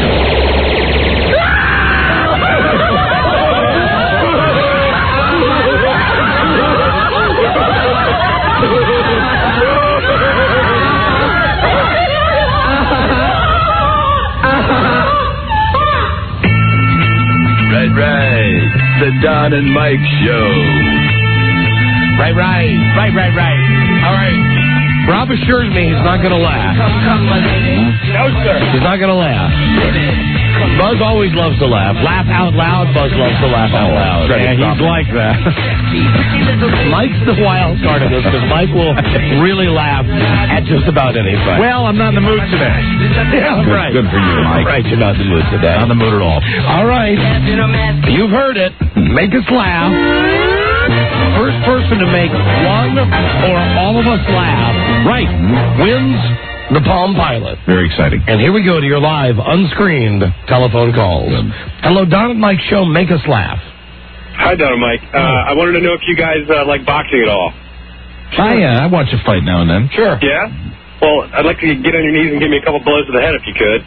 Right, right. The Don and Mike Show. Right, right. Right, right, right. All right. Rob assures me he's not going to laugh. No, sir. He's not going to laugh. Buzz always loves to laugh. Laugh out loud. Buzz loves to laugh out loud. Yeah, he's like that. Mike's the wild card of this because Mike will really laugh at just about anything. Well, I'm not in the mood today. Yeah, Good, right. good for you, Mike. Right, you're not in the mood today. Not in the mood at all. All right. You've heard it. Make us laugh. First person to make one or all of us laugh, right, wins the Palm Pilot. Very exciting. And here we go to your live, unscreened telephone calls. Hello, Don and Mike Show. Make us laugh. Hi, Don and Mike. Uh, I wanted to know if you guys uh, like boxing at all. I, uh, I watch a fight now and then. Sure. Yeah? Well, I'd like to get on your knees and give me a couple blows to the head if you could.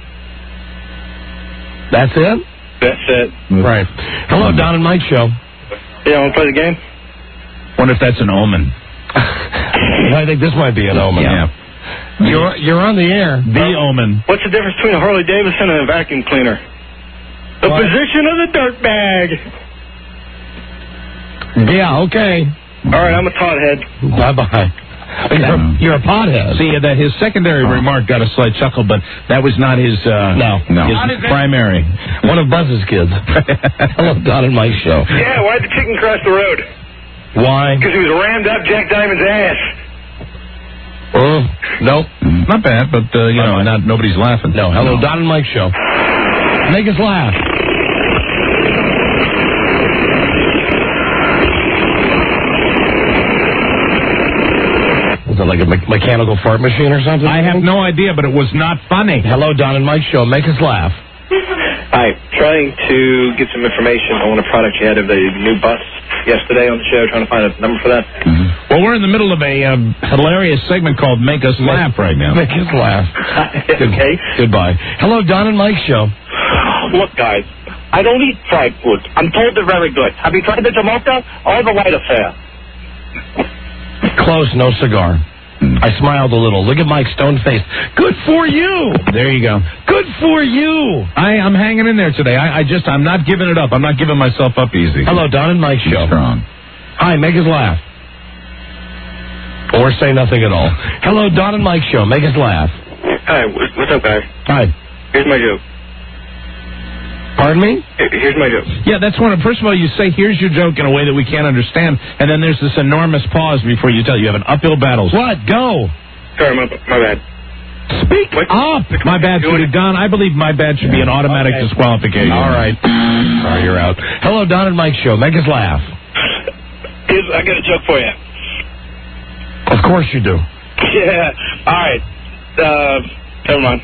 That's it? That's it. Right. Hello, Don and Mike Show. Yeah, want to play the game? Wonder if that's an omen. I think this might be an omen. Yeah. You're you're on the air. The omen. What's the difference between a Harley Davidson and a vacuum cleaner? The What? position of the dirt bag. Yeah, okay. All right, I'm a Todd head. Bye-bye. You're, you're a pothead. See, that his secondary remark got a slight chuckle, but that was not his, uh, No. no. his primary. One of Buzz's kids. Hello, Don and Mike Show. Yeah, why'd the chicken cross the road? Why? Because he was rammed up Jack Diamond's ass. Uh, nope. Not bad, but, uh, you know, not nobody's laughing. No, hello, Don and Mike Show. Make us laugh. Is it like a me- mechanical fart machine or something? I have no idea, but it was not funny. Hello, Don and Mike Show. Make us laugh. Hi, trying to get some information on a product you had of the new bus yesterday on the show, trying to find a number for that. Well, we're in the middle of a um, hilarious segment called Make Us Laugh right now. Make us laugh. Good- Okay. Goodbye. Hello, Don and Mike Show. Look, guys, I don't eat fried food. I'm told they're very good. Have you tried the Jamocha or the White Affair? Close, no cigar. I smiled a little. Look at Mike's stone face. Good for you. There you go. Good for you. I, I'm hanging in there today. I, I just, I'm not giving it up. I'm not giving myself up easy. Hello, Don and Mike Show. Strong. Hi, make us laugh. Or say nothing at all. Hello, Don and Mike Show. Make us laugh. Hi, wh- what's up, guys? Hi. Here's my joke. Pardon me? Here- Here's my joke. Yeah, that's one of, first of all, you say, here's your joke in a way that we can't understand, and then there's this enormous pause before you tell. You have an uphill battle. What? Go. Sorry, my, my bad. Speak up. My bad should be Don. I believe my bad should be an automatic Okay. disqualification. All right. Sorry, you're out. Hello, Don and Mike Show. Make us laugh. Here's, I got a joke for you. Of course you do. Yeah. All right. Uh, never mind.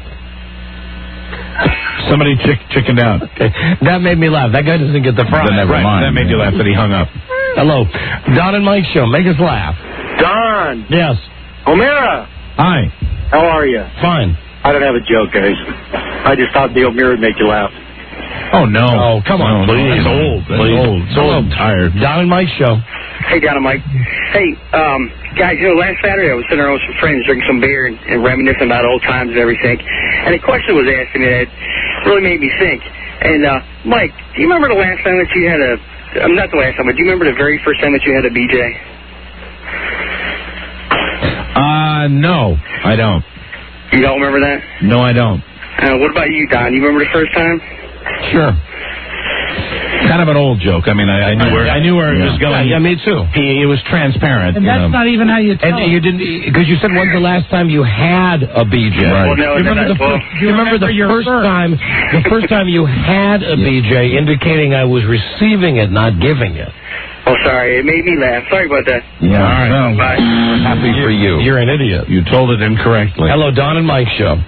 Somebody chick- chickened out. Okay. That made me laugh. That guy doesn't get the prize. Then never Right. mind. That made you laugh that he hung up. Hello. Don and Mike Show. Make us laugh. Don. Yes. O'Meara. Hi. How are you? Fine. I don't have a joke, guys. I just thought the O'Meara would make you laugh. Oh, no. Oh, come on, No, please. It's old. It's Please. old. It's old. I'm tired. Don and Mike Show. Hey, Don and Mike. Hey, um, guys, you know, last Saturday I was sitting around with some friends drinking some beer and, and reminiscing about old times and everything. And a question was asked to me that really made me think. And, uh, Mike, do you remember the last time that you had a, um, not the last time, but do you remember the very first time that you had a B J? Uh, no, I don't. You don't remember that? No, I don't. Uh, what about you, Don? You remember the first time? Sure. Kind of an old joke. I mean, I, I knew where I knew where it was going. Yeah, me too. He, it was transparent. And you that's know. not even how you tell. And you didn't, because you said when's the last time you had a B J? Right. Well, no, You remember no, the well, first, you remember the your first first. time, the first time you had a B J, indicating I was receiving it, not giving it. Oh, sorry. It made me laugh. Sorry about that. Yeah. All right. Well, Bye. Happy for you. You're an idiot. You told it incorrectly. Hello, Don and Mike Show.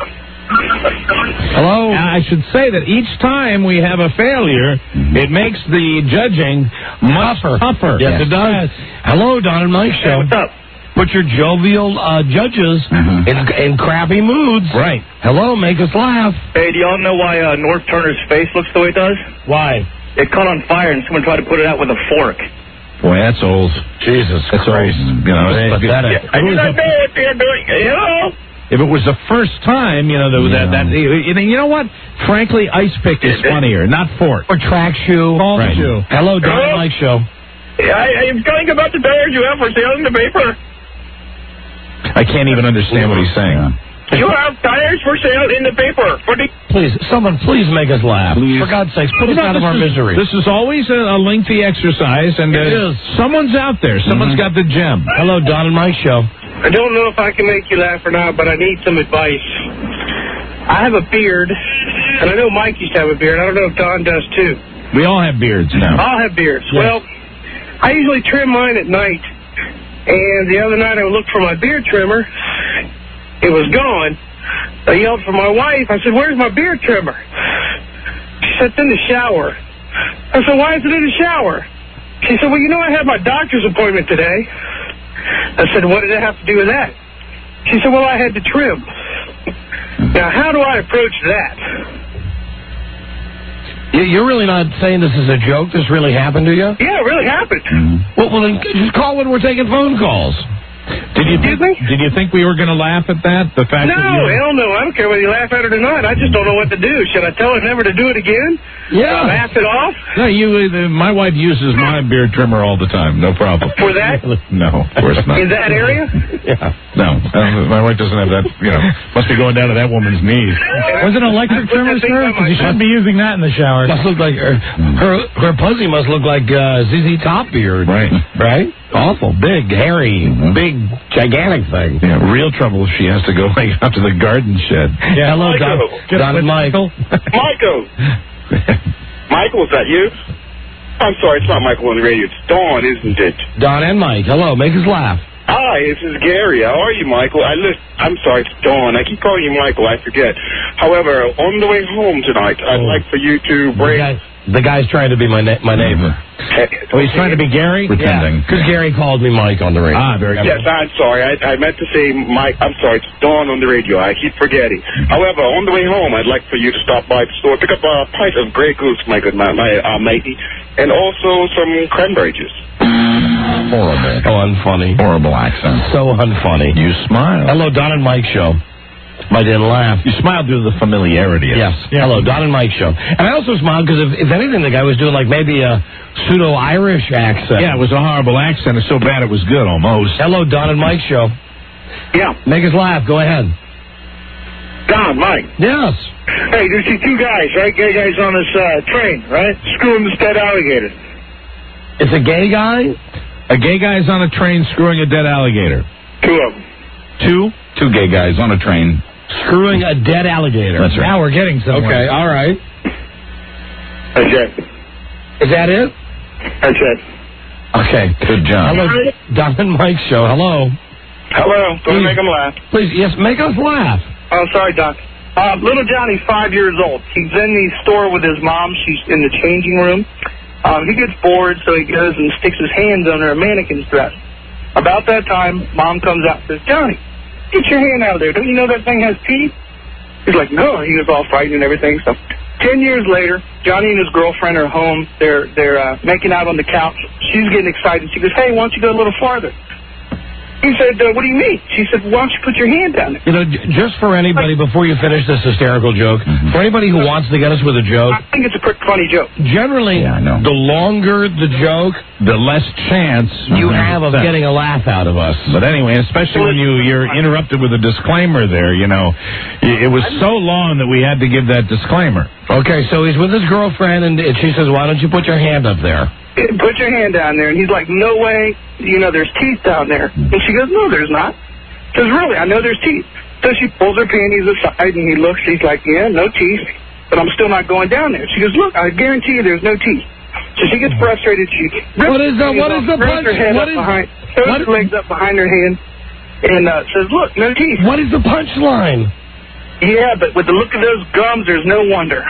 Hello. I should say that each time we have a failure, it makes the judging much Tougher. tougher. Yes, it does. Hello, Don and Mike Show. Hey, what's up? Put your jovial uh, judges Mhm. in, in crappy moods. Right. Hello, make us laugh. Hey, do y'all know why uh, North Turner's face looks the way it does? Why? It caught on fire and someone tried to put it out with a fork. Boy, that's old. Jesus That's Christ. old. You know, It's it's pathetic. I do not know what they're doing. You know? If it was the first time, you know, that, that, that you know, you know what? Frankly, ice pick is funnier, not fork. Or track shoe. Ball Right. shoe. Hello, Don and Hello? Mike Show. I, I'm telling about the tires you have for sale in the paper. I can't even understand what he's saying. You have tires for sale in the paper. For the Please, someone, please make us laugh. Please. For God's sakes, put You us know, out of this our is- misery. This is always a, a lengthy exercise, and uh, It is. someone's out there. Someone's got the gem. Hello, Don and Mike Show. I don't know if I can make you laugh or not, but I need some advice. I have a beard, and I know Mike used to have a beard. I don't know if Don does too. We all have beards now. I'll have beards. Yes. Well, I usually trim mine at night, and the other night I looked for my beard trimmer. It was gone. I yelled for my wife. I said, "Where's my beard trimmer?" She said, "It's in the shower." I said, "Why is it in the shower?" She said, "Well, you know I had my doctor's appointment today." I said, "What did it have to do with that?" She said, "Well, I had to trim." Now, how do I approach that? You- You're really not saying this is a joke? This really happened to you? Yeah, it really happened. Well, well then just call when we're taking phone calls. Did you think, did you think we were going to laugh at that? The fact No, that you... hell no. I don't care whether you laugh at it or not. I just don't know what to do. Should I tell her never to do it again? Yeah. Uh, laugh it off? No, you. Uh, my wife uses my beard trimmer all the time. No problem. For that? No, of course not. In that area? Yeah. No, uh, my wife doesn't have that. You know, must be going down to that woman's knees. Was it an electric trimmer, sir? Because you shouldn't be using that in the shower. Must look like her, her, her pussy must look like uh, Z Z Top beard. Right. Right? Awful. Big, hairy, big, gigantic thing. Yeah, real trouble if she has to go like up to the garden shed. Yeah, hello, Don, Michael. Don and Michael. Michael. Michael, is that you? I'm sorry, it's not Michael on the radio. It's Dawn, isn't it? Don and Mike, hello, make us laugh. Hi, this is Gary. How are you, Michael? I list, I'm sorry, it's Dawn. I keep calling you Michael. I forget. However, on the way home tonight, I'd Oh. like for you to The, bring... guy, the guy's trying to be my na- my neighbor. Oh, he's trying to be Gary? Pretending. Because Gary called me Mike on the radio. Ah, very good. Yes, I'm sorry. I, I meant to say Mike. I'm sorry. It's Dawn on the radio. I keep forgetting. However, on the way home, I'd like for you to stop by the store, pick up a pint of Grey Goose, my good man, my uh, matey, and also some cranberry juice. Horrible. Oh, unfunny. Horrible accent. So unfunny. You smile. Hello, Don and Mike Show. I didn't laugh. You smiled through the familiarity. Yes. Hello, Don and Mike Show. And I also smiled because if, if anything, the guy was doing like maybe a pseudo-Irish accent. Yeah, it was a horrible accent. It's so bad it was good almost. Hello, Don and Mike Show. Yeah. Make us laugh. Go ahead. Don, Mike. Yes. Hey, there's these two guys, right? Gay guys on this uh, train, right? Screwing this dead alligator. It's a gay guy? A gay guy's on a train screwing a dead alligator. Two of them. Two? Two gay guys on a train. Screwing a dead alligator. That's right. Now we're getting somewhere. Okay, all right. That's it. Is that it? That's it. Okay. Good job. Hello, Don and Mike Show. Hello. Hello. Don't Please. make them laugh. Please, yes, make us laugh. Oh, sorry, Doc. Uh, little Johnny's five years old. He's in the store with his mom. She's in the changing room. Um, he gets bored, so he goes and sticks his hands under a mannequin's dress. About that time, Mom comes out and says, "Johnny, get your hand out of there. Don't you know that thing has teeth?" He's like, "No." He was all frightened and everything. So ten years later, Johnny and his girlfriend are home. They're they're uh, making out on the couch. She's getting excited. She goes, "Hey, why don't you go a little farther?" He said, uh, "What do you mean?" She said, "Why don't you put your hand down there?" You know, j- just for anybody, before you finish this hysterical joke, for anybody who wants to get us with a joke, I think it's a pretty funny joke. generally, Yeah, I know. the longer the joke, The less chance you have of getting a laugh out of us. But anyway, especially when you, you're interrupted with a disclaimer there, you know. It was so long that we had to give that disclaimer. Okay, so he's with his girlfriend, and and she says, "Why don't you put your hand up there?" Put your hand down there. And he's like, "No way. You know, there's teeth down there." And she goes, "No, there's not." He says, "Really? I know there's teeth." So she pulls her panties aside, and he looks. He's like, "Yeah, no teeth. But I'm still not going down there." She goes, "Look, I guarantee you there's no teeth." So she gets frustrated. She What is the- what is the throws punch- her head what up is- behind, throws what- her legs up behind her hand, and uh, says, "Look, no teeth." What is the punchline? Yeah, but with the look of those gums, there's no wonder.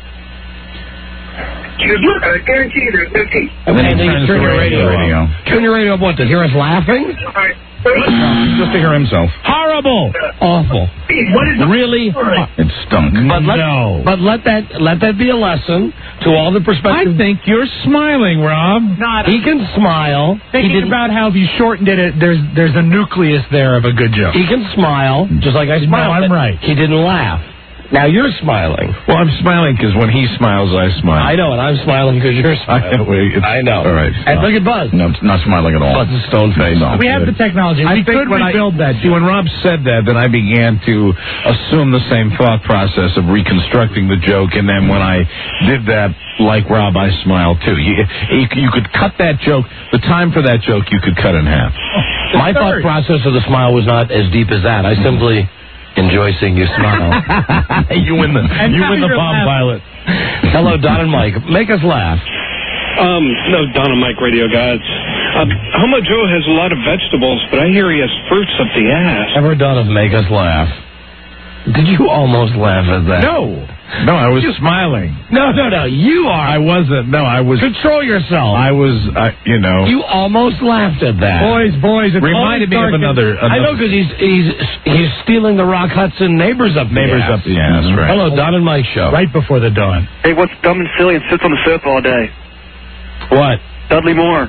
She goes, "Look, I guarantee you there's no teeth." And then you turns turn the your radio, radio on. Turn your radio up, what, to hear us laughing? All right. Just to hear himself. Horrible. Awful. What is Really? It stunk. But let, no. but let that let that be a lesson to all the I prospective. think you're smiling, Rob. Not He can smile. He, thinking didn't, about how if you shortened it, it, there's there's a nucleus there of a good joke. he can smile, just like I No, smiled. I'm right. He didn't laugh. Now you're smiling. Well, I'm smiling because when he smiles, I smile. I know, and I'm smiling because you're smiling. I know. All right. And look at Buzz. No, not smiling at all. Buzz is stone faced. No. We have the technology. I We think could when rebuild I, that. See, when Rob said that, then I began to assume the same thought process of reconstructing the joke, and then when I did that, like Rob, I smiled too. You, you, you could cut that joke, the time for that joke, you could cut in half. My thought process of the smile was not as deep as that. I simply enjoy seeing you smile. you win the And you win the you're bomb laughing. pilot. Hello, Don and Mike. Make us laugh. Um, no, Don and Mike Radio Gods. Um, Homo Joe has a lot of vegetables, but I hear he has fruits up the ass. Ever done of Make Us Laugh? Did you almost laugh at that? No. No, I was smiling. No, no, no. You are. I wasn't. No, I was. Control yourself. I was, uh, you know. You almost laughed at that. Boys, boys, it's reminded me of another, another. I know because he's he's he's stealing the Rock Hudson neighbors up the Neighbors ass. up the ass, right. Hello, Don and Mike show. Right before the dawn. Hey, what's dumb and silly and sits on the sofa all day? What? Dudley Moore.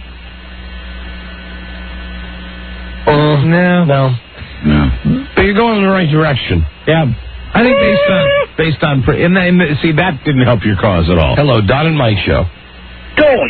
Uh, no, no, no. But you're going in the right direction. Yeah. I think based on based on in the, in the, see that didn't help your cause at all. Hello, Don and Mike show. Don.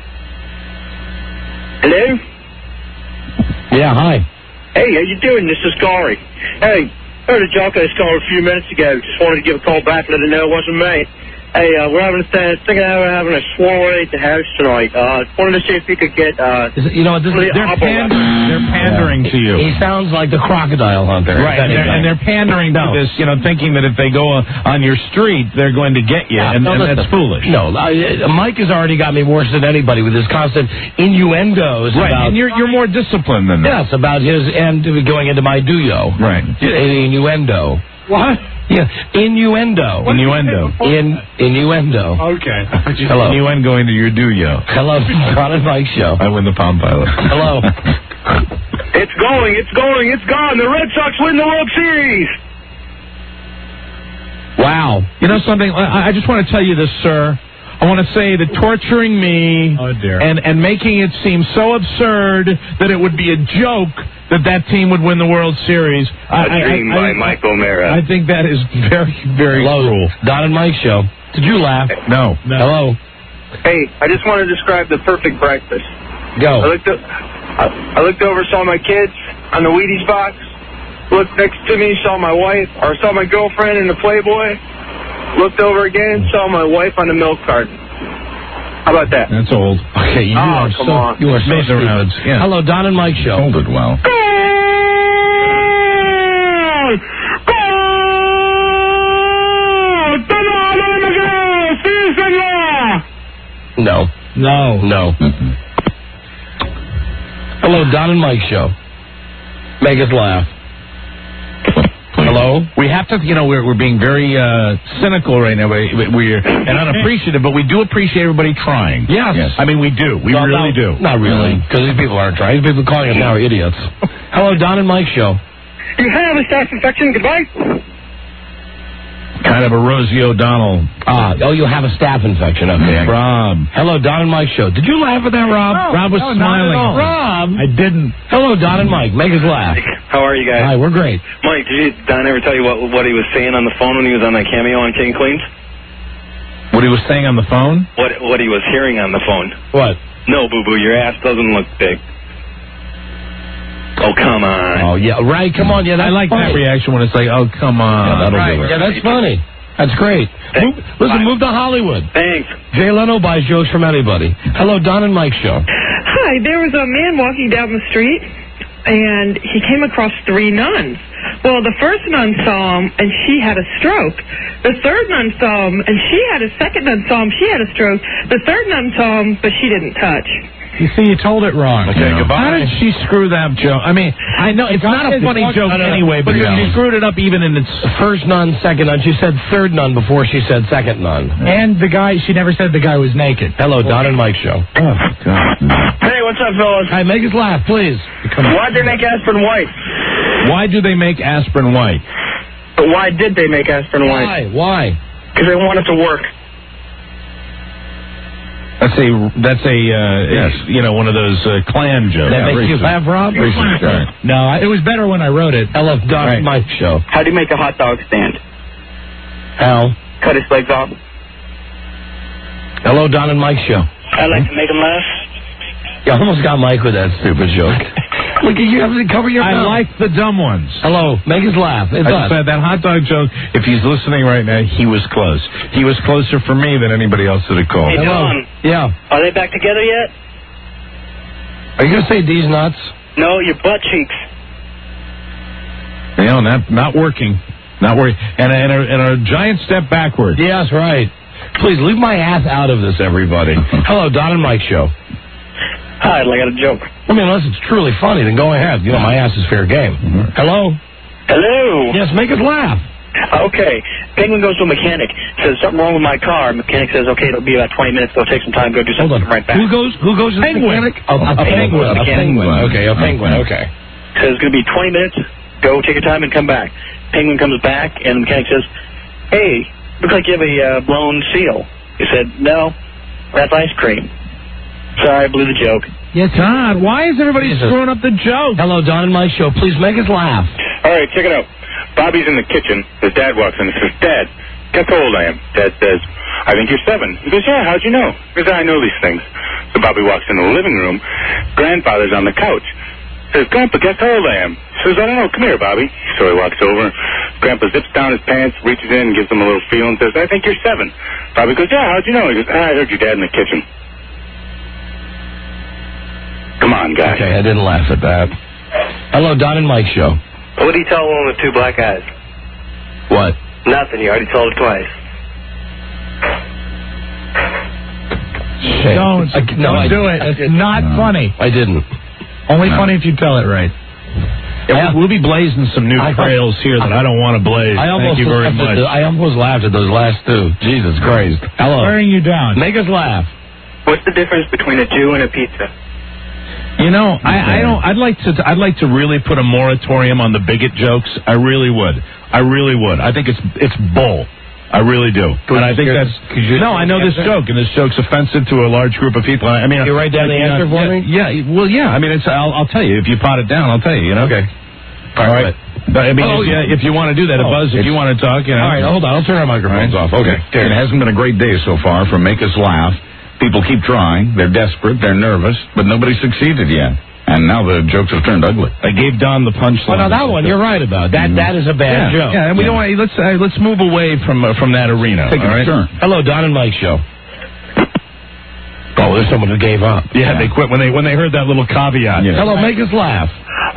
Hello. Yeah, hi. Hey, how you doing? This is Corey. Hey, heard a Jocko's call a few minutes ago. Just wanted to give a call back and let her know it wasn't me. Hey, uh, we're having a th- thinking of having a sorority at the house tonight. Uh, wanted to see if you could get. Uh, Is it, you know what? This, they're, they're, pandering, they're pandering yeah. to you. He sounds like the crocodile hunter. Right, and they're, and they're pandering no. to this, you know, thinking that if they go on your street, they're going to get you, Yeah, and, no, and listen, that's foolish. No, uh, Mike has already got me worse than anybody with his constant innuendos. Right, about, and you're you're more disciplined than that. Yes, about his and going into my duo. Right. Innuendo. What? Yeah, innuendo. What innuendo. In innuendo. Okay. Hello. Innuendo into your do-yo. Hello, Don and Mike show. I win the Palm Pilot. Hello. It's going, it's going, it's gone. The Red Sox win the World Series. Wow. You know something? I, I just want to tell you this, sir. I want to say that torturing me oh, dear. and and making it seem so absurd that it would be a joke that that team would win the World Series. A I, dream I, I, by I, Mike O'Mara. I think that is very, very Hello. cruel. Don and Mike show. Did you laugh? No. no. Hello. Hey, I just want to describe the perfect breakfast. Go. I looked, o- I, I looked over, saw my kids on the Wheaties box. Looked next to me, saw my wife, or saw my girlfriend in the Playboy. Looked over again, saw my wife on the milk carton. How about that? That's old. Okay, you Oh, are come so on. you are so Made the stupid. rounds, yeah. Hello, Don and Mike show. Hold it well. No. No. No. Mm-mm. Hello, Don and Mike show. Make us laugh. Hello? We have to, you know, we're we're being very uh, cynical right now. We, we're and unappreciative, but we do appreciate everybody trying. Yes. Yes. I mean, we do. We No, really no, do. Not really, because these people aren't trying. These people calling us now are idiots. Hello, Don and Mike show. You have a staph infection. Goodbye. Kind of a Rosie O'Donnell. Ah, oh, you have a staph infection. Okay. Rob. Hello, Don and Mike show. Did you laugh at that, Rob? No, Rob was no, not smiling. at all. Rob. I didn't. Hello, Don and Mike. Make us laugh. How are you guys? Hi, we're great. Mike, did you, Don ever tell you what what he was saying on the phone when he was on that cameo on King of Queens? What he was saying on the phone? What what he was hearing on the phone? What? No, boo boo, your ass doesn't look big. Oh, come on. Oh, yeah, right. Come on. Yeah, that's I like funny. that reaction when it's like, oh, come on. Yeah, that'll Right. do it. Yeah, that's funny. That's great. Move, listen, Bye. move to Hollywood. Thanks. Jay Leno buys jokes from anybody. Hello, Don and Mike show. Hi, there was a man walking down the street, and he came across three nuns. Well, the first nun saw him, and she had a stroke. The third nun saw him, and she had a second nun saw him, she had a stroke. The third nun saw him, but she didn't touch. You see, you told it wrong. Okay, You know? goodbye. How did she screw that joke? I mean, I know it's not a It's funny fuck- joke I don't know. anyway, but Yeah. she screwed it up even in its First nun, second nun. She said third nun before she said second nun. And the guy, she never said the guy was naked. Hello, Don and Mike show. Oh, God. Hey, what's up, fellas? Hi, make us laugh, please. Why'd they make aspirin white? Why do they make aspirin white? But why did they make aspirin white? Why? Why? Because they want it to work. That's a that's a uh, yes, you know, one of those uh, clan jokes. That makes you laugh, Rob? Racist guy. No, I- it was better when I wrote it. Hello, Don Right. and Mike show. How do you make a hot dog stand? Al. Cut his legs off. Hello, Don and Mike show. I'd like to make him laugh. You almost got Mike with that stupid joke. Look, you have to cover your I mouth. like the dumb ones. Hello, make us laugh. It's I us. just said that hot dog joke, if he's listening right now, he was close. He was closer for me than anybody else that had called. Hey, Don. Yeah. Are they back together yet? Are you going to say D's nuts? No, your butt cheeks. You know, not, not working. Not working. And, a- and, a, and a giant step backward. Yes, right. Please, leave my ass out of this, everybody. Hello, Don and Mike show. Hi, I got a joke. I mean, unless it's truly funny, then go ahead. You know, my ass is fair game. Mm-hmm. Hello? Hello. Yes, make us laugh. Okay. Penguin goes to a mechanic. Says, something wrong with my car. Mechanic says, okay, it'll be about twenty minutes. It'll take some time. Go do something. Come right back. Who goes Who goes to the Penguin. mechanic? A, a, a penguin. A penguin. Okay, a penguin. Okay. Says, it's going to be twenty minutes. Go take your time and come back. Penguin comes back, and the mechanic says, hey, looks like you have a uh, blown seal. He said, no, that's ice cream. Sorry, I blew the joke. Yes, Todd, why is everybody Jesus. screwing up the joke? Hello, Don and Mike show. Please make us laugh. All right, check it out. Bobby's in the kitchen. His dad walks in and says, Dad, guess how old I am? Dad says, I think you're seven. He goes, yeah, how'd you know? He goes, I know these things. So Bobby walks in the living room. Grandfather's on the couch. Says, Grandpa, guess how old I am? He says, I don't know. Come here, Bobby. So he walks over. Grandpa zips down his pants, reaches in, and gives him a little feel and says, I think you're seven. Bobby goes, yeah, how'd you know? He goes, ah, I heard your dad in the kitchen. Come on, guys. Okay, I didn't laugh at that. Hello, Don and Mike show. What did he tell one with two black eyes? What? Nothing. You already told it twice. Shit. Don't. I, no, don't I, do it. I, It's not no. funny. I didn't. Only No. funny if you tell it right. Yeah, we'll be blazing some new I- trails here that I don't want to blaze. I almost Thank you very laughed much. at the, I almost laughed at those last two. Jesus Christ. Hello. Wearing you down. Make us laugh. What's the difference between a Jew and a pizza? You know, I, I don't. I'd like to. I'd like to really put a moratorium on the bigot jokes. I really would. I really would. I think it's it's bull. I really do. Could and I you think hear- that's. could you- No, I know this joke, and this joke's offensive to a large group of people. I mean, Can you write down the you know, answer for yeah, me? Yeah. Well, yeah. I mean, it's. I'll, I'll tell you if you pot it down. I'll tell you. You know. Okay. All right. But, I mean, Oh, if, you, if you want to do that, a Oh, buzz. If it's- you want to talk, you know. All right, hold on. I'll turn our microphones off. Okay. It hasn't been a great day so far for Make Us Laugh. People keep trying. They're desperate. They're nervous. But nobody succeeded yet. And now the jokes have turned ugly. I gave Don the punchline. Oh, no, that one you're right about. That That is a bad yeah, joke. Yeah, and we don't want. Let's uh, let's move away from uh, from that arena. Take all a right? turn. Hello, Don and Mike show. Oh, there's someone who gave up. Yeah, they quit when they when they heard that little caveat. Yeah. Hello, make us laugh.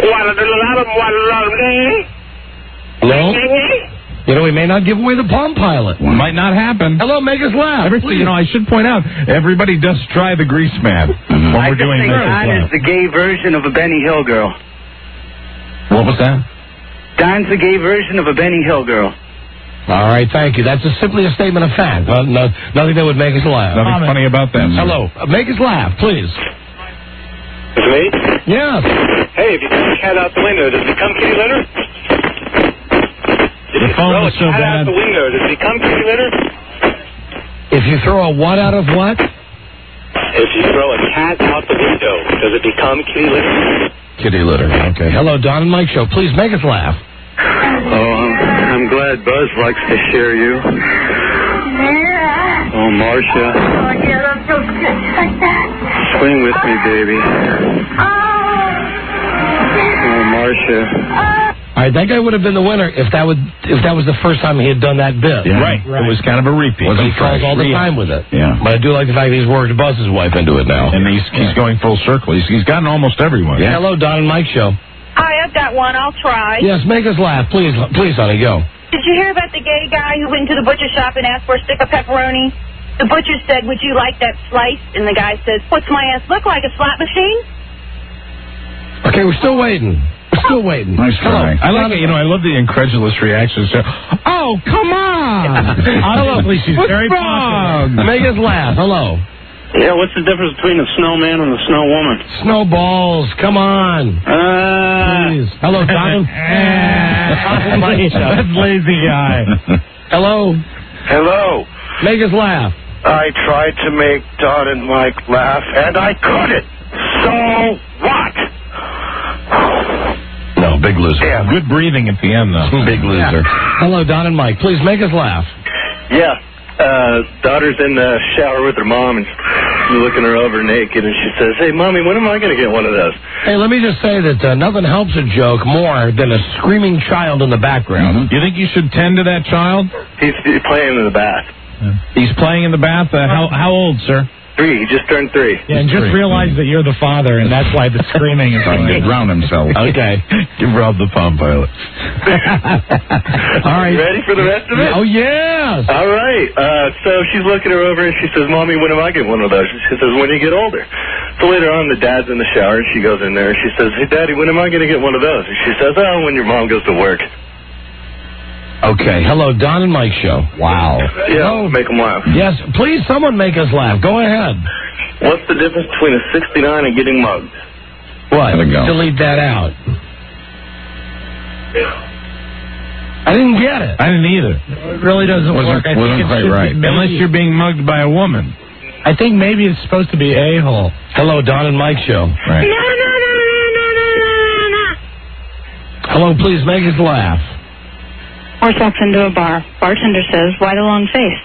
Hello? You know, we may not give away the Palm Pilot. Might not happen. Hello, make us laugh. Everything, you know, I should point out, everybody does try the grease man when I we're just doing think Make Us Don is Laugh. the gay version of a Benny Hill girl. What was that? Don's the gay version of a Benny Hill girl. All right, thank you. That's a, simply a statement of fact. Uh, no, nothing that would make us laugh. Nothing funny about that. Hello, uh, make us laugh, please. It's me? Yes. Hey, if you throw a cat out the window, does it become kitty litter? If The you phone throw a is so cat bad. out the window, does it become kitty litter? If you throw a what out of what? If you throw a cat out the window, does it become kitty litter? Kitty litter. Okay. Hello, Don and Mike show. Please make us laugh. Oh, I'm, I'm glad Buzz likes to share you. Oh, Marcia. Swing with me, baby. Oh, Marcia. All right, that guy would have been the winner if that would if that was the first time he had done that bit. Yeah. Right. It was kind of a repeat. He calls all the time with it. Yeah. But I do like the fact that he's worked Buzz's wife into it now. And he's he's going full circle. He's he's gotten almost everyone. Yeah. Hello, Don and Mike show. Hi, I've got one. I'll try. Yes, make us laugh, please, please, honey, go. Did you hear about the gay guy who went to the butcher shop and asked for a stick of pepperoni? The butcher said, would you like that sliced? And the guy says, what's my ass look like, a slot machine? Okay, we're still waiting. We're still waiting. Nice Hello. try. I like it. You know, I love the incredulous reactions. Oh, come on! Honestly, she's What's very wrong? Make us laugh. Hello. Yeah, what's the difference between a snowman and a snow woman? Snowballs, come on. Uh, Please. Hello, Don. That's lazy guy. Hello. Hello. Make us laugh. I tried to make Don and Mike laugh, and I couldn't. So what? No, big loser. Yeah. Good breathing at the end, though. Big loser. Hello, Don and Mike. Please make us laugh. Yeah. Uh, daughter's in the shower with her mom, and she's looking her over naked, and she says, "Hey, Mommy, when am I going to get one of those?" Hey, let me just say that uh, nothing helps a joke more than a screaming child in the background. You think you should tend to that child? He's, he's playing in the bath. He's playing in the bath. Uh, how how old, sir? Three. He just turned three. Yeah, and just realize that you're the father, and that's why the screaming is Trying to drown himself. Okay. Give Rob the Palm Pilot. All right. You ready for the rest of it? Oh, yes. All right. Uh, so she's looking her over, and she says, "Mommy, when am I getting one of those?" She says, "When you get older." So later on, the dad's in the shower, and she goes in there, and she says, "Hey, Daddy, when am I going to get one of those?" And she says, "Oh, when your mom goes to work." Okay. Hello, Don and Mike Show. Wow. Yeah, make them laugh. Yes, please, someone make us laugh. Go ahead. What's the difference between a sixty-nine and getting mugged? What? Delete that out. I didn't get it. I didn't either. It really doesn't Wasn't- work. I wasn't think it's quite just right. maybe- Unless you're being mugged by a woman. I think maybe it's supposed to be a-hole. Hello, Don and Mike Show. Right. Hello, please make us laugh. Horse walks into a bar. Bartender says, "Why the long face?"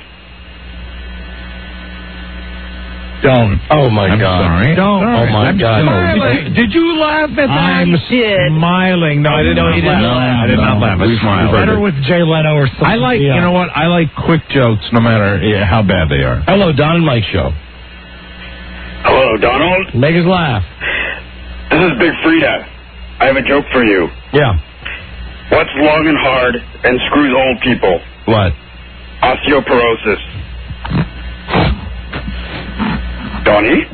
Don't. Oh, my I'm God. sorry. Don't. Oh, my I'm God. smiling. Did you laugh at that? I'm smiling. No, I didn't No, laugh. he didn't laugh. I did not laugh. I smiled. Better with Jay Leno or something. I like, you know what? I like quick jokes no matter yeah, how bad they are. Hello, Don and Mike Show. Hello, Donald. Make us laugh. This is Big Frida. I have a joke for you. Yeah. What's long and hard and screws old people? What? Osteoporosis. Donnie?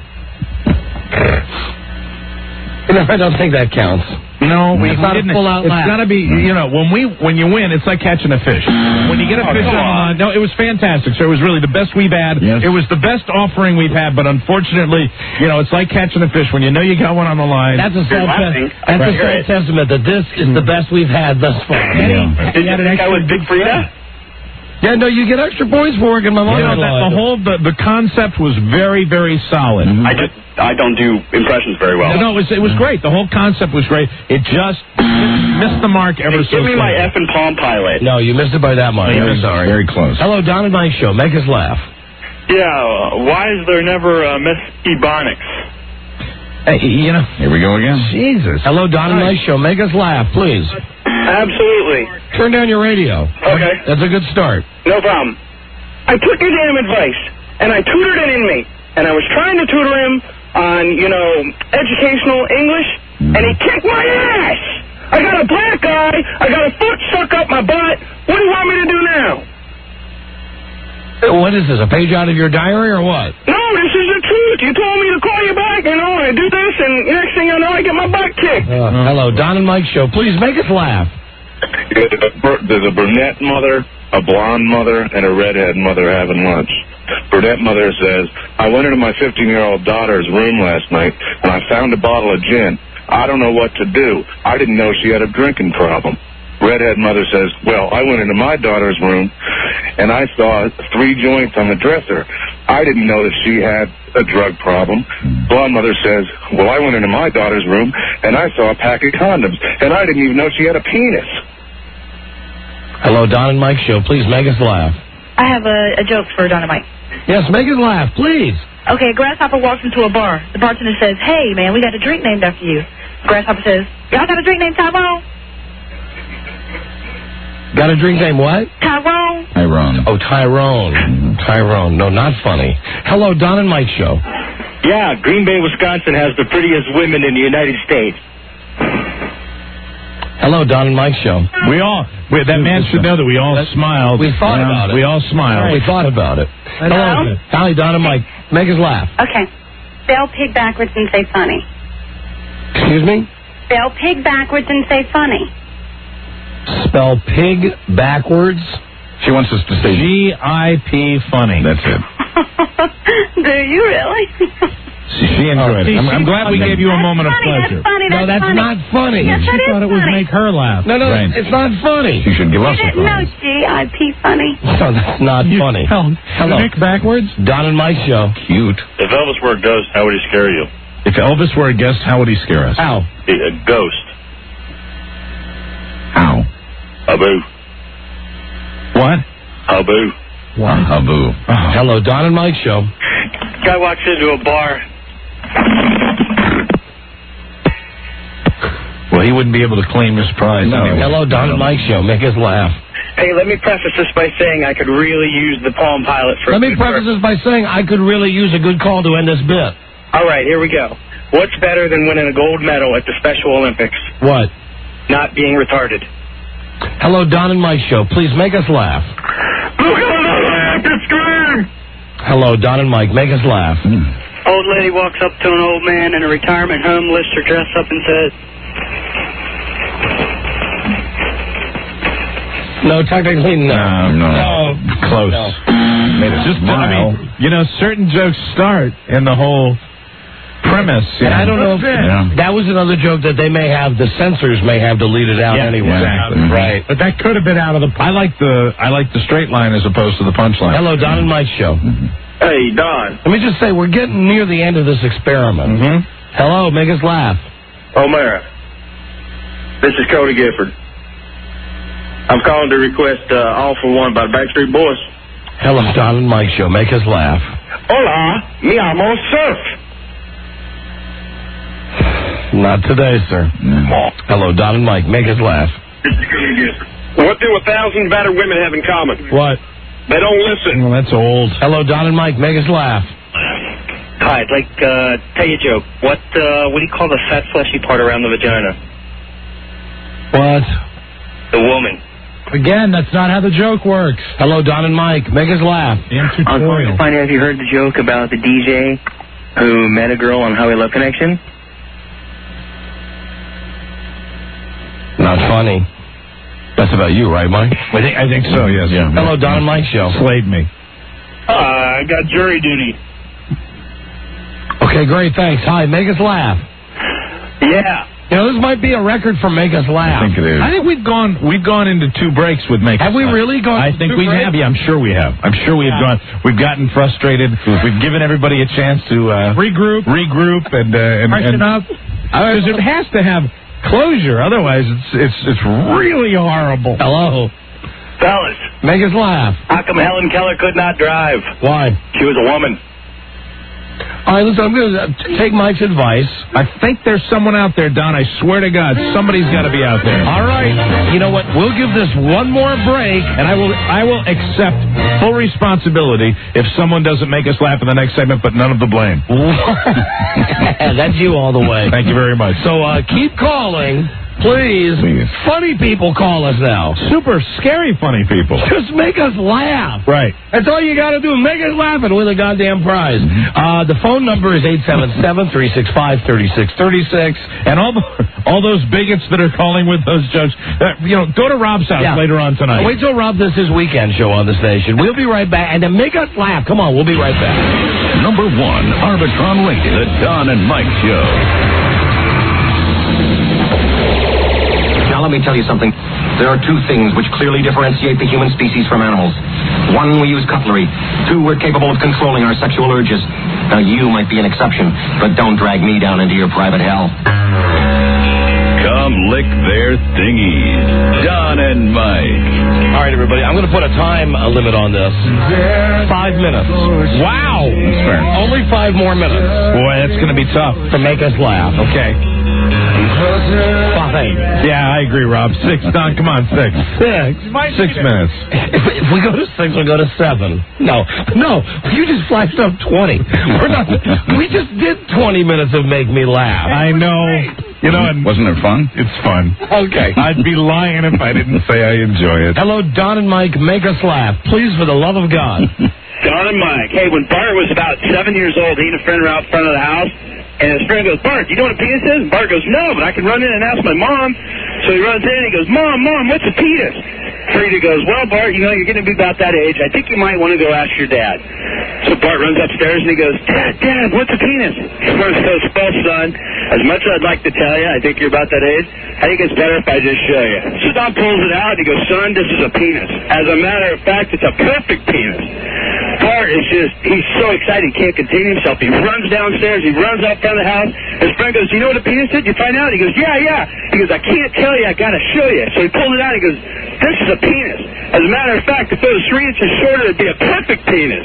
You know, I don't think that counts. No, we It's not a didn't. full-out It's laugh. got to be, you know, when we when you win, it's like catching a fish. When you get a Oh, fish on come the line, no, it was fantastic. So it was really the best we've had. Yes. It was the best offering we've had, but unfortunately, you know, it's like catching a fish when you know you got one on the line. That's a You're sad laughing. te- that's I a hear sad it. testament that this is the best we've had thus far. Yeah. Did you think I was Big Frida? Yeah, no, you get extra points for working my You know, mind. that, the whole the, the concept was very very solid. I just I don't do impressions very well. No, it was it was great. The whole concept was great. It just missed the mark ever so Give me my slightly. effing Palm Pilot. No, you missed it by that much. Very I'm sorry. Very close. Hello, Don and Mike Show. Make us laugh. Yeah, why is there never uh, Miss Ebonics? Hey, you know, Here we go again. Jesus. Hello, Don and Mike Show. Make us laugh, please. Absolutely. Turn down your radio. Okay. That's a good start. No problem. I took your damn advice, and I tutored it in me, and I was trying to tutor him on, you know, educational English, and he kicked my ass. I got a black eye. I got a foot stuck up my butt. What do you want me to do now? What is this, a page out of your diary or what? No, this is the truth. You told me to call you back, you know, and I do this, and next thing I know, I get my butt kicked. Uh, hello, Don and Mike Show. Please make us laugh. There's a brunette mother, a blonde mother, and a redhead mother having lunch. Brunette mother says, "I went into my fifteen-year-old daughter's room last night, and I found a bottle of gin. I don't know what to do. I didn't know she had a drinking problem." Redhead mother says, "Well, I went into my daughter's room, and I saw three joints on the dresser. I didn't know that she had a drug problem." Blonde mother says, "Well, I went into my daughter's room, and I saw a pack of condoms, and I didn't even know she had a penis." Hello, Don and Mike Show. Please make us laugh. I have a, a joke for Dynamite. Yes, make us laugh, please. Okay, Grasshopper walks into a bar. The bartender says, "Hey, man, we got a drink named after you." Grasshopper says, "Y'all got a drink named Tyrone?" Got a drink named what? Tyrone. Tyrone. Oh, Tyrone. Tyrone. No, not funny. Hello, Don and Mike Show. Yeah, Green Bay, Wisconsin has the prettiest women in the United States. Hello, Don and Mike Show. We all, we, that man should know that we all smiled. We thought Yeah, about it. We all smiled. We thought about it. Hello? Hi, Don and Mike. Make us laugh. Okay. Spell pig backwards and say funny. Excuse me? Spell pig backwards and say funny. Spell pig backwards. She wants us to say G I P funny. That's it. Do you really? She, she enjoyed Oh, it. I'm, I'm glad we okay. gave you a moment of funny, pleasure. That's funny. No, That's that's funny. not funny. Yes, She that is thought it would funny. make her laugh. No, no, Right. it's not funny. She should give us You a didn't know prize. G I P funny. No, that's not You funny. spelled Hello. Nick backwards? Don and Mike Show. Cute. If Elvis were a ghost, how would he scare you? If Elvis were a guest, how would he scare us? How? A ghost. How? Abu. What? Abu. What? Uh, boo. Oh. Hello, Don and Mike Show. Guy walks into a bar. Well, he wouldn't be able to claim his prize. No. Anyway. Hello, Don and Mike Show. Make us laugh. Hey, let me preface this by saying I could really use the Palm Pilot for Let a me good preface work. this by saying I could really use a good call to end this bit. All right, here we go. What's better than winning a gold medal at the Special Olympics? What? Not being retarded. Hello, Don and Mike Show. Please make us laugh. Look at that laughter scream! Hello, Don and Mike. Make us laugh. Old lady walks up to an old man in a retirement home, lifts her dress up and says, No, technically, no. No, no. No. Close. No. Made it just, I mean, you know, certain jokes start in the whole premise. And I don't know if Yeah. that was another joke that they may have, the censors may have deleted out Yeah, anyway. exactly. Right. But that could have been out of the. I like the. I like the straight line as opposed to the punchline. Hello, Don and Mike Show. Hey, Don. Let me just say, we're getting near the end of this experiment. Mm-hmm. Hello, make us laugh. O'Mara. This is Cody Gifford. I'm calling to request uh, All for One by the Backstreet Boys. Hello, Don and Mike Show. Make us laugh. Hola, mi amo Surf. Not today, sir. Hello, Don and Mike. Make us laugh. What do a thousand battered women have in common? What? They don't listen. Well, that's old. Hello, Don and Mike. Make us laugh. Hi, I'd like to uh, tell you a joke. What, uh, what do you call the fat, fleshy part around the vagina? What? The woman. Again, that's not how the joke works. Hello, Don and Mike. Make us laugh. I was going to find out if you heard the joke about the D J who met a girl on Highway Love Connection. Not funny. That's about you, right, Mike? I think. I think so. Yes. Yeah. Hello, Don and Mike Show. Slayed me. Uh, I got jury duty. Okay, great. Thanks. Hi, make us laugh. Yeah. You know, this might be a record for Make Us Laugh. I think it is. I think we've gone we've gone into two breaks with Make Have Us we Laugh. really gone I into think two we breaks? have. Yeah, I'm sure we have. I'm sure we've Yeah. gone. We've gotten frustrated. We've given everybody a chance to uh, Regroup. regroup, and uh, and, Freshen and up. because it has to have closure. Otherwise, it's it's it's really horrible. Hello. Fellas, Make us laugh. how come Helen Keller could not drive? Why? She was a woman. All right, listen, I'm going to take Mike's advice. I think there's someone out there, Don. I swear to God, somebody's got to be out there. All right. You know what? We'll give this one more break. And I will I will accept full responsibility if someone doesn't make us laugh in the next segment, but none of the blame. That's you all the way. Thank you very much. So uh, keep calling. Please. Please. Funny people call us now. Super scary funny people. Just make us laugh. Right. That's all you got to do. Make us laugh and win a goddamn prize. Uh, the phone number is eight seven seven, three six five, three six three six. And all the, all those bigots that are calling with those jokes, uh, you know, go to Rob's house Yeah. later on tonight. Wait till Rob does his weekend show on the station. We'll be right back. And then make us laugh. Come on, we'll be right back. Number one, Arbitron rated, the Don and Mike Show. Now, let me tell you something. There are two things which clearly differentiate the human species from animals. One, we use cutlery. Two, we're capable of controlling our sexual urges. Now, you might be an exception, but don't drag me down into your private hell. Come lick their thingies. Don and Mike. All right, everybody. I'm going to put a time uh, limit on this. Five minutes. Wow. That's fair. Only five more minutes. Boy, that's going to be tough. To make us laugh. Okay. Five. Yeah, I agree, Rob. Six, Don. Come on, six. Six. Six minutes. If, if we go to six, we'll go to seven. No, no. You just flashed up twenty. We're not. We just did twenty minutes of Make Me Laugh. I know. You know, and Wasn't it fun? it's fun. Okay. I'd be lying if I didn't say I enjoy it. Hello, Don and Mike. Make us laugh, please, for the love of God. Don and Mike. Hey, when Bart was about seven years old, he and a friend were out front of the house, and his friend goes, Bart, you know what a penis is? And Bart goes, no, but I can run in and ask my mom. So he runs in and he goes, Mom, Mom, what's a penis? Frida goes, well, Bart, you know, you're going to be about that age. I think you might want to go ask your dad. So Bart runs upstairs and he goes, Dad, Dad, what's a penis? Bart goes, well, son, as much as I'd like to tell you, I think you're about that age, I think it's better if I just show you. So Don pulls it out and he goes, son, this is a penis. As a matter of fact, it's a perfect penis. Bart is just, he's so excited, he can't contain himself. He runs downstairs, he runs up front of the house. His friend goes, you know what a penis is? You find out? He goes, yeah, yeah. He goes, I can't tell you, I got to show you. So he pulled it out, he goes, This is a penis. As a matter of fact, if it was three inches shorter, it'd be a perfect penis.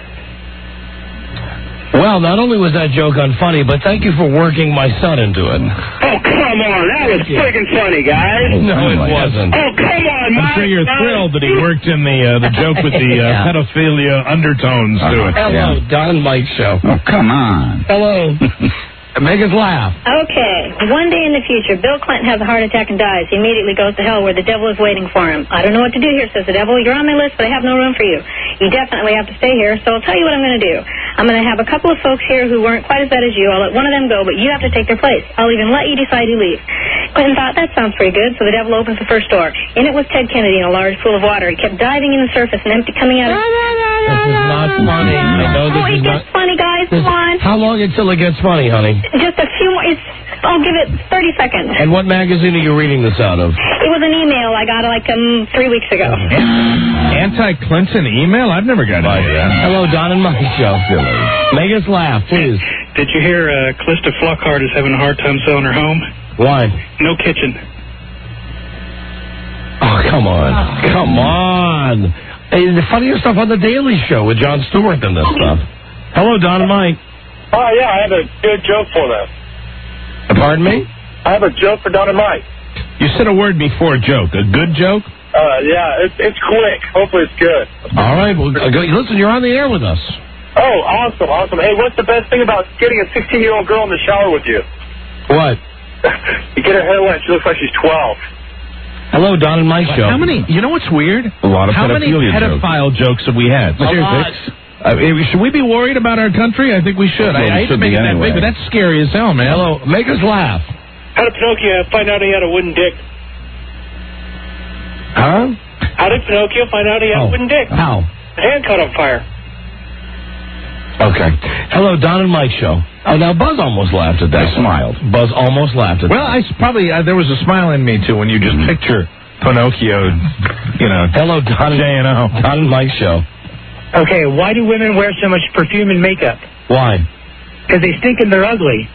Well, not only was that joke unfunny, but thank you for working my son into it. Oh, come on. That was friggin' funny, guys. No, it wasn't. Oh, come on, I'm sure you're thrilled that he worked in the uh, the joke with the uh, Yeah. pedophilia undertones to it. Hello, Don and Mike Show. Oh, come on. Hello. Make us laugh. Okay. One day in the future, Bill Clinton has a heart attack and dies. He immediately goes to hell where the devil is waiting for him. I don't know what to do here, says the devil. You're on my list, but I have no room for you. You definitely have to stay here, so I'll tell you what I'm going to do. I'm going to have a couple of folks here who weren't quite as bad as you. I'll let one of them go, but you have to take their place. I'll even let you decide who leaves. Clinton thought, that sounds pretty good, so the devil opens the first door. In it was Ted Kennedy in a large pool of water. He kept diving in the surface and empty coming out of... This is not funny. I know this Oh, is it not... gets funny, guys. This- Come on. How long until it gets funny, honey? Just a few more. It's, I'll give it thirty seconds. And what magazine are you reading this out of? It was an email I got like um, three weeks ago. Anti-Clinton email? I've never got any of that. Hello, Don and Mike Show. Make us laugh, please. Did you hear uh, Callista Flockhart is having a hard time selling her home? Why? No kitchen. Oh, come on. Come on. Hey, the funnier stuff on The Daily Show with Jon Stewart and this stuff. Hello, Don and Mike. Oh, yeah, I have a good joke for them. Pardon me? I have a joke for Don and Mike. You said a word before joke. A good joke? Uh, yeah, it's, it's quick. Hopefully it's good. All right. Well, uh, go- listen, you're on the air with us. Oh, awesome, awesome. Hey, what's the best thing about getting a sixteen-year-old girl in the shower with you? What? You get her hair wet, she looks like she's twelve. Hello, Don and Mike Show. How many? You know what's weird? A lot of How many pedophilia jokes. pedophile jokes have we had? A lot. Uh, should we be worried about our country? I think we should. Well, I, we I hate to should make be it that anyway. big, but that's scary as hell, man. Hello. Make us laugh. How did Pinocchio find out he had a wooden dick? Huh? How did Pinocchio find out he had Oh. a wooden dick? How? The hand caught on fire. Okay. Hello, Don and Mike Show. Oh, now Buzz almost laughed at that. I smiled. Buzz almost laughed at Well, that. I s- probably uh, there was a smile in me too when you just picture Pinocchio. You know. Hello, Don J and O. Don and Mike Show. Okay, why do women wear so much perfume and makeup? Why? Because they stink and they're ugly.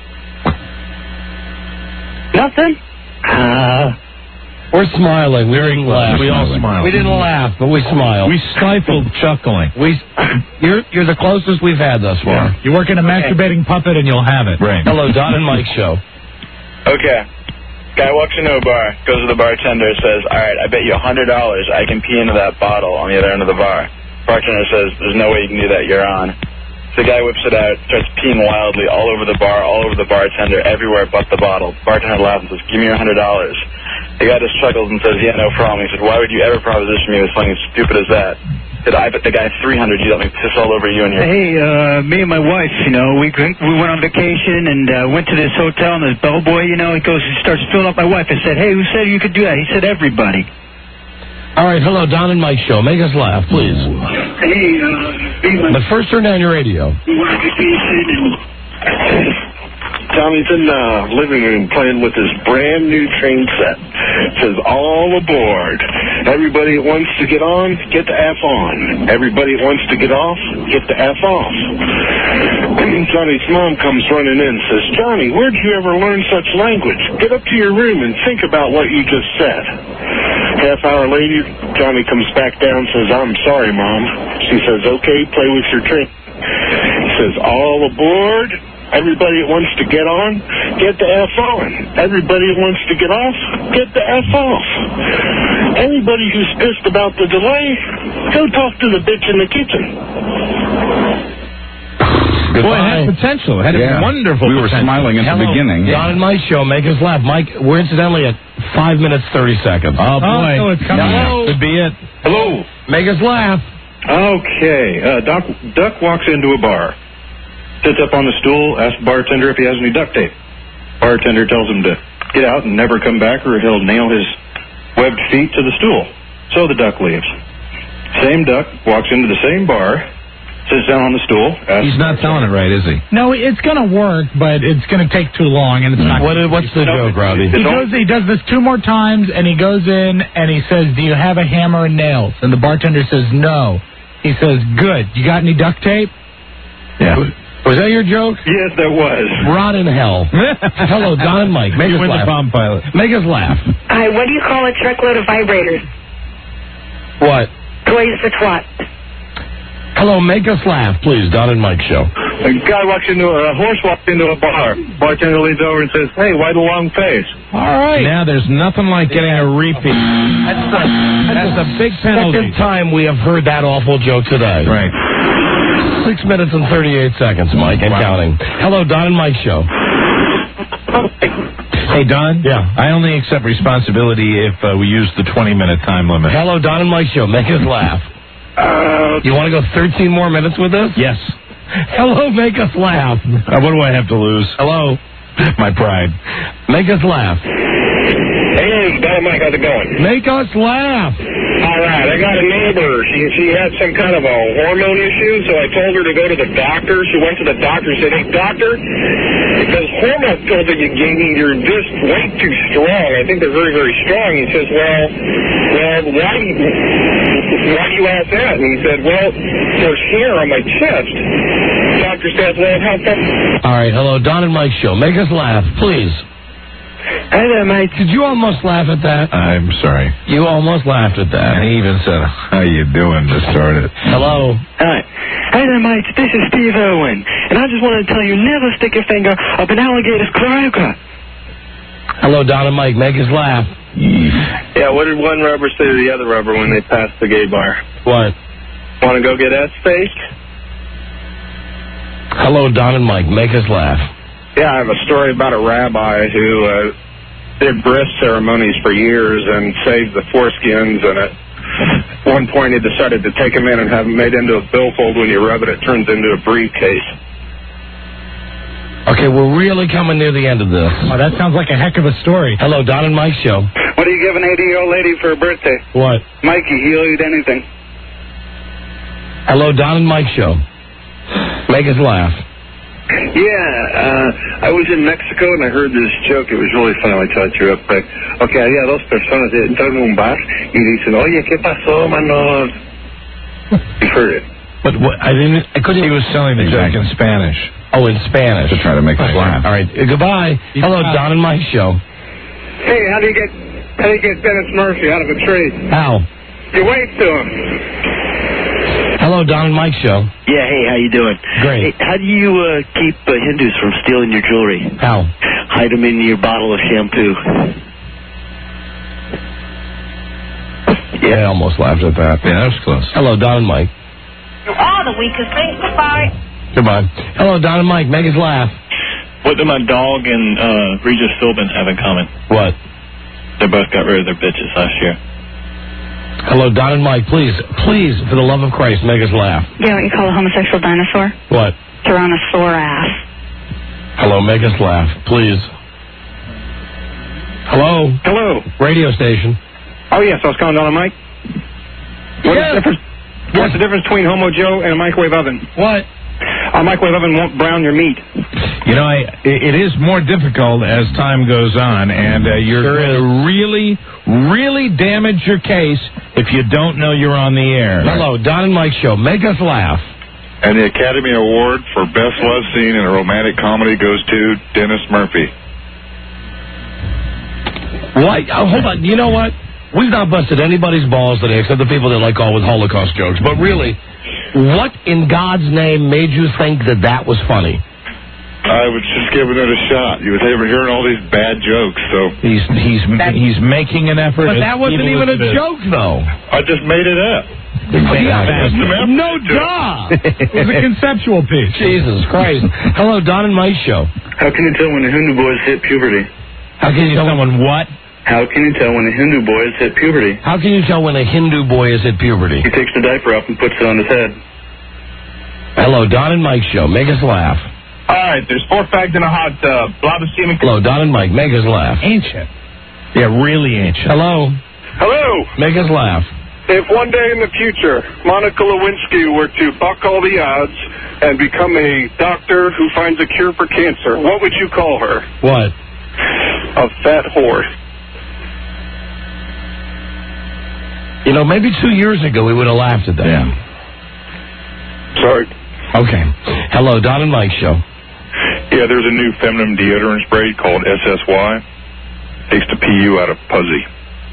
Nothing? Uh, We're smiling. We didn't laugh. We all smiled. We didn't laugh, but we smiled. We stifled chuckling. We, you're you're the closest we've had thus far. You work in a masturbating puppet and you'll have it. Right. Hello, Don and Mike Show. Okay. Guy walks into a bar, goes to the bartender, says, all right, I bet you one hundred dollars I can pee into that bottle on the other end of the bar. Bartender says, there's no way you can do that, you're on. The guy whips it out, starts peeing wildly all over the bar, all over the bartender, everywhere but the bottle. Bartender laughs and says, give me your one hundred dollars. The guy just chuckles and says, yeah, no problem. He said, why would you ever proposition me with something as stupid as that? He said, I bet the guy three hundred dollars you let me piss all over you and your... Hey, uh, me and my wife, you know, we we went on vacation and uh, went to this hotel, and this bellboy, you know, he goes and starts filling up my wife. I said, hey, who said you could do that? He said, everybody. All right, hello, Don and Mike Show. Make us laugh, please. Hey, uh, But first, turn down your radio. we went on vacation and... Tommy's in the living room playing with his brand new train set. It says, all aboard. Everybody that wants to get on, get the F on. Everybody that wants to get off, get the F off. Johnny's mom comes running in and says, Johnny, where'd you ever learn such language? Get up to your room and think about what you just said. Half hour later, Johnny comes back down and says, I'm sorry, Mom. She says, okay, play with your train. He says, all aboard. Everybody that wants to get on, get the F on. Everybody that wants to get off, get the F off. Anybody who's pissed about the delay, go talk to the bitch in the kitchen. Boy, it had potential. It had Yeah. a wonderful We were potential. smiling at the Hello, beginning. Don and Mike Show. Make us laugh. Mike, we're incidentally at five minutes, thirty seconds. Oh, boy. no, it's coming Hello. Could be it. Hello. Make us laugh. Okay. Uh, Doc, Duck walks into a bar, sits up on the stool, asks the bartender if he has any duct tape. Bartender tells him to get out and never come back or he'll nail his webbed feet to the stool. So the duck leaves. Same duck walks into the same bar, sits down on the stool. asks He's not telling it right, is he? No, it's going to work, but it's going to take too long, and it's not. What, what's the joke, Robbie? He goes. He does this two more times, and he goes in and he says, "Do you have a hammer and nails?" And the bartender says, "No." He says, "Good. You got any duct tape?" Yeah. Was that your joke? Yes, that was. Rot in hell. Hello, Don and Mike. Make You us win the laugh. bomb pilot. Make us laugh. Hi, what do you call a truckload of vibrators? What? Toys for twat. Hello, make us laugh, please. Don and Mike show. A guy walks into a, a horse walks into a bar. Bartender leans over and says, "Hey, why the long face?" All right. Now, there's nothing like getting a repeat. That's, the, That's a big penalty. Second time we have heard that awful joke today. Right. Six minutes and thirty-eight seconds, Mike, and Wow. counting. Hello, Don and Mike show. Hey, Don? Yeah. I only accept responsibility if uh, we use the twenty-minute time limit. Hello, Don and Mike show. Make us laugh. Uh, You want to go thirteen more minutes with us? Yes. Hello, make us laugh. Uh, what do I have to lose? Hello. My pride. Make us laugh. Hey, Don and Mike, how's it going? Make us laugh. All right, I got a neighbor. She she had some kind of a hormone issue, so I told her to go to the doctor. She went to the doctor and said, "Hey, doctor, those hormone pills that you're giving, you're just way too strong. I think they're very, very strong." He says, "Well, well, why do you, why do you ask that?" And he said, "Well, there's hair on my chest." The doctor says, "Well, how come?" All right, hello, Don and Mike show. Make us laugh, please. Hey there, mate. Did you almost laugh at that? I'm sorry. You almost laughed at that. And he even said, "How you doing?" to start it. Hello. Hi. Hey there, mate. This is Steve Irwin. And I just wanted to tell you, never stick your finger up an alligator's cloaca. Hello, Don and Mike. Make us laugh. yeah, what did one rubber say to the other rubber when they passed the gay bar? What? Want to go get ass steak? Hello, Don and Mike. Make us laugh. Yeah, I have a story about a rabbi who uh, did breast ceremonies for years and saved the foreskins, and at one point he decided to take them in and have them made into a billfold. When you rub it, it turns into a briefcase. Okay, we're really coming near the end of this. Oh, that sounds like a heck of a story. Hello, Don and Mike show. What do you give an eighty-year-old lady for her birthday? What? Mikey, he'll eat anything. Hello, Don and Mike show. Make us laugh. Yeah, uh, I was in Mexico and I heard this joke. It was really funny. I thought you up quick. Okay, había dos personas dentro de un bar y dicen, "Oye, ¿qué pasó, mano?" You've heard it. But what, I didn't. I couldn't. He was selling the joke in Spanish. Oh, in Spanish. To try to make us laugh. All right. Uh, goodbye. Hello, Don and Mike show. Hey, how do you get how do you get Dennis Murphy out of a tree? How? You wait to him. Hello, Don and Mike show. Yeah, hey, how you doing? Great. Hey, how do you uh, keep uh, Hindus from stealing your jewelry? How? Hide them in your bottle of shampoo. Yeah, I almost laughed at that. Yeah, that was close. Hello, Don and Mike. All the weakest link. Goodbye. Goodbye. Hello, Don and Mike. Make us laugh. What do my dog and uh, Regis Philbin have in common? What? They both got rid of their bitches last year. Hello, Don and Mike. Please, please, for the love of Christ, make us laugh. You know what you call a homosexual dinosaur? What? Tyrannosaurus. Hello, make us laugh, please. Hello? Hello. Radio station. Oh, yes, I was calling Don and Mike. What's Yeah. the difference? What's the difference between Homo Joe and a microwave oven? What? A microwave oven won't brown your meat. You know, I, it is more difficult as time goes on, and uh, you're Sure going to really, really damage your case if you don't know you're on the air. Hello, Don and Mike show. Make us laugh. And the Academy Award for Best Love Scene in a Romantic Comedy goes to Dennis Murphy. What? Oh, hold on. You know what? We've not busted anybody's balls today except the people that like all with Holocaust jokes. But really, what in God's name made you think that that was funny? I was just giving it a shot. You was hearing all these bad jokes, so He's he's he's making an effort. But as that wasn't evil even as a it is. joke, though. I just made it up. No duh. It was a conceptual piece. Jesus Christ. Hello, Don and Mike show. How can you tell when the Hindu boys hit puberty? How can you tell Someone what? How can you tell when the Hindu boys hit puberty? How can you tell when a Hindu boy is at puberty? He takes the diaper up and puts it on his head. Hello, Don and Mike show. Make us laugh. All right, there's four fags in a hot tub. Blob of semen. Hello, Don and Mike. Make us laugh. Ancient. Yeah, really ancient. Hello. Hello. Make us laugh. If one day in the future Monica Lewinsky were to buck all the odds and become a doctor who finds a cure for cancer, what would you call her? What? A fat whore. You know, maybe two years ago we would have laughed at that. Yeah. Sorry. Okay. Hello, Don and Mike Show. Yeah, there's a new feminine deodorant spray called S S Y. Takes the P U out of Puzzy.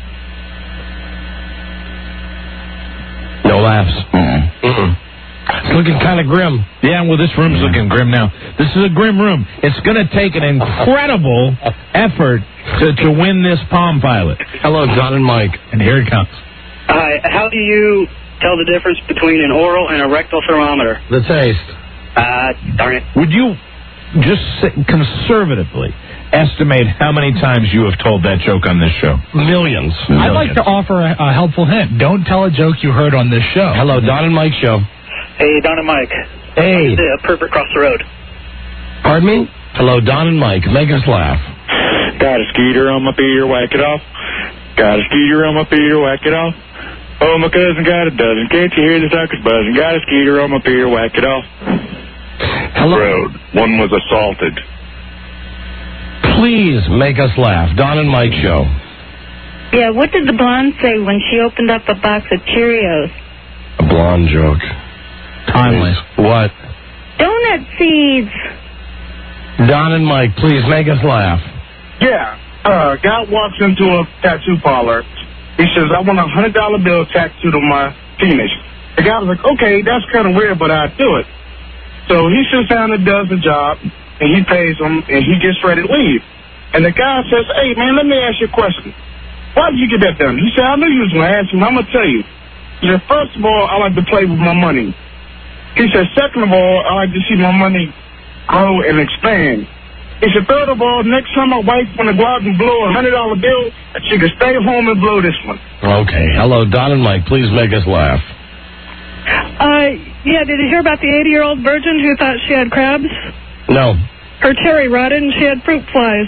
No laughs. Mm-mm. Mm-mm. It's looking kind of grim. Yeah, well, this room's looking grim now. This is a grim room. It's going to take an incredible effort to, to win this Palm Pilot. Hello, Don and Mike. And here it comes. Hi, how do you tell the difference between an oral and a rectal thermometer? The taste. Uh, darn it. Would you just sit conservatively estimate how many times you have told that joke on this show? Millions. I'd like to offer a, a helpful hint. Don't tell a joke you heard on this show. Hello, Don and Mike Show. Hey, Don and Mike. Hey. Uh, perfect across the road. Pardon me? Hello, Don and Mike. Make us laugh. Got a skeeter on my Peter, whack it off. Got a skeeter on my Peter, whack it off. Oh, my cousin got a dozen. Can't you hear the suckers buzzing? Got a skeeter on my Peter, whack it off. Hello. Road. One was assaulted. Please make us laugh. Don and Mike Show. Yeah, what did the blonde say when she opened up a box of Cheerios? A blonde joke. Timeless. What? Donut seeds. Don and Mike, please make us laugh. Yeah. Uh, guy walks into a tattoo parlor. He says, I want a one hundred dollar bill tattooed on my penis. The guy was like, okay, that's kind of weird, but I'll do it. So he sits down and does the job, and he pays him, and he gets ready to leave. And the guy says, hey, man, let me ask you a question. Why did you get that done? He said, I knew you was going to ask him. I'm going to tell you. He said, first of all, I like to play with my money. He said, second of all, I like to see my money grow and expand. He said, third of all, next time my wife want to go out and blow a one hundred dollar bill, she can stay home and blow this one. Okay. Hello, Don and Mike. Please make us laugh. Uh, yeah, did you hear about the eighty-year-old virgin who thought she had crabs? No. Her cherry rotted and she had fruit flies.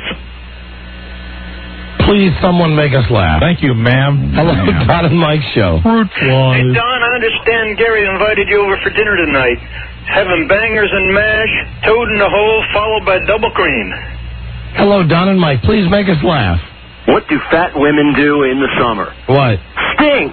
Please, someone make us laugh. Thank you, ma'am. Hello, Don and Mike Show. Fruit flies. Hey, Don, I understand Gary invited you over for dinner tonight. Having bangers and mash, toad in the hole, followed by double cream. Hello, Don and Mike. Please make us laugh. What do fat women do in the summer? What? Stink!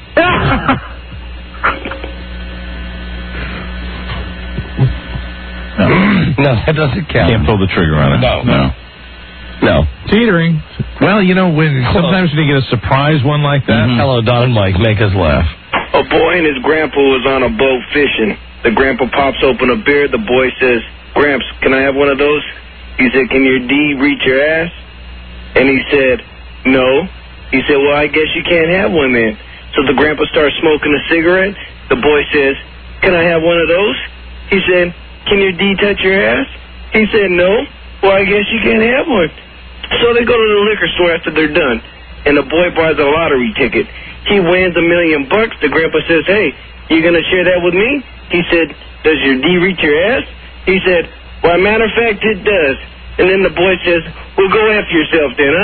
No. No, that doesn't count. Can't pull the trigger on it. No. No. No. Teetering. Well, you know, when sometimes when you get a surprise one like that. Mm-hmm. Hello, Don and Mike. Make us laugh. A boy and his grandpa was on a boat fishing. The grandpa pops open a beer. The boy says, Gramps, can I have one of those? He said, can your D reach your ass? And he said, no. He said, well, I guess you can't have one then. So the grandpa starts smoking a cigarette. The boy says, can I have one of those? He said, can your D touch your ass? He said, no. Well, I guess you can't have one. So they go to the liquor store after they're done. And the boy buys a lottery ticket. He wins a million bucks. The grandpa says, hey, you going to share that with me? He said, does your D reach your ass? He said, well, matter of fact, it does. And then the boy says, well, go after yourself then,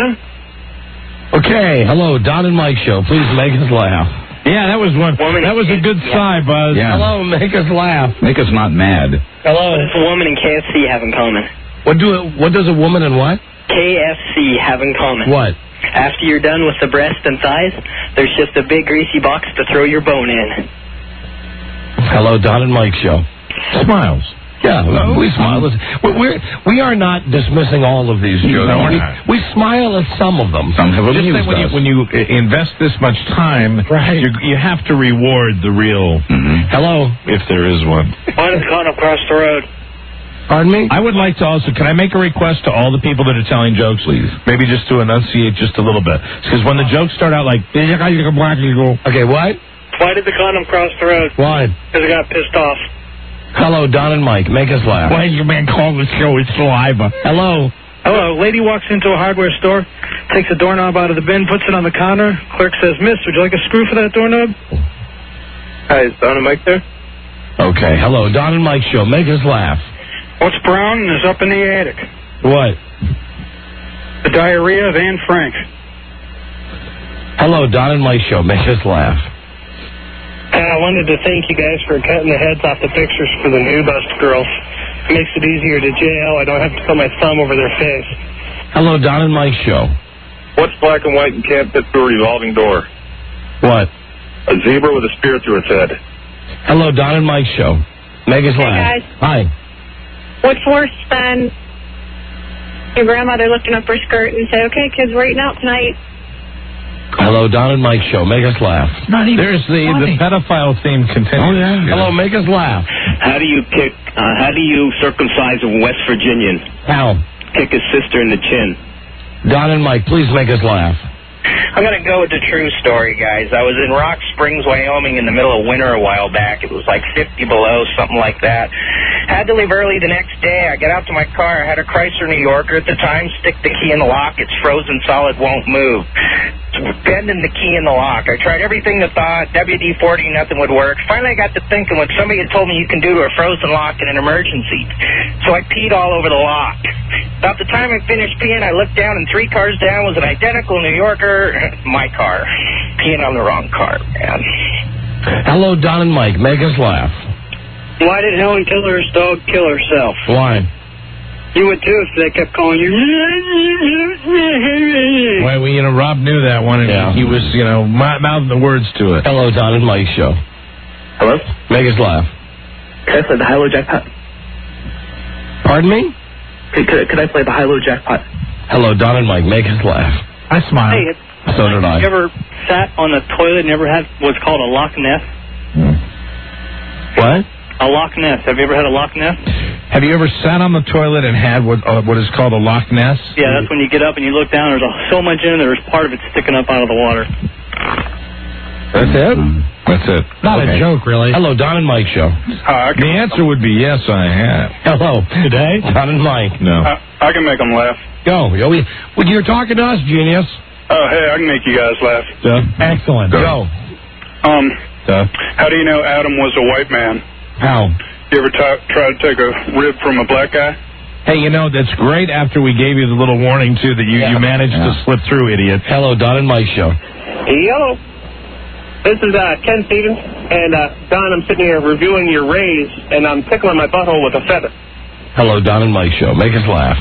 huh? Okay. Hello, Don and Mike Show. Please make us laugh. Yeah, that was one. That was a good sigh, Buzz. Yeah. Hello, make us laugh. Make us not mad. Hello. What does a woman and K F C have in common? What do it, What does a woman and what? K F C have in common. What? After you're done with the breast and thighs, there's just a big greasy box to throw your bone in. Hello, Don and Mike Show. Smiles. Yeah, oh, we smile. We're, we are not dismissing all of these jokes. No, we're we, not. we smile at some of them. Some have Just amused when you, us. When you invest this much time, right. you, you have to reward the real. Mm-hmm. Hello, if there is one. Why does the condom cross the road? Pardon me? I would like to also, can I make a request to all the people that are telling jokes, please? Maybe just to enunciate just a little bit. Because when the jokes start out like, okay, what? Why did the condom cross the road? Why? Because it got pissed off. Hello, Don and Mike. Make us laugh. Why did your man call the show? It's saliva. Hello. Hello. Lady walks into a hardware store, takes a doorknob out of the bin, puts it on the counter. Clerk says, Miss, would you like a screw for that doorknob? Hi, is Don and Mike there? Okay. Hello, Don and Mike Show. Make us laugh. What's brown and is up in the attic? What? The diarrhea of Anne Frank. Hello, Don and Mike Show. Make us laugh. I wanted to thank you guys for cutting the heads off the pictures for the new bust girls. It makes it easier to jail. I don't have to put my thumb over their face. Hello, Don and Mike Show. What's black and white and can't fit through a revolving door? What? A zebra with a spear through its head. Hello, Don and Mike Show. Make us Hey, laugh. guys. Hi. What's worse than your grandmother lifting up her skirt and say, "Okay, kids, we're eating out tonight." Hello, Don and Mike show. Make us laugh. Not even There's the, the pedophile theme continues. Oh, yeah. Hello, make us laugh. How do you kick, uh, how do you circumcise a West Virginian? How? Kick his sister in the chin. Don and Mike, please make us laugh. I'm going to go with the true story, guys. I was in Rock Springs, Wyoming in the middle of winter a while back. It was like fifty below, something like that. Had to leave early the next day. I get out to my car. I had a Chrysler New Yorker at the time. Stick the key in the lock. It's frozen solid, won't move. Bending the key in the lock. I tried everything that thought, W D forty, nothing would work. Finally, I got to thinking what somebody had told me you can do to a frozen lock in an emergency. So I peed all over the lock. About the time I finished peeing, I looked down, and three cars down was an identical New Yorker. My car. Peeing on the wrong car, man. Hello, Don and Mike. Make us laugh. Why did Helen Keller's dog kill herself? Why? You would too if they kept calling you. Why, well, you know, Rob knew that one, and Yeah. he was, you know, mouthing the words to it. Hello, Don and Mike show. Hello? Make us laugh. Can I play the high-low jackpot? Pardon me? Could, could, could I play the high-low jackpot? Hello, Don and Mike. Make us laugh. I smile. Hey, So did I. you ever sat on the toilet and ever had what's called a Loch Ness? What? A Loch Ness. Have you ever had a Loch Ness? Have you ever sat on the toilet and had what uh, what is called a Loch Ness? Yeah, that's when you get up and you look down. There's a, so much in there. There's part of it sticking up out of the water. That's it? That's it. Not Okay. a joke, really. Hello, Don and Mike show. Uh, I The can, answer would be yes, I have. Hello. Today? Don and Mike. No. uh, I can make them laugh. Go. Yo, we, well, you're talking to us, genius. Oh, hey, I can make you guys laugh. Excellent. Go. Um, how do you know Adam was a white man? How? You ever t- try to take a rib from a black guy? Hey, you know, that's great after we gave you the little warning, too, that you, Yeah. you managed Yeah. to slip through, idiot. Hello, Don and Mike show. Hello. This is uh, Ken Stevens, and uh, Don, I'm sitting here reviewing your rays, and I'm tickling my butthole with a feather. Hello, Don and Mike show. Make us laugh.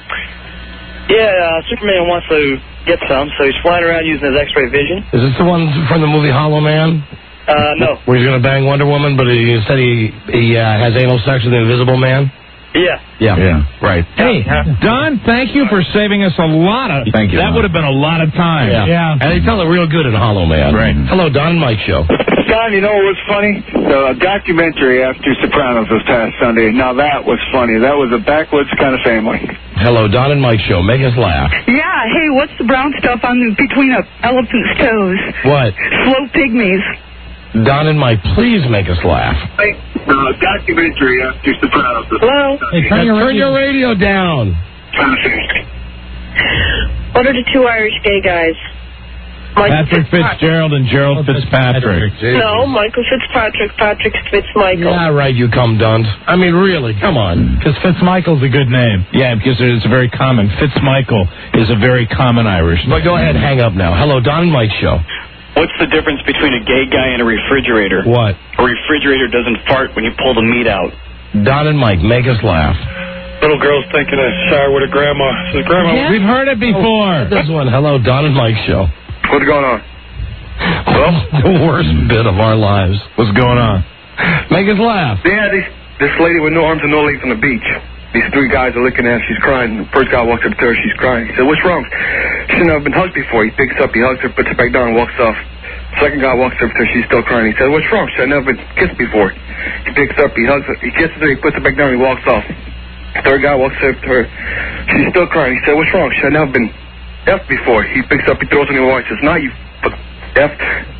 Yeah, uh, Superman wants to get some, so he's flying around using his X-ray vision. Is this the one from the movie Hollow Man? Uh, no. Where he's going to bang Wonder Woman, but he said he, he uh, has anal sex with the Invisible Man? Yeah. Yeah. Yeah, right. Hey, Don, thank you for saving us a lot of... Thank you, That Don. would have been a lot of time. Yeah. And they tell it real good in Hollow Man. Right. Hello, Don and Mike show. Don, you know what was funny? The documentary after Sopranos this past Sunday. Now that was funny. That was a backwoods kind of family. Hello, Don and Mike show. Make us laugh. Yeah, hey, what's the brown stuff on the, between an elephant's toes? What? Slow pygmies. Don and Mike, please make us laugh. Hey, the documentary after Sopranos this Hello? Hey, turn your Turn radio. your radio down. kind of family. What are the two Irish gay guys? Patrick Fitzgerald and Gerald Fitzpatrick. No, Michael Fitzpatrick, Patrick Fitzmichael. Yeah, right, you cum dunt. I mean, really, come on. Because Fitzmichael's a good name. Yeah, because it's very common. Fitzmichael is a very common Irish name. But go ahead, hang up now. Hello, Don and Mike show. What's the difference between a gay guy and a refrigerator? What? A refrigerator doesn't fart when you pull the meat out. Don and Mike, make us laugh. Little girl's thinking of shower with her grandma. Says, Grandma, We've heard it before. This one. Hello, Don and Mike show. what's going on? Well, the worst bit of our lives. What's going on? Make us laugh. Yeah, this this lady with no arms and no legs on the beach. These three guys are looking at her. She's crying. The first guy walks up to her. She's crying. He said, "What's wrong?" She's never been hugged before. He picks up. He hugs her, puts her back down, and walks off. Second guy walks up to her. She's still crying. He said, "What's wrong?" She said, "I've never been kissed before." He picks up. He hugs her. He kisses her. He puts her back down. He walks off. Third guy walks up to her. She's still crying. He said, "What's wrong?" She said, "I've never been effed before." He picks up. He throws her in the water. He says, "Now you fuck effed."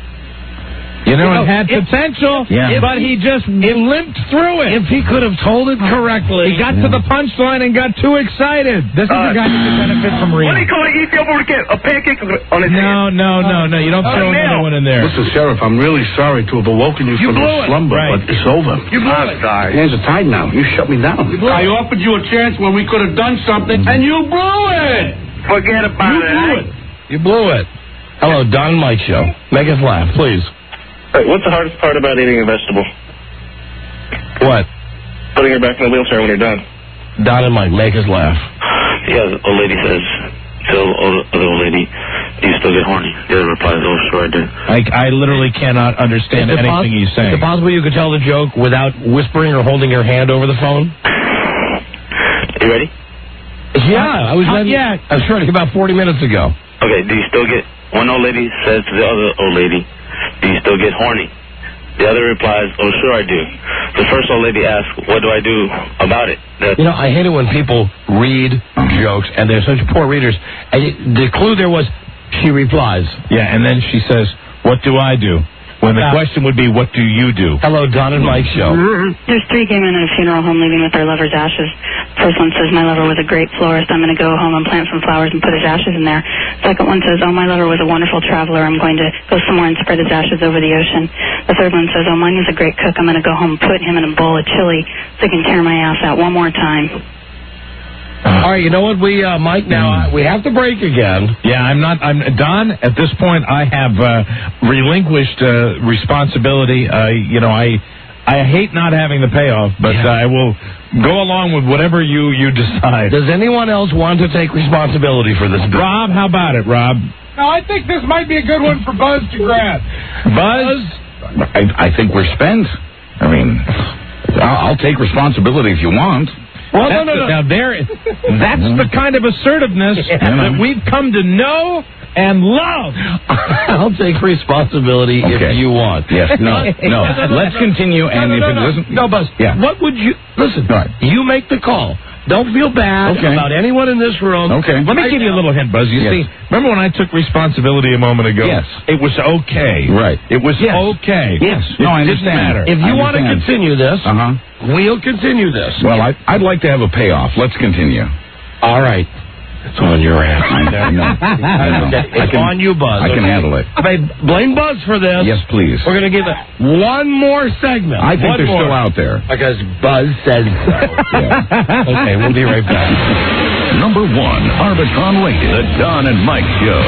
You know, You know, it had if- potential, Yeah. but he just limped through it. If he could have told it correctly. He got to the punchline and got too excited. This is a guy who could benefit from What do you reading. call it? Ethiopian a pancake on his No, no, no, no. You don't Oh, throw now. another one in there. Mister Sheriff, I'm really sorry to have awoken you, You from blew your it. slumber, Right. but it's over. You blew it. My hands are tied now. You shut me down. I offered you a chance when we could have done something, and you blew it. Forget about You it. blew eh? it. You blew it. Hello, Don and Mike show. Make us laugh, please. Hey, what's the hardest part about eating a vegetable? What? Putting her back in the wheelchair when you're done. Don and Mike, make us laugh. Yeah, the old lady says, the old, the old lady, do you still get horny? The other replies, oh, sure I do. I, I literally cannot understand Is it anything pos- he's saying. Is it possible you could tell the joke without whispering or holding your hand over the phone? You ready? Yeah, I was Not ready. yet. I was ready about forty minutes ago. Okay, do you still get... One old lady says to the other old lady, do you still get horny? The other replies, oh, sure I do. The first old lady asks, what do I do about it? That, You know, I hate it when people read jokes, and they're such poor readers. And it, the clue there was, she replies. Yeah, and then she says, what do I do? When the question would be, what do you do? Hello, Don and Mike show. There's three gay men at a funeral home leaving with their lover's ashes. First one says, my lover was a great florist. I'm going to go home and plant some flowers and put his ashes in there. Second one says, oh, my lover was a wonderful traveler. I'm going to go somewhere and spread his ashes over the ocean. The third one says, oh, mine was a great cook. I'm going to go home and put him in a bowl of chili so he can tear my ass out one more time. All right, you know what, we, uh, Mike, now uh, we have to break again. Yeah, I'm not, I'm, Don, at this point, I have uh, relinquished uh, responsibility. Uh, you know, I I hate not having the payoff, but Yeah. uh, I will go along with whatever you, you decide. Does anyone else want to take responsibility for this? Rob, how about it, Rob? No, I think this might be a good one for Buzz to grab. Buzz, I, I think we're spent. I mean, I'll, I'll take responsibility if you want. Well, no, no, no. Now, there, that's the kind of assertiveness Yeah. that we've come to know and love. I'll take responsibility Okay. if you want. Yes, no, no. Let's continue, and no, no, if no, it no. doesn't... No, Buzz, Yeah. what would you... Listen, Right. you make the call. Don't feel bad Okay. about anyone in this room. Okay. Let me give you a little hint, Buzz. You Yes. see, remember when I took responsibility a moment ago? Yes. It was okay. Right. It was Yes. okay. Yes. It No, I didn't understand. matter. If you I want to understand. continue this, Uh-huh. we'll continue this. Well, I, I'd like to have a payoff. Let's continue. All right. It's on your ass. I know. I know. It's I can- on you, Buzz. I can okay? handle it. I mean, blame Buzz for this. Yes, please. We're going to give it one more segment. I think One they're more. still out there. Because Buzz said so. Yeah. Okay, we'll be right back. Number one, Arbitron rated, The Don and Mike Show.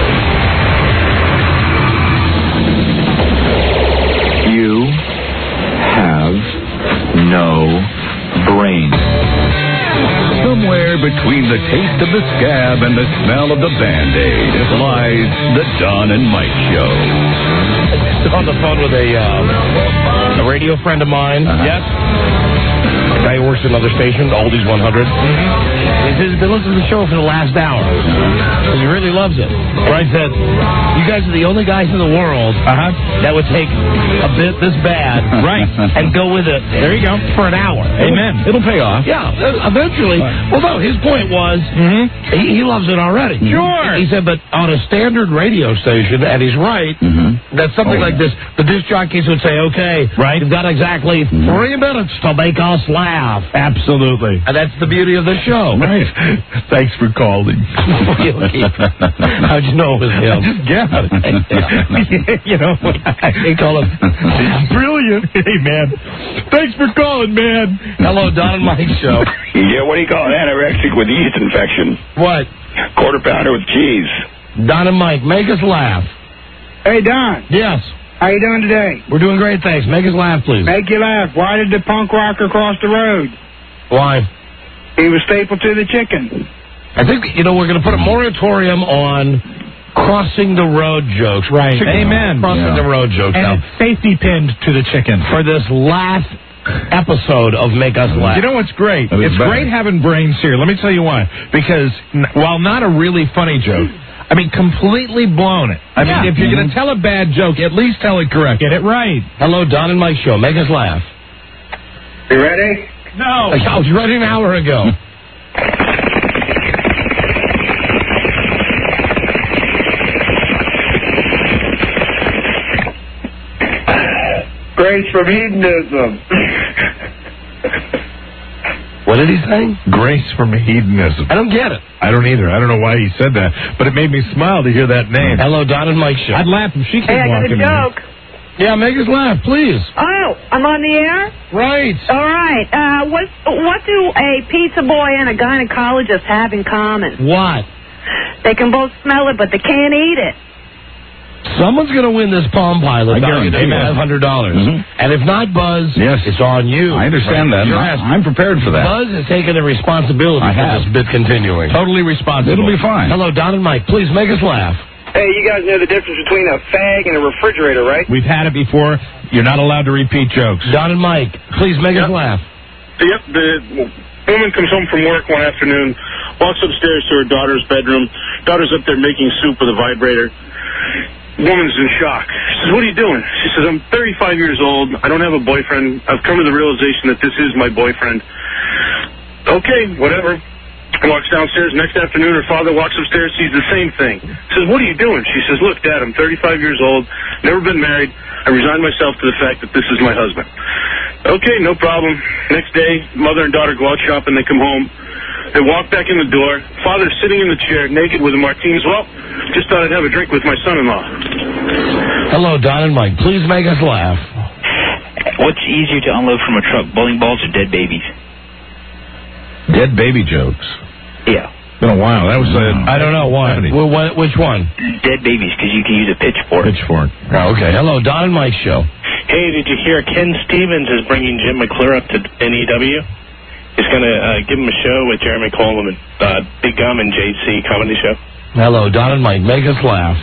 You have no brain. Somewhere between the taste of the scab and the smell of the Band-Aid lies The Don and Mike Show. On the phone with a, uh, a radio friend of mine. Uh-huh. Yes. A guy who works at another station, Oldies one hundred. He says he's been listening to the show for the last hour. Because he really loves it. Right, said, you guys are the only guys in the world Uh-huh. that would take a bit this bad Right. and go with it. There you go. For an hour. Amen. It'll pay off. Yeah, uh, eventually. Well, no, his point was Mm-hmm. he, he loves it already. Sure. He said, but on a standard radio station, and he's right, Mm-hmm. that something Oh, like this, the disc jockeys would say, okay, Right. you've got exactly three minutes to make us laugh. Absolutely. And that's the beauty of the show. Right. Thanks for calling. How'd you know it was him? Just guess. You know, They call him brilliant. Hey, man. Thanks for calling, man. Hello, Don and Mike Show. Yeah, what do you call it? Anorexic with yeast infection. What? Quarter pounder with cheese. Don and Mike, make us laugh. Hey, Don. Yes. How you doing today? We're doing great, thanks. Make us laugh, please. Make you laugh. Why did the punk rocker cross the road? Why? He was stapled to the chicken. I think, you know, we're going to put a moratorium on crossing the road jokes. Right. Amen. Crossing Yeah. the road jokes. And now, it's safety pinned to the chicken. for this last episode of Make Us Laugh. You know what's great? That was It's better. great having brains here. Let me tell you why. Because n- while not a really funny joke, I mean, completely blown it. I Yeah. mean, if you're going to tell a bad joke, at least tell it correct. Get it right. Hello, Don and Mike Show. Make us laugh. You ready? No. I was ready an hour ago. Grace from hedonism. What did he say? Grace from hedonism. I don't get it. I don't either. I don't know why he said that, but it made me smile to hear that name. Hello, Don and Mike Show. I'd laugh if she came Hey, I got a walking in. joke. Yeah, make us laugh, please. Oh, I'm on the air? Right. All right. Uh, what, what do a pizza boy and a gynecologist have in common? What? They can both smell it, but they can't eat it. Someone's going to win this Palm Pilot I valued at guarantee it. five hundred dollars. Mhm. And if not Buzz, Yes. it's on you. I understand Right. that. Your I- ass. I'm prepared for that. Buzz has taken the responsibility I for have. this bit continuing. Totally responsible. It'll be fine. Hello, Don and Mike. Please make us laugh. Hey, you guys know the difference between a fag and a refrigerator, right? We've had it before. You're not allowed to repeat jokes. Don and Mike, please make us laugh. Yep, the woman comes home from work one afternoon, walks upstairs to her daughter's bedroom. Daughter's up there making soup with a vibrator. Woman's in shock. She says, what are you doing? She says, I'm thirty-five years old. I don't have a boyfriend. I've come to the realization that this is my boyfriend. Okay, whatever. Walks downstairs. Next afternoon, her father walks upstairs, sees the same thing. Says, what are you doing? She says, look, Dad, I'm thirty-five years old, never been married. I resigned myself to the fact that this is my husband. Okay, no problem. Next day, mother and daughter go out shopping. They come home. They walk back in the door. Father's sitting in the chair, naked with a martini. Well, just thought I'd have a drink with my son-in-law. Hello, Don and Mike. Please make us laugh. What's easier to unload from a truck, bowling balls or dead babies? Dead baby jokes. Yeah. Been a while. That was uh, I don't know why. Well, what, which one? Dead babies, because you can use a pitchfork. Pitchfork. Oh, okay. Hello, Don and Mike show. Hey, did you hear Ken Stevens is bringing Jim McClure up to N E W? He's going to uh, give him a show with Jeremy Coleman, uh, Big Gum and J C comedy show. Hello, Don and Mike. Make us laugh.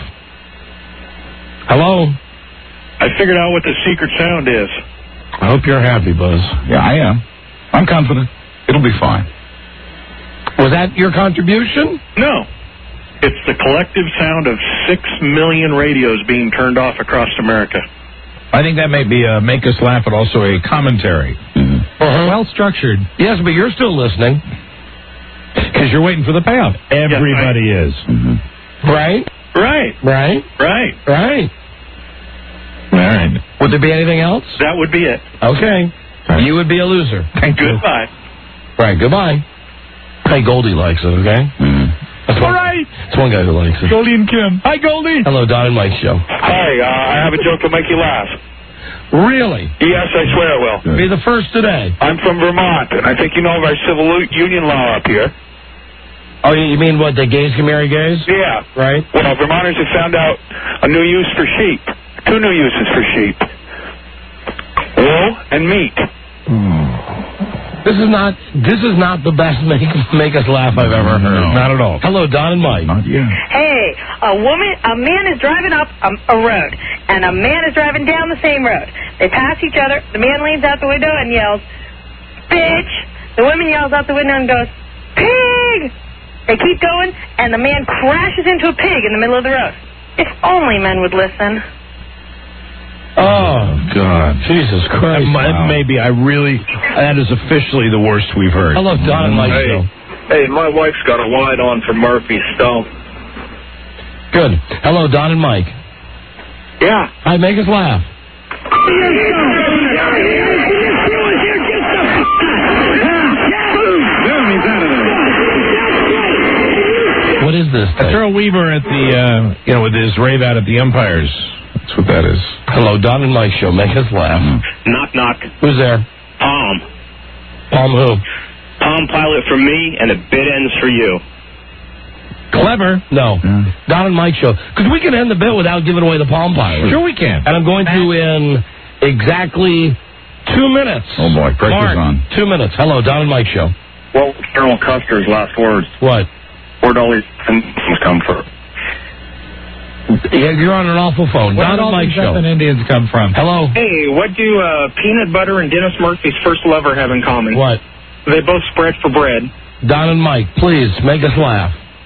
Hello. I figured out what the secret sound is. I hope you're happy, Buzz. Yeah, I am. I'm confident. It'll be fine. Was that your contribution? No. It's the collective sound of six million radios being turned off across America. I think that may be a make us laugh, but also a commentary. Mm-hmm. Uh-huh. Well structured. Yes, but you're still listening. Because you're waiting for the payoff. Everybody yes, is. Mm-hmm. Right? Right. Right? Right. Right. All right. Would there be anything else? That would be it. Okay. Right. You would be a loser. Thank you. Goodbye. Right, goodbye. Hey, Goldie likes it, okay? Mm-hmm. That's one, all right. That's one guy who likes it. Goldie and Kim. Hi, Goldie. Hello, Don and Mike show. Hi, uh, I have a joke to make you laugh. Really? Yes, I swear it will. Be the first today. I'm from Vermont, and I think you know of our civil union law up here. Oh, you mean what, the gays can marry gays? Yeah. Right. Well, Vermonters have found out a new use for sheep. Two new uses for sheep. Wool and meat. This is not this is not the best make make us laugh I've ever heard. No, not at all. Hello, Don and Mike. Not yet. Hey, a woman, a man is driving up a, a road, and a man is driving down the same road. They pass each other. The man leans out the window and yells, "Bitch!" The woman yells out the window and goes, "Pig!" They keep going, and the man crashes into a pig in the middle of the road. If only men would listen. Oh, God. Jesus Christ. That Wow. Maybe I really, that is officially the worst we've heard. Hello, Don and Mike Hey. show. Hey, my wife's got a wide on for Murphy Stone. Good. Hello, Don and Mike. Yeah. Hi, make us laugh. What is this thing? That's Earl Weaver at the, uh, you know, with his rave out at the Empires. That's what that is. Hello, Don and Mike show. Make us laugh. Knock, knock. Who's there? Palm. Palm who? Palm Pilot for me, and a bit ends for you. Clever. No. Don and Mike show. Because we can end the bit without giving away the Palm Pilot. Sure we can. And I'm going to in exactly two minutes. Oh, boy. Pressure's Mark, on. Two minutes. Hello, Don and Mike show. Well, Colonel Custer's last words. What? Where'd all these things come from? Yeah, you're on an awful phone. Where Don did and all Mike these show. effing Indians come from? Hello. Hey, what do uh, peanut butter and Dennis Murphy's first lover have in common? What? They both spread for bread. Don and Mike, please make us laugh.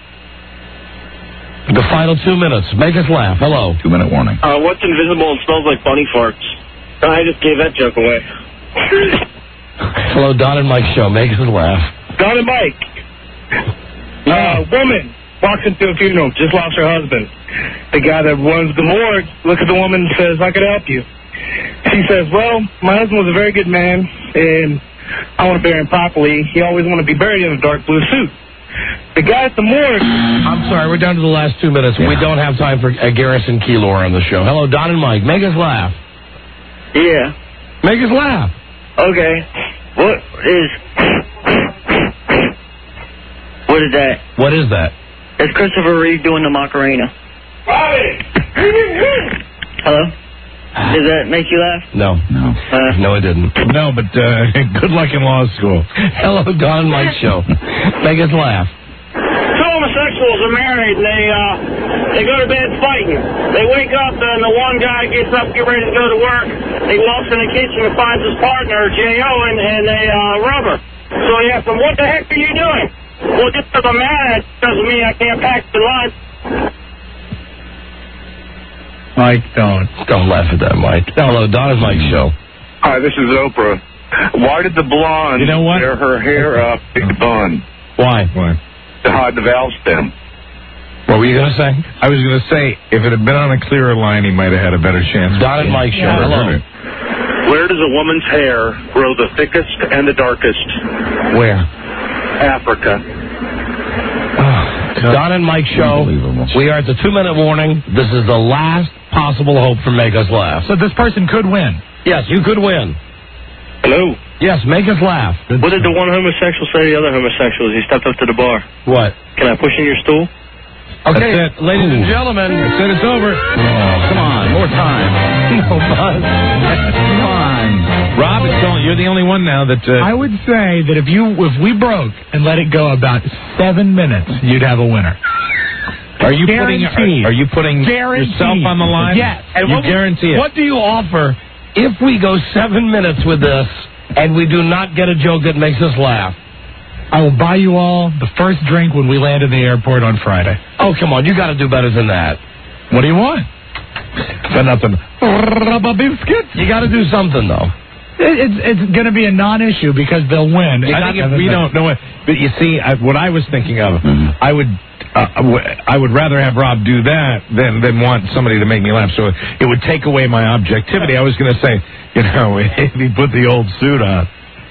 The final two minutes. Make us laugh. Hello. Two minute warning. Uh, what's invisible and smells like bunny farts? I just gave that joke away. Hello, Don and Mike show. Make us laugh. Don and Mike. Uh, woman walks into a funeral, just lost her husband. The guy that runs the morgue looks at the woman and says, "I could help you." She says, "Well, my husband was a very good man, and I want to bury him properly. He always wanted to be buried in a dark blue suit." The guy at the morgue... I'm sorry, we're down to the last two minutes. Yeah. We don't have time for uh, Garrison Keillor on the show. Hello, Don and Mike. Make us laugh. Yeah. Make us laugh. Okay. What is... What is that? What is that? It's Christopher Reeve doing the Macarena. Hello? Does that make you laugh? No. No. Uh, no, it didn't. No, but uh, good luck in law school. Hello, Don and Mike show. Make us laugh. So I'm a homosexuals are married and they uh, they go to bed fighting. They wake up and the one guy gets up, get ready to go to work. He walks in the kitchen and finds his partner, J O, and, and they uh, rubber. So he asks him, what the heck are you doing? Well, just because I'm mad doesn't mean I can't pack the lunch. Mike, don't. Don't laugh at that, Mike. Hello, Don and Mike show. Hi, this is Oprah. Why did the blonde You know what? wear her hair up in a bun Why? Why? to hide the valve stem? What were you going to say? I was going to say, if it had been on a clearer line, he might have had a better chance. Don and Mike show. Yeah. Hello. Where does a woman's hair grow the thickest and the darkest? Where? Africa. Don and Mike show. We are at the two-minute warning. This is the last possible hope for Make Us Laugh. So this person could win. Yes, you could win. Hello. Yes, make us laugh. What did the one homosexual say to the other homosexuals? He stepped up to the bar. What? Can I push in your stool? Okay, That's it. ladies and Ooh. gentlemen. That's it. It's over. Oh, come on, more time. No, buzz. Come on. Rob, it's all, you're the only one now that... Uh, I would say that if you if we broke and let it go about seven minutes, you'd have a winner. are you putting Guaranteed. are, are you putting Guaranteed. yourself on the line? Yes. And You what, guarantee it. What do you offer if we go seven minutes with this and we do not get a joke that makes us laugh? I will buy you all the first drink when we land in the airport on Friday. Oh, come on. You got to do better than that. What do you want? For nothing. Rubber biscuits? You got to do something, though. It, it's it's going to be a non-issue because they'll win. I think if we don't know it, but you see, I, what I was thinking of, I would, uh, I would- I would rather have Rob do that than than want somebody to make me laugh. So it would take away my objectivity. I was going to say, you know, if he put the old suit on,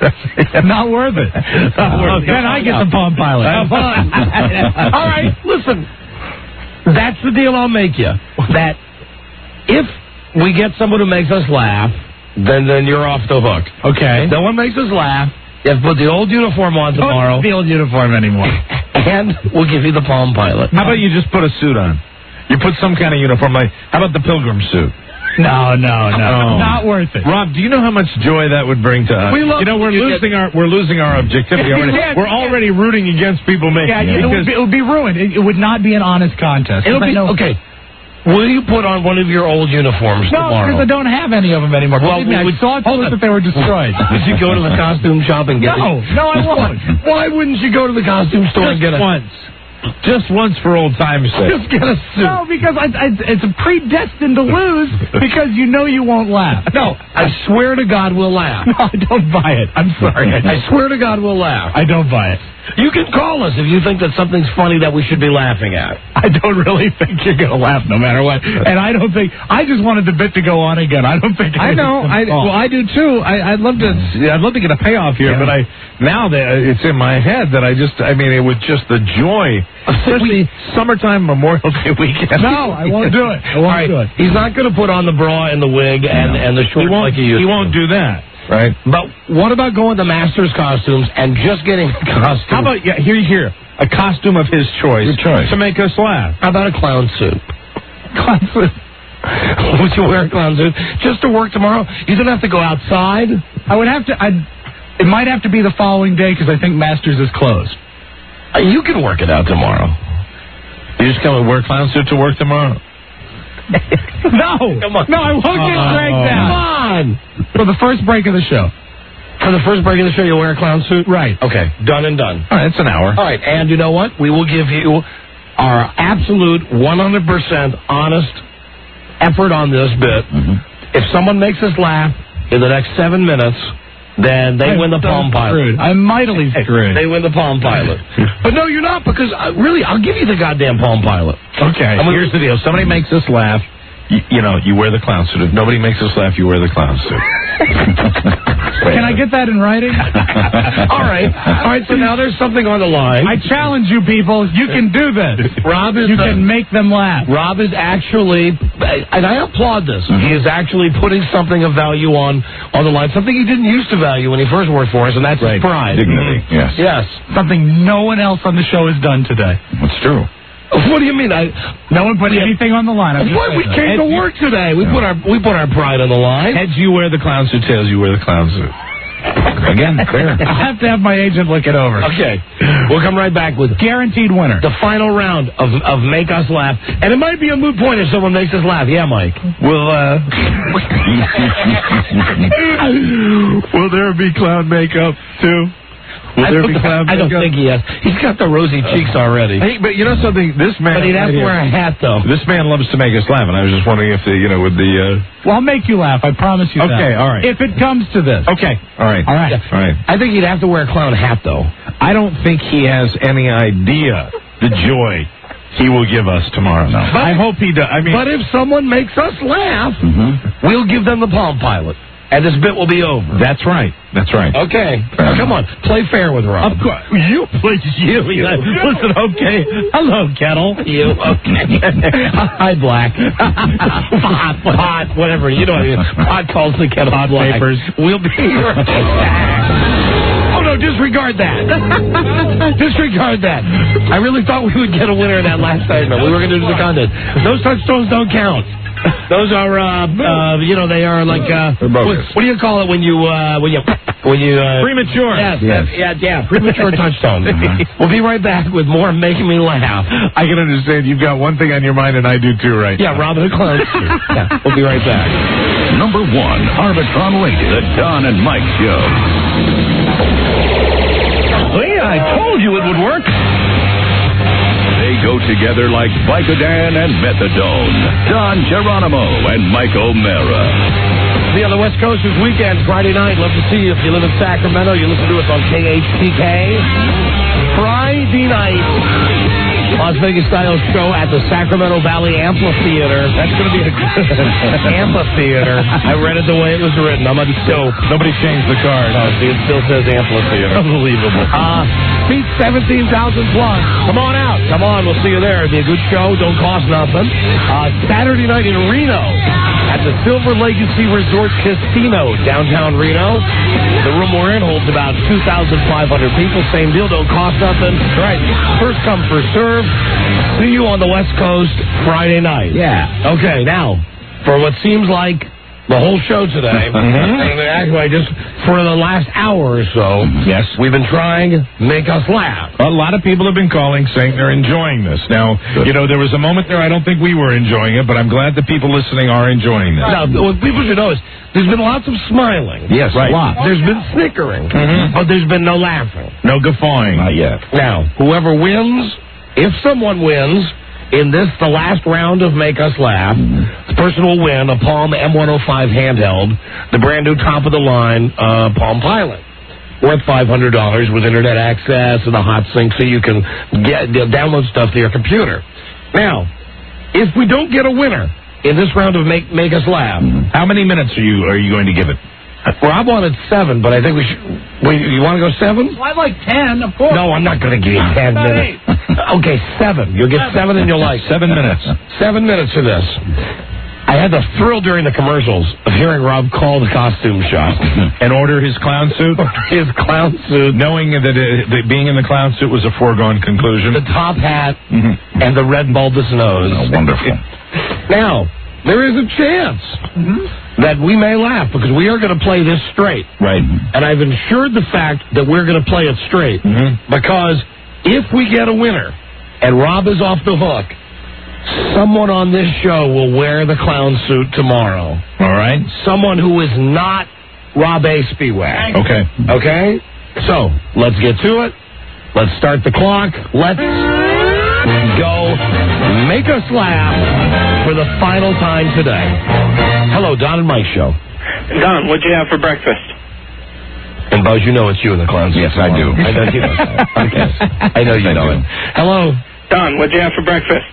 Not worth it. Not worth it. Then I get the Palm Pilot. Have fun. All right, listen. That's the deal I'll make you. That if we get someone who makes us laugh, then then you're off the hook. Okay. If no one makes us laugh, you have to put the old uniform on tomorrow. Don't the old uniform anymore. And we'll give you the Palm Pilot. how about you just put a suit on? You put some kind of uniform. Like, how about the pilgrim suit? No, no, no. Oh. Not worth it. Rob, do you know how much joy that would bring to us? We love you know, we're you losing our we're losing our objectivity You already. can't- We're already rooting against people making Yeah, it. it, would because be, it would be ruined. It, it would not be an honest contest. It'll I be know- okay. Will you put on one of your old uniforms No, tomorrow? because I don't have any of them anymore. Well, Believe me, we I would- saw hold to it on. that they were destroyed. Would you go to the costume shop and get No, it? no, I won't. Why wouldn't you go to the costume store and Just get it? once. Just once for old time's sake. Just get a suit. No, because I, I, it's predestined to lose because you know you won't laugh. No, I swear to God we'll laugh. No, I don't buy it. I'm sorry. I, I swear to God we'll laugh. I don't buy it. You can call us if you think that something's funny that we should be laughing at. I don't really think you're going to laugh no matter what. And I don't think, I just wanted the bit to go on again. I don't think I know. I well, I do too. I, I'd love to. I'd love to get a payoff here, Yeah. but I now that it's in my head that I just. I mean, it was just the joy, especially summertime Memorial Day weekend. No, I won't do it. I won't All right, do it. he's not going to put on the bra and the wig and, and the He shorts won't. like he used he to. won't do that. Right. But what about going to Masters costumes and just getting a costume? How about yeah? Here, here, a costume of his choice, Your choice. to make us laugh. How about a clown suit? Clown suit. Would you wear a clown suit just to work tomorrow? You don't have to go outside. I would have to, I'd, it might have to be the following day because I think Masters is closed. Uh, you can work it out tomorrow. You just come and wear a clown suit to work tomorrow. No. Come on. No, I won't get Oh, dragged Come down. on. For the first break of the show. For the first break of the show, you'll wear a clown suit? Right. Okay, done and done. All right, it's an hour. All right, and you know what? We will give you our absolute one hundred percent honest effort on this bit. Mm-hmm. If someone makes us laugh in the next seven minutes, then they I'm win the so Palm screwed. Pilot. I'm mightily screwed. They win the Palm Pilot. But no, you're not, because uh, really, I'll give you the goddamn Palm Pilot. Okay. I'm gonna- Here's the deal. Somebody makes us laugh. You, you know, you wear the clown suit. If nobody makes us laugh, you wear the clown suit. Can I get that in writing? All right. All right, so now there's something on the line. I challenge you people. You can do this. Rob is You the- can make them laugh. Rob is actually, and I applaud this, he is actually putting something of value on, on the line, something he didn't used to value when he first worked for us, and that's his pride. Dignity. Yes. Yes. Something no one else on the show has done today. That's true. What do you mean? I, No one put anything on the line. I'm That's just why we saying came that. to work today. We put our we put our pride on the line. Heads, you wear the clown suit. Tails, you wear the clown suit. Again, there. I'll have to have my agent look it over. Okay. We'll come right back with guaranteed winner. The final round of of Make Us Laugh. And it might be a moot point if someone makes us laugh. Yeah, Mike. Will, uh... Will there be clown makeup, too? Will I there don't, be clown I don't makeup? think he has. He's got the rosy cheeks already. Hey, but you know something? This man... But he'd have right to wear here, a hat, though. This man loves to make us laugh, and I was just wondering if, the, you know, with the... Uh... Well, I'll make you laugh. I promise you that. Okay, all right. If it comes to this. Okay, all right. All right. All right. I think he'd have to wear a clown hat, though. I don't think he has any idea the joy he will give us tomorrow. No. But, I hope he does. I mean, but if someone makes us laugh, mm-hmm. we'll give them the Palm Pilot. And this bit will be over. That's right. That's right. Okay. Now, come on. Play fair with Rob. Of course. You, please, you. Listen, okay. Hello, Kettle. You, okay. Hi, Black. Pot, pot, whatever. You know what I mean. Pot calls the kettle Pot black. papers. We'll be right back. Oh, no, disregard that. Disregard that. I really thought we would get a winner in that last segment. We were going to do the contest. Those touchstones don't count. Those are, uh, uh, you know, they are like, uh, what, what do you call it when you, uh, when you, when you, uh, premature. Yes, yes. yeah, yeah, premature touchstones. We'll be right back with more Making Me Laugh. I can understand you've got one thing on your mind, and I do too, right? Yeah, Robin the Clown. Yeah, we'll be right back. Number one, Arbitron Radio, the Don and Mike Show. See, I told you it would work. They go together like Vicodin and Methadone. Don Geronimo and Mike O'Mara. Be on the West Coast this weekend, Friday night. Love to see you. If you live in Sacramento, you listen to us on K H T K. Friday night, Las Vegas style show at the Sacramento Valley Amphitheater. That's going to be a good amphitheater. I read it the way it was written. I'm a dope. Nobody changed the card. Oh, see, it still says amphitheater. Unbelievable. Uh, seat seventeen thousand plus. Come on out. Come on. We'll see you there. It'll be a good show. Don't cost nothing. Uh, Saturday night in Reno at the Silver Legacy Resort Casino, downtown Reno. The room we're in holds about two thousand five hundred people. Same deal. Don't cost nothing. Right. First come, first serve. See you on the West Coast Friday night. Yeah. Okay, now, for what seems like the whole show today, and actually just for the last hour or so, yes, we've been trying to make us laugh. A lot of people have been calling saying they're enjoying this. Now, you know, there was a moment there I don't think we were enjoying it, but I'm glad the people listening are enjoying this. Now, what people should know is there's been lots of smiling. Yes, right. a lot. There's been snickering, Mhm. but there's been no laughing. No guffawing. Not yet. Now, whoever wins, if someone wins in this, the last round of Make Us Laugh, the person will win a Palm M one oh five handheld, the brand new top-of-the-line uh, Palm Pilot, worth five hundred dollars with internet access and a hot sync so you can get download stuff to your computer. Now, if we don't get a winner in this round of Make Make Us Laugh, how many minutes are you are you going to give it? Rob wanted seven, but I think we should. Wait, you want to go seven? Well, I'd like ten, of course. No, I'm not going to give you ten minutes. Okay, seven. You'll get seven and you'll like. Seven minutes. Seven minutes for this. I had the thrill during the commercials of hearing Rob call the costume shop and order his clown suit. His clown suit, knowing that, it, that being in the clown suit was a foregone conclusion. The top hat mm-hmm. and the red bulbous nose. Oh, wonderful. Now, there is a chance mm-hmm. that we may laugh because we are going to play this straight. Right. And I've ensured the fact that we're going to play it straight mm-hmm. because if we get a winner and Rob is off the hook, someone on this show will wear the clown suit tomorrow. All right. Someone who is not Rob Aspewag. Okay. Okay? So, let's get to it. Let's start the clock. Let's go Make Us Laugh for the final time today. Hello, Don and Mike Show. Don, what'd you have for breakfast? And Buzz, you know it's you in the clown suit. Yes, I do. I know you know that. Okay. I know you I know do. it. Hello. Don, what'd you have for breakfast?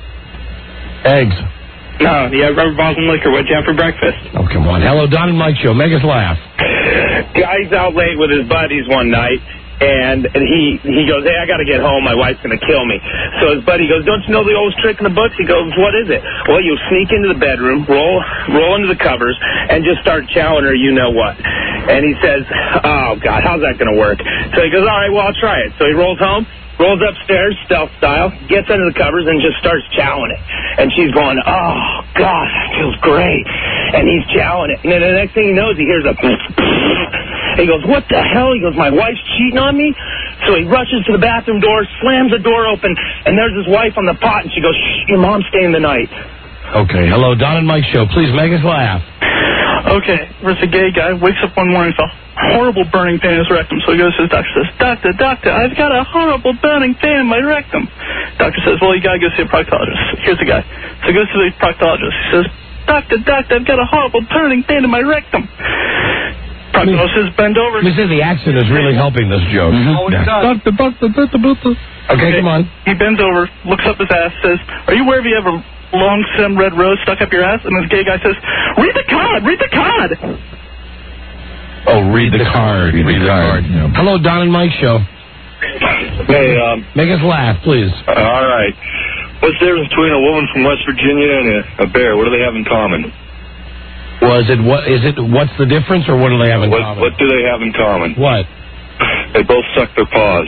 Eggs. No, you have rubber balls and liquor. What'd you have for breakfast? Oh, come on. Hello, Don and Mike Show. Make us laugh. Guy's out late with his buddies one night, and, and he he goes, hey, I got to get home. My wife's going to kill me. So his buddy goes, don't you know the oldest trick in the books? He goes, what is it? Well, you sneak into the bedroom, roll roll into the covers, and just start chowing her you know what. And he says, oh, God, how's that going to work? So he goes, all right, well, I'll try it. So he rolls home. Rolls upstairs, stealth style, gets under the covers and just starts chowing it. And she's going, oh, God, that feels great. And he's chowing it. And then the next thing he knows, he hears a He goes, what the hell? He goes, my wife's cheating on me? So he rushes to the bathroom door, slams the door open, and there's his wife on the pot, and she goes, shh, your mom's staying the night. Okay, hello, Don and Mike Show. Please make us laugh. Okay, there's a gay guy, wakes up one morning, saw horrible burning pain in his rectum. So he goes to his doctor, says, Doctor, doctor, I've got a horrible burning pain in my rectum. Doctor says, well, you got to go see a proctologist. Here's the guy. So he goes to the proctologist. He says, Doctor, doctor, I've got a horrible burning pain in my rectum. Proctologist bend over. Let me say the accent is really helping this joke. Mm-hmm. Oh, it does. Doctor, doctor, doctor, doctor. Okay, come on. He bends over, looks up his ass, says, are you aware if you have a long stem red rose stuck up your ass? And this gay guy says, read the card, read the card. Oh, read the card. Read, read the card. card. Yeah. Hello, Don and Mike Show. Hey, um... make us laugh, please. Uh, all right. What's the difference between a woman from West Virginia and a, a bear? What do they have in common? Was it what? Is it what's the difference, or what do they have in what, common? What do they have in common? What? They both suck their paws.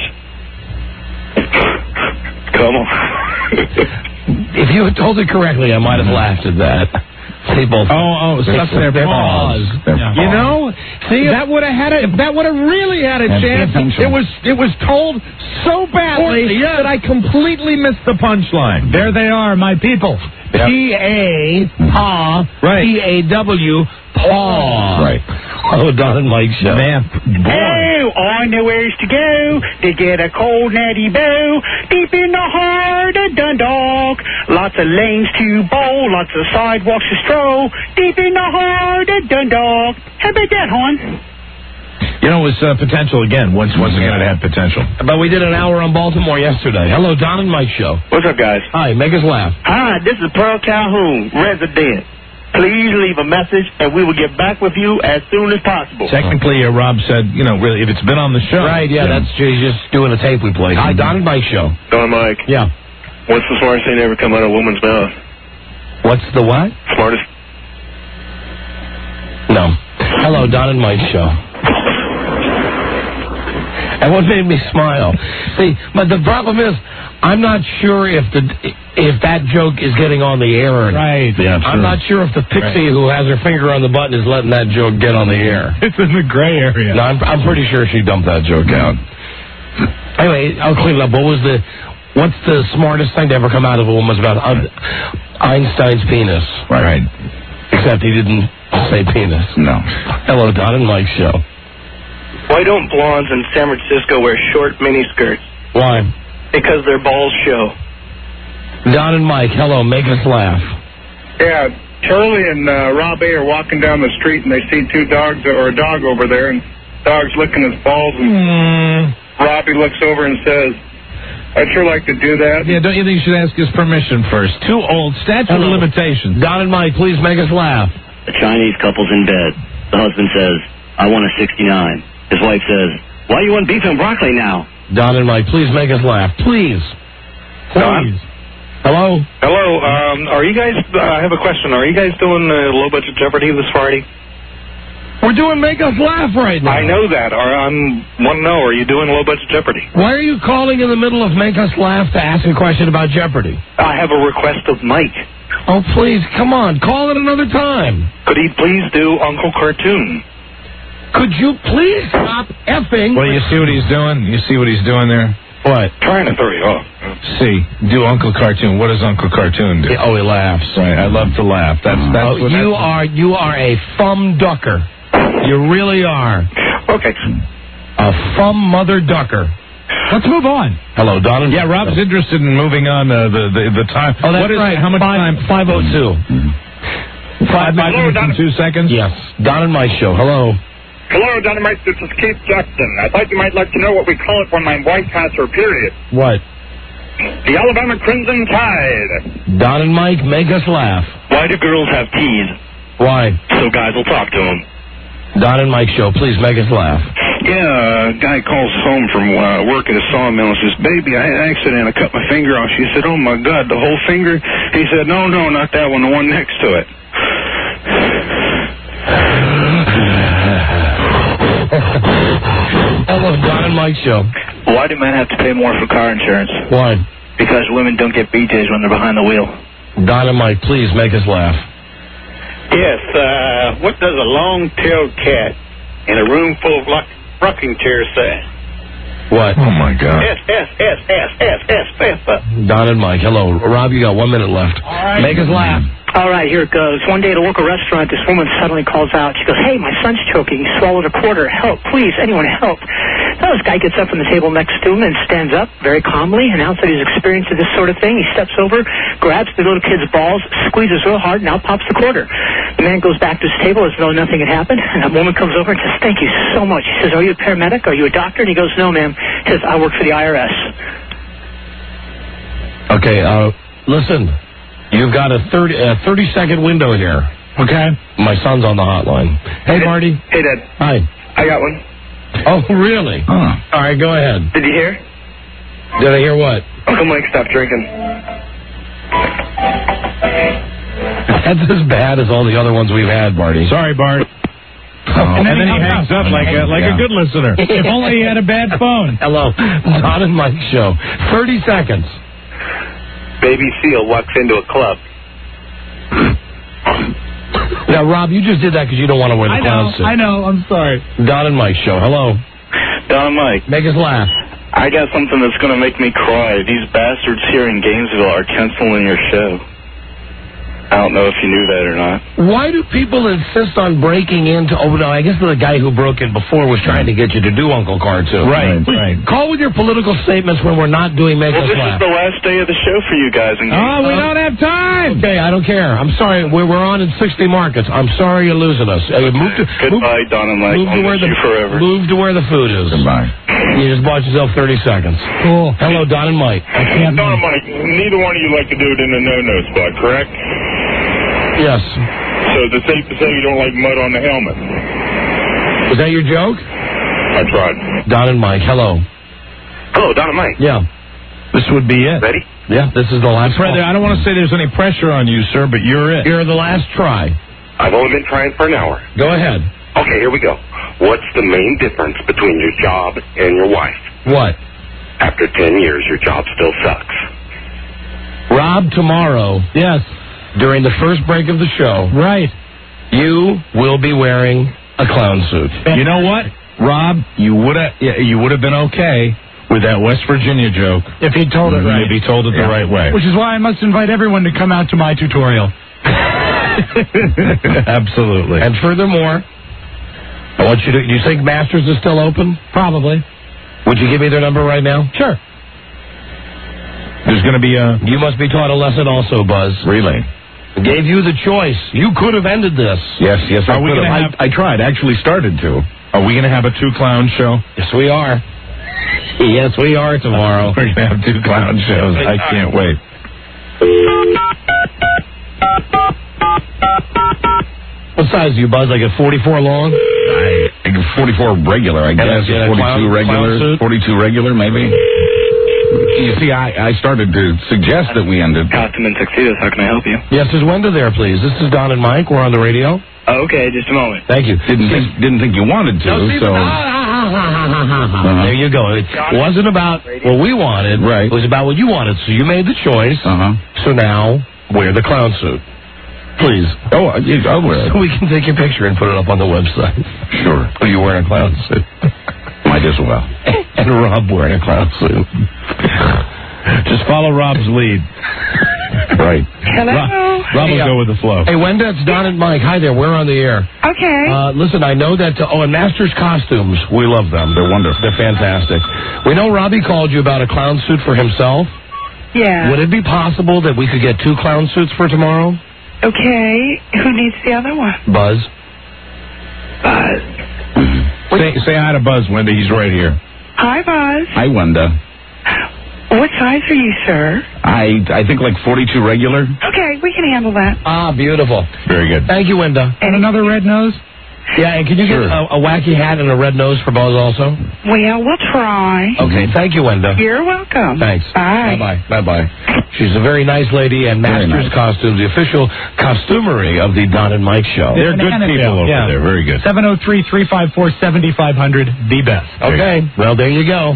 Come on. If you had told it correctly, I might have laughed at that. They both. Oh, oh, suck their, their paws. paws. Their Yeah. paws. You know, see, that would have had a, that would have really had a That's chance. potential. It was, it was told so badly yeah. that I completely missed the punchline. There they are, my people. Yep. P A paw, Right. P A W paw. Right. Oh, Don and Mike Show. Man, boy. Oh, I know where's to go to get a cold natty bow. Deep in the heart of Dundalk. Lots of lanes to bowl, lots of sidewalks to stroll. Deep in the heart of Dundalk. How about that, hon? You know, it was uh, potential again. Once, once again, it had potential. But we did an hour on Baltimore yesterday. Hello, Don and Mike Show. What's up, guys? Hi, make us laugh. Hi, this is Pearl Calhoun, resident. Please leave a message, and we will get back with you as soon as possible. Technically, uh, Rob said, you know, really, if it's been on the show. Right, yeah, that's he's just doing a tape we played. Hi, Don and Mike Show. Don and Mike. Yeah. What's the smartest thing to ever come out of a woman's mouth? What's the what? Smartest. No. Hello, Don and Mike Show. And what made me smile? See, but the problem is, I'm not sure if the if that joke is getting on the air or not. Right. Yeah, I'm not sure if the pixie right. who has her finger on the button is letting that joke get on the air. It's in the gray area. No, I'm, I'm pretty sure she dumped that joke out. Anyway, I'll clean it up. What was the what's the smartest thing to ever come out of a woman's mouth? Uh, Einstein's penis. Right. Except he didn't say penis. No. Hello, Don and Mike Show. Why don't blondes in San Francisco wear short mini skirts? Why? Because their balls show. Don and Mike, hello, make us laugh. Yeah, Charlie and uh, Rob A are walking down the street and they see two dogs or a dog over there, and dog's licking his balls, and Mm. Robbie looks over and says, I'd sure like to do that. Yeah, don't you think you should ask his permission first? Too old. Statute of limitations. Don and Mike, please make us laugh. A Chinese couple's in bed. The husband says, I want a sixty-nine. His wife says, why do you want beef and broccoli now? Don and Mike, please make us laugh. Please. Please. Hello? Hello, um, are you guys, uh, I have a question. Are you guys doing uh, low budget Jeopardy this Friday? We're doing Make Us Laugh right now. I know that. Or I want to know, are you doing low budget Jeopardy? Why are you calling in the middle of Make Us Laugh to ask a question about Jeopardy? I have a request of Mike. Oh, please, come on. Call it another time. Could he please do Uncle Cartoon? Could you please stop effing? Well, you see what he's doing? You see what he's doing there? What? Trying to throw you off. See, do Uncle Cartoon. What does Uncle Cartoon do? Oh, he laughs. Right, I love to laugh. That's that's oh, what you that's, are you are a thumb ducker. You really are. Okay. A thumb mother ducker. Let's move on. Hello, Don. And yeah, Rob's interested in moving on uh, the, the the time. Oh, that's what is, right. How much Five, time? five oh two. Five, five Hello, minutes and Don. two seconds? Yes. Don and Mike Show. Hello. Hello, Dynamite. This is Keith Jackson. I thought you might like to know what we call it when my wife has her period. What? The Alabama Crimson Tide. Don and Mike, make us laugh. Why do girls have teeth? Why? So guys will talk to them. Don and Mike Show, please make us laugh. Yeah, a guy calls home from uh, work at a sawmill and says, baby, I accidentally cut my finger off. She said, oh, my God, the whole finger? He said, no, no, not that one, the one next to it. Hello, Don and Mike Show. Why do men have to pay more for car insurance? Why? Because women don't get B Js when they're behind the wheel. Don and Mike, please make us laugh. Yes, uh, what does a long-tailed cat in a room full of luck- rocking chairs say, What? Oh, my God. S, S, S, S, S, S, S, S. Don and Mike, hello. Rob, you got one minute left. All right. Make us laugh. All right, here it goes. One day at a local restaurant, this woman suddenly calls out. She goes, hey, my son's choking. He swallowed a quarter. Help, please. Anyone help. So this guy gets up from the table next to him and stands up very calmly, announced that he's experienced this sort of thing. He steps over, grabs the little kid's balls, squeezes real hard, and out pops the quarter. The man goes back to his table as though nothing had happened, and that woman comes over and says, thank you so much. He says, are you a paramedic? Are you a doctor? And he goes, no, ma'am. He says, I work for the I R S. Okay, uh, listen. You've got a thirty, uh, thirty-second window here. Okay. My son's on the hotline. Hey, Marty. Hey, Dad. Hi. I got one. Oh, really? Huh. All right, go ahead. Did you hear? Did I hear what? Uncle Mike stopped drinking. That's as bad as all the other ones we've had, Marty. Sorry, Bart. Oh, And then, he hangs up like a, like Yeah. a good listener. If only he had a bad phone. Hello. Don and Mike show. thirty seconds. Baby Seal walks into a club. Now, Rob, you just did that because you don't want to wear the I know, clown suit. I know. I'm sorry. Don and Mike show. Hello. Don Mike, Make us laugh. I got something that's going to make me cry. These bastards here in Gainesville are canceling your show. I don't know if you knew that or not. Why do people insist on breaking into... Oh, no, I guess the guy who broke in before was trying to get you to do Uncle Cartoon. Right, Please, right. Call with your political statements when we're not doing Make Well, Us this Laugh. is the last day of the show for you guys in Oh, Gainesville. we don't have time. Okay, I don't care. I'm sorry. We're, we're on in sixty markets. I'm sorry you're losing us. Uh, move to, Goodbye, Don and Mike. move, I'll to where miss the, you forever. move to where the food is. Goodbye. You just bought yourself thirty seconds. Cool. Hello, Don and Mike. I can't. Don and Mike, neither one of you like to do it in a no-no spot, correct? Yes. So is it safe to say you don't like mud on the helmet? Was that your joke? I tried. Don and Mike, hello. Hello, Don and Mike. Yeah. This would be it. Ready? Yeah, this is the last Fred, call. I don't want to say there's any pressure on you, sir, but you're it. You're the last try. I've only been trying for an hour. Go ahead. Okay, here we go. What's the main difference between your job and your wife? What? After ten years, your job still sucks. Rob, tomorrow, Yes. during the first break of the show, Right. you will be wearing a clown suit. You know what, Rob? You would have you would have been okay with that West Virginia joke If he told it right. if he told it the right way. Which is why I must invite everyone to come out to my tutorial. Absolutely. And furthermore, I want you to. Do you think Masters is still open? Probably. Would you give me their number right now? Sure. There's going to be a You must be taught a lesson also, Buzz. Really? Gave you the choice. You could have ended this. Yes, yes, I Are we could gonna have. have- I, I tried. Actually started to. Are we going to have a two clown show? Yes, we are. Yes, we are tomorrow. We're going to have two clown shows. I can't wait. What size are you, Buzz? Like a forty-four long? I, I give forty-four regular, I And guess. a- and a forty-two clown- regular. clown suit? forty-two regular, maybe. You see, I, I started to suggest that we ended. Costume and tuxedos, how can I help you? Yes, is Wenda there, please? This is Don and Mike. We're on the radio. Oh, okay, just a moment. Thank you. Didn't think didn't think you wanted to, No, see, so. Uh-huh. There you go. It wasn't about what we wanted. Right. It was about what you wanted. So you made the choice. Uh-huh. So now wear the clown suit. Please. Oh, I- I'll wear it. So we can take your picture and put it up on the website. Sure. Are you wearing a clown suit? Might as well. And Rob wearing a clown suit. Just follow Rob's lead. Right. Hello. Rob, Rob will Hey, uh, go with the flow. Hey, Wenda, it's Don and Mike. Hi there. We're on the air. Okay. Uh, listen, I know that, uh, oh, and Masters Costumes, we love them. They're wonderful. They're fantastic. We know Robbie called you about a clown suit for himself. Yeah. Would it be possible that we could get two clown suits for tomorrow? Okay. Who needs the other one? Buzz. Buzz. Say, say hi to Buzz, Wendy. He's right here. Hi, Buzz. Hi, Wenda. What size are you, sir? I I think like forty-two regular. Okay, we can handle that. Ah, beautiful. Very good. Thank you, Wenda. And another red nose? Yeah, and can you Sure. get a, a wacky hat and a red nose for Buzz also? Well, we'll try. Okay, thank you, Wenda. You're welcome. Thanks. Bye. Bye-bye. Bye-bye. She's a very nice lady, and Very Masters nice. Costumes, the official costumery of the Don and Mike show. They're good people over Yeah. there. Very good. seven oh three, three five four, seven five zero zero, the best. Okay, well, there you go.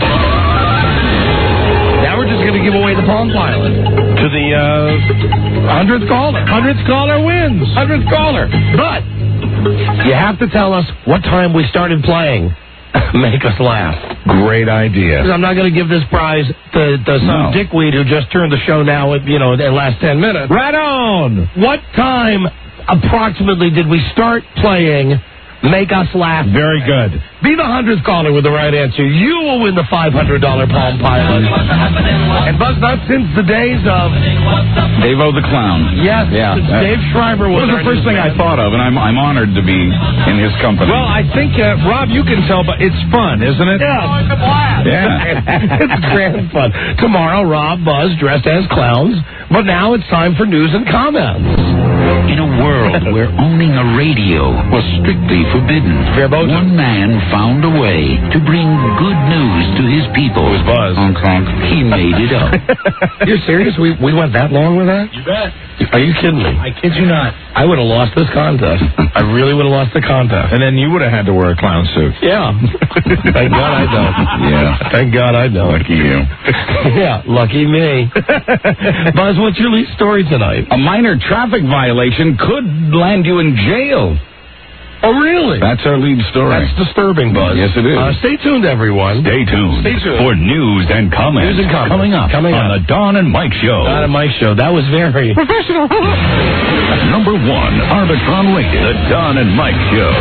Now we're just going to give away the Palm Pilot. To the uh, hundredth caller. hundredth caller wins. hundredth caller. But You have to tell us what time we started playing. Make us laugh. Great idea. 'Cause I'm not going to give this prize to, to some No. dickweed who just turned the show now, at, you know, the last ten minutes. Right on. What time approximately did we start playing Make Us Laugh? Very good. Be the hundredth caller with the right answer. You will win the five hundred dollars Palm Pilot. And Buzz Nuts, since the days of Dave-O the Clown. Yes, Yeah. since that- Dave Schreiber was It was our the first news thing man. I thought of, and I'm I'm honored to be in his company. Well, I think, uh, Rob, you can tell, but it's fun, isn't it? Yeah, it's a blast. Yeah. It's grand fun. Tomorrow, Rob, Buzz, dressed as clowns. But now it's time for news and comments. In a world where owning a radio was strictly forbidden, one man found a way to bring good news to his people. It was Buzz. Honk, honk. He made it up. You're serious? We we went that long with that? You bet. Are you kidding me? I kid you not. I would have lost this contest. I really would have lost the contest. And then you would have had to wear a clown suit. Yeah. Thank God I don't. Yeah. Thank God I don't. Lucky you. Yeah, lucky me. Buzz, what's your lead story tonight? A minor traffic violation could land you in jail. Oh, really? That's our lead story. That's disturbing, Buzz. Yes, it is. Uh, stay tuned, everyone. Stay tuned, Stay tuned. for news and comments. News and comments. Coming up Coming on up. the Don and Mike Show. Don and Mike Show. That was very Professional. Number one, Arbitron rated. The Don and Mike Show.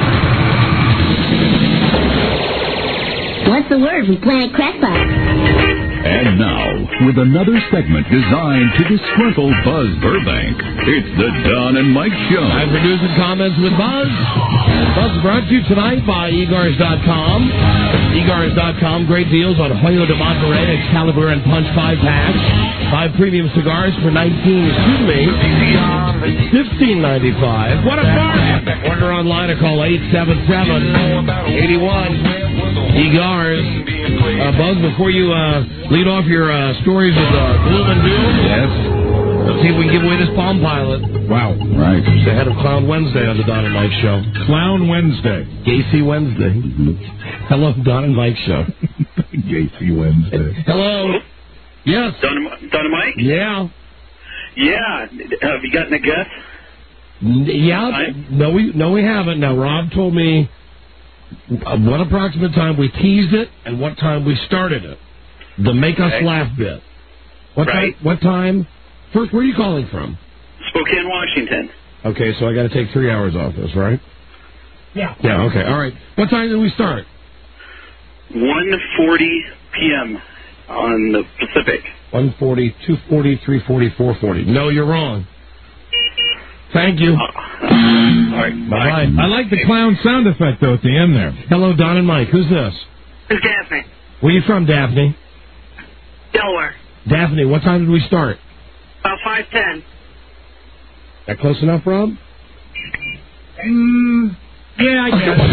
What's the word from Planet Crackpot? And now, with another segment designed to disgruntle Buzz Burbank, it's the Don and Mike Show. Time for news and comments with Buzz. Buzz is brought to you tonight by Egars dot com. Egars dot com, great deals on Hoyo de Monterey, Excalibur, and Punch five packs. Five premium cigars for nineteen, excuse me, fifteen ninety-five. What a bargain! Order online or call eight seven seven, eight one. Egars. Uh, Buzz, before you uh, lead off your uh, stories of uh, gloom and doom, Yes. let's see if we can give away this Palm Pilot. Wow. Right. It's the head of Clown Wednesday on the Don and Mike Show. Clown Wednesday. Gacy Wednesday. Hello, Don and Mike Show. Gacy Wednesday. Hello. Yes. Don, and- Don and Mike? Yeah. Yeah. Have you gotten a guess? N- Yeah. No, we no we haven't. Now, Rob told me uh, what approximate time we teased it and what time we started it. The make us Okay. laugh bit. What Right. time? What time? First, where are you calling from? Spokane, Washington. Okay, so I got to take three hours off this, right? Yeah. Yeah. Okay. All right. What time did we start? one forty p.m. on the Pacific. one forty, two forty, three forty, four forty. No, you're wrong. Thank you. All right. Bye. I like the clown sound effect, though, at the end there. Hello, Don and Mike. Who's this? It's Daphne. Where you from, Daphne? Delaware. Daphne, what time did we start? About five ten. That close enough, Rob? Mm, yeah, I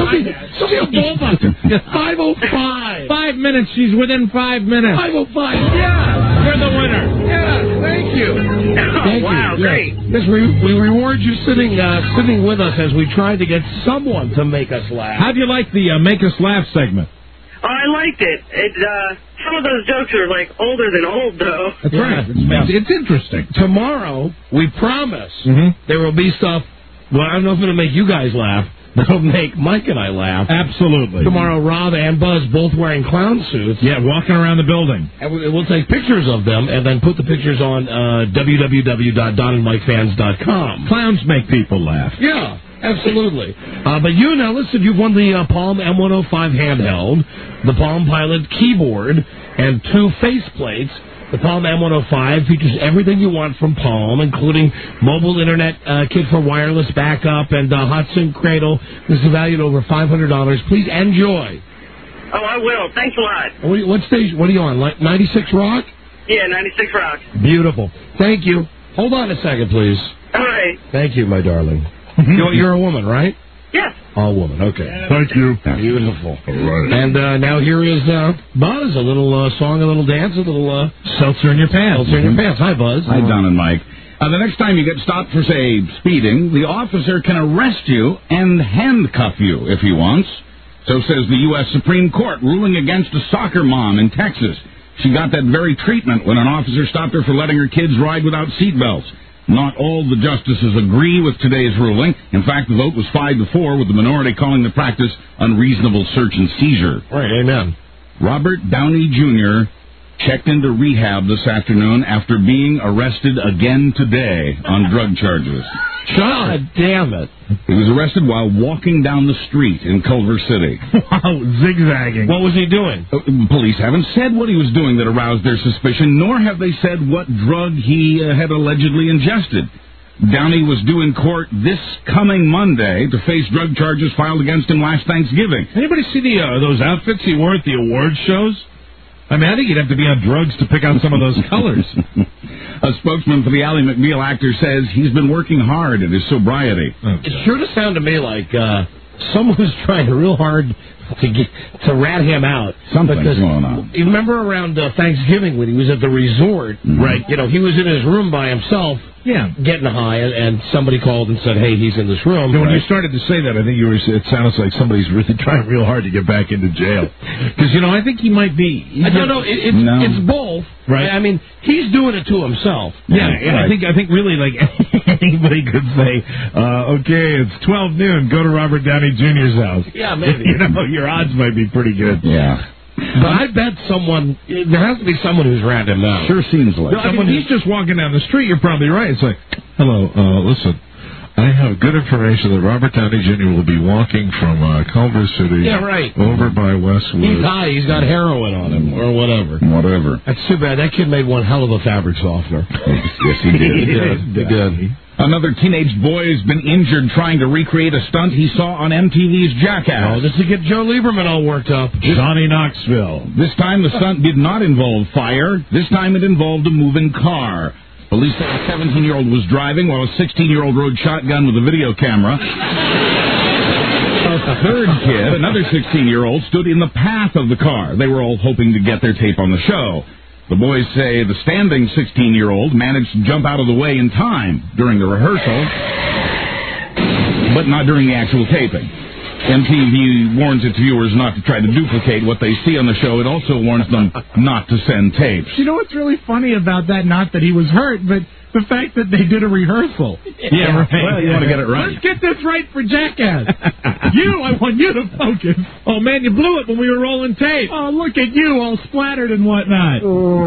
guess. five oh five. Five minutes. She's within five minutes. five oh five. Yeah. You're the winner. Yeah. Thank you. Thank Wow, you. great. Yes, we, we reward you sitting uh, sitting with us as we try to get someone to make us laugh. How'd you like the uh, Make Us Laugh segment? Oh, I liked it. It uh, some of those jokes are like older than old, though. That's Yeah. right. It's, it's interesting. Tomorrow, we promise Mm-hmm. there will be stuff, well, I don't know if it'll make you guys laugh, but it'll make Mike and I laugh. Absolutely. Tomorrow, Rob and Buzz both wearing clown suits. Yeah, walking around the building. And we- we'll take pictures of them and then put the pictures on uh, w w w dot don and mike fans dot com. Clowns make people laugh. Yeah, absolutely. Uh, but you now, listen, you've won the uh, Palm M one oh five handheld, the Palm Pilot keyboard, and two faceplates. The Palm M one oh five features everything you want from Palm, including mobile internet uh, kit for wireless backup and uh, hot sync cradle. This is valued at over five hundred dollars. Please enjoy. Oh, I will. Thanks a lot. What, are you- what stage? What are you on? Like ninety-six Rock? Yeah, ninety-six Rock. Beautiful. Thank you. Hold on a second, please. All right. Thank you, my darling. you're, you're a woman, right? Yes. All woman. Okay. Thank you. Beautiful. And uh, now here is uh, Buzz. A little uh, song, a little dance, a little uh, Seltzer in your pants. seltzer in your pants. Hi, Buzz. Hi, Don and Mike. Uh, the next time you get stopped for, say, speeding, the officer can arrest you and handcuff you if he wants. So says the U S Supreme Court, ruling against a soccer mom in Texas. She got that very treatment when an officer stopped her for letting her kids ride without seatbelts. Not all the justices agree with today's ruling. In fact, the vote was five to four, with the minority calling the practice unreasonable search and seizure. Right, amen. Robert Downey Junior checked into rehab this afternoon after being arrested again today on drug charges. God damn it. He was arrested while walking down the street in Culver City. Wow, zigzagging. What was he doing? Uh, police haven't said what he was doing that aroused their suspicion, nor have they said what drug he uh, had allegedly ingested. Downey was due in court this coming Monday to face drug charges filed against him last Thanksgiving. Anybody see the uh, those outfits he wore at the award shows? I mean, I think you'd have to be on drugs to pick out some of those colors. A spokesman for the Ally McBeal actor says he's been working hard at his sobriety. It sure does sound to me like uh, someone who's trying real hard to get to rat him out. Something's because, going on. You remember around uh, Thanksgiving when he was at the resort, Mm-hmm. right? You know, he was in his room by himself, Yeah. getting high, and, and somebody called and said, "Hey, he's in this room." When right? you started to say that, I think you were. It sounds like somebody's really trying real hard to get back into jail. Because you know, I think he might be. I don't know. It, it's No. it's both, Right. I mean, he's doing it to himself. Yeah, and I think I think really like anybody could say, uh, okay, it's twelve noon, go to Robert Downey Junior's house. Yeah, maybe. You know, your odds might be pretty good. Yeah. But I bet someone, there has to be someone who's rat him out. Sure seems like. No, I mean, he's just walking down the street. You're probably right. It's like, hello, uh, listen, I have good information that Robert Downey Junior will be walking from uh, Culver City Yeah, right. over by Westwood. He's high, he's got heroin on him, or whatever. Whatever. That's too bad. That kid made one hell of a fabric softener. Yes, he did. He did. He did. Another teenage boy has been injured trying to recreate a stunt he saw on M T V's Jackass. Oh, just to get Joe Lieberman all worked up. Johnny Knoxville. This time the stunt did not involve fire. This time it involved a moving car. Police say a seventeen-year-old was driving while a sixteen-year-old rode shotgun with a video camera. A third kid, another sixteen-year-old, stood in the path of the car. They were all hoping to get their tape on the show. The boys say the standing sixteen-year-old managed to jump out of the way in time during the rehearsal, but not during the actual taping. M T V warns its viewers not to try to duplicate what they see on the show. It also warns them not to send tapes. You know what's really funny about that? Not that he was hurt, but the fact that they did a rehearsal. Yeah, right. Well, you want to get it right. Let's get this right for Jackass. You, I want you to focus. Oh, man, you blew it when we were rolling tape. Oh, look at you, all splattered and whatnot.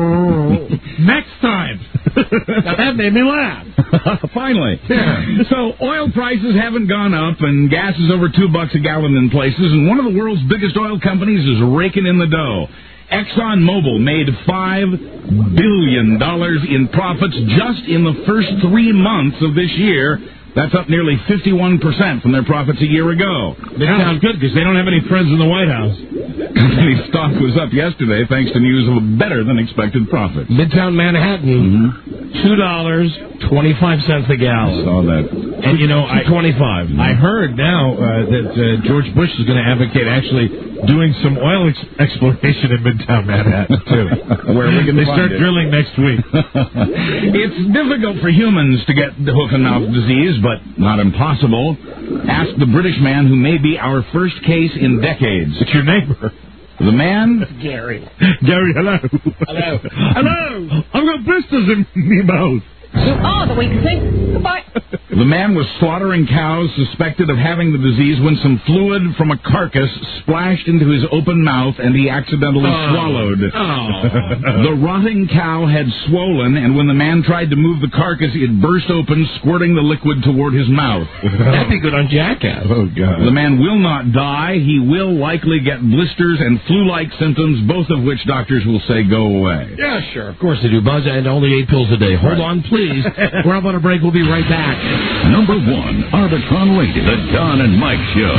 Next time. Now, that made me laugh. Finally. Yeah. So oil prices haven't gone up, and gas is over two bucks a gallon in places, and one of the world's biggest oil companies is raking in the dough. ExxonMobil made five billion dollars in profits just in the first three months of this year. That's up nearly fifty-one percent from their profits a year ago. They sound good because they don't have any friends in the White House. Company stock was up yesterday thanks to news of a better-than-expected profit. Midtown Manhattan, two dollars twenty-five cents a gallon. Saw that. And, you know, I, twenty-five. I heard now uh, that uh, George Bush is going to advocate actually doing some oil ex- exploration in Midtown Manhattan, too. Where we can They find start it. drilling next week. It's difficult for humans to get the hoof and mouth disease, but not impossible. Ask the British man who may be our first case in decades. It's your neighbor. The man? Gary. Gary, hello. Hello. Hello. I've got blisters in me mouth. You are the weakest thing. Goodbye. The man was slaughtering cows suspected of having the disease when some fluid from a carcass splashed into his open mouth and he accidentally Oh. swallowed. Oh. The rotting cow had swollen, and when the man tried to move the carcass, it burst open, squirting the liquid toward his mouth. That'd be good on Jackass. Oh, God. The man will not die. He will likely get blisters and flu-like symptoms, both of which doctors will say go away. Yeah, sure. Of course they do, Buzz, and only eight pills a day. Hold on, please. We're up on a break. We'll be right back. Number one, Arbitron Radio, the Don and Mike Show.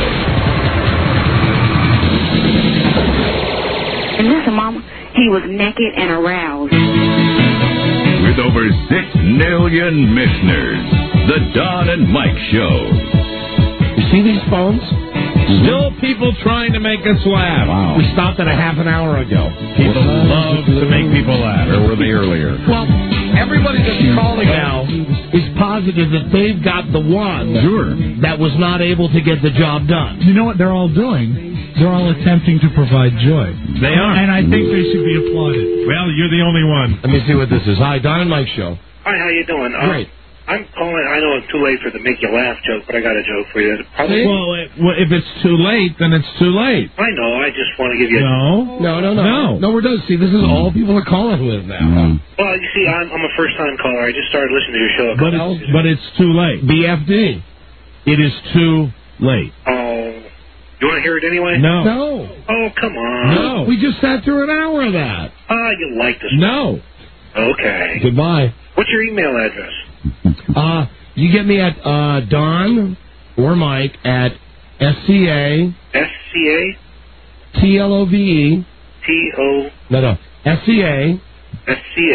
And listen, Mama, he was naked and aroused. With over six million listeners, the Don and Mike Show. You see these phones? Still people trying to make us laugh. Wow. We stopped at a half an hour ago. People love to make people laugh. Where were they earlier? Well, everybody that's calling now is positive that they've got the one Sure. that was not able to get the job done. You know what they're all doing? They're all attempting to provide joy. They are. And I think they should be applauded. Well, you're the only one. Let me see what this is. Hi, Don and Mike Show. Hi, how you doing? Uh, Great. I'm calling. I know it's too late for the make you laugh joke, but I got a joke for you. Probably, Well, it, well, if it's too late, then it's too late. I know. I just want to give you. No. No, no, no. No. No, we're done. See, this is all people are calling with now. Mm. Well, you see, I'm, I'm a first-time caller. I just started listening to your show. A But couple it's, but it's too late. B F D. It is too late. Oh, you want to hear it anyway? No. No. Oh, come on. No. We just sat through an hour of that. Ah, you like this. No. Okay. Goodbye. What's your email address? Uh, you get me at uh, Don or Mike at S C A S C A T L O V E. T O No, no. S C A. S C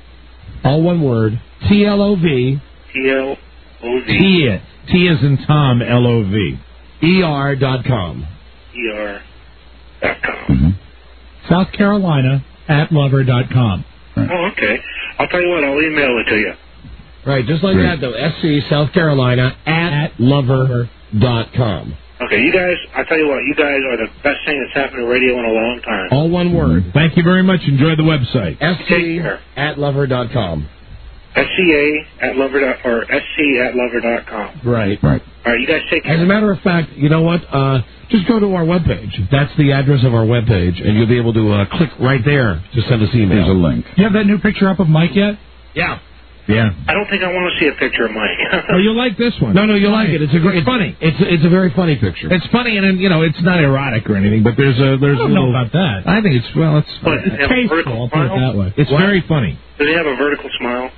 A All one word. T L O V. T L O V T. T is in Tom, L O V. E R dot com. E R dot com. Mm-hmm. South Carolina at lover dot com. Oh, okay. I'll tell you what. I'll email it to you. Right, just like Great. that, though. S C, South Carolina, at, at lover dot com. Okay, you guys, I tell you what, you guys are the best thing that's happened to radio in a long time. All one word. Thank you very much. Enjoy the website. S C at lover dot com. S C A at lover dot or S C at lover dot com. Right. Right. All right, you guys take care. As a matter of fact, you know what? Uh, just go to our webpage. That's the address of our webpage, and you'll be able to uh, click right there to send us email. There's a link. You have that new picture up of Mike yet? Yeah. Yeah. I don't think I want to see a picture of Mike. Oh, you'll like this one. No, no, you'll like it. It's a great. It's funny. It's it's a very funny picture. It's funny, and you know, it's not erotic or anything, but there's a there's I don't a little, know about that. I think it's well, it's What, does it have a Tasteful, vertical I'll put it smile? that way. it's What? very funny. Does he have a vertical smile?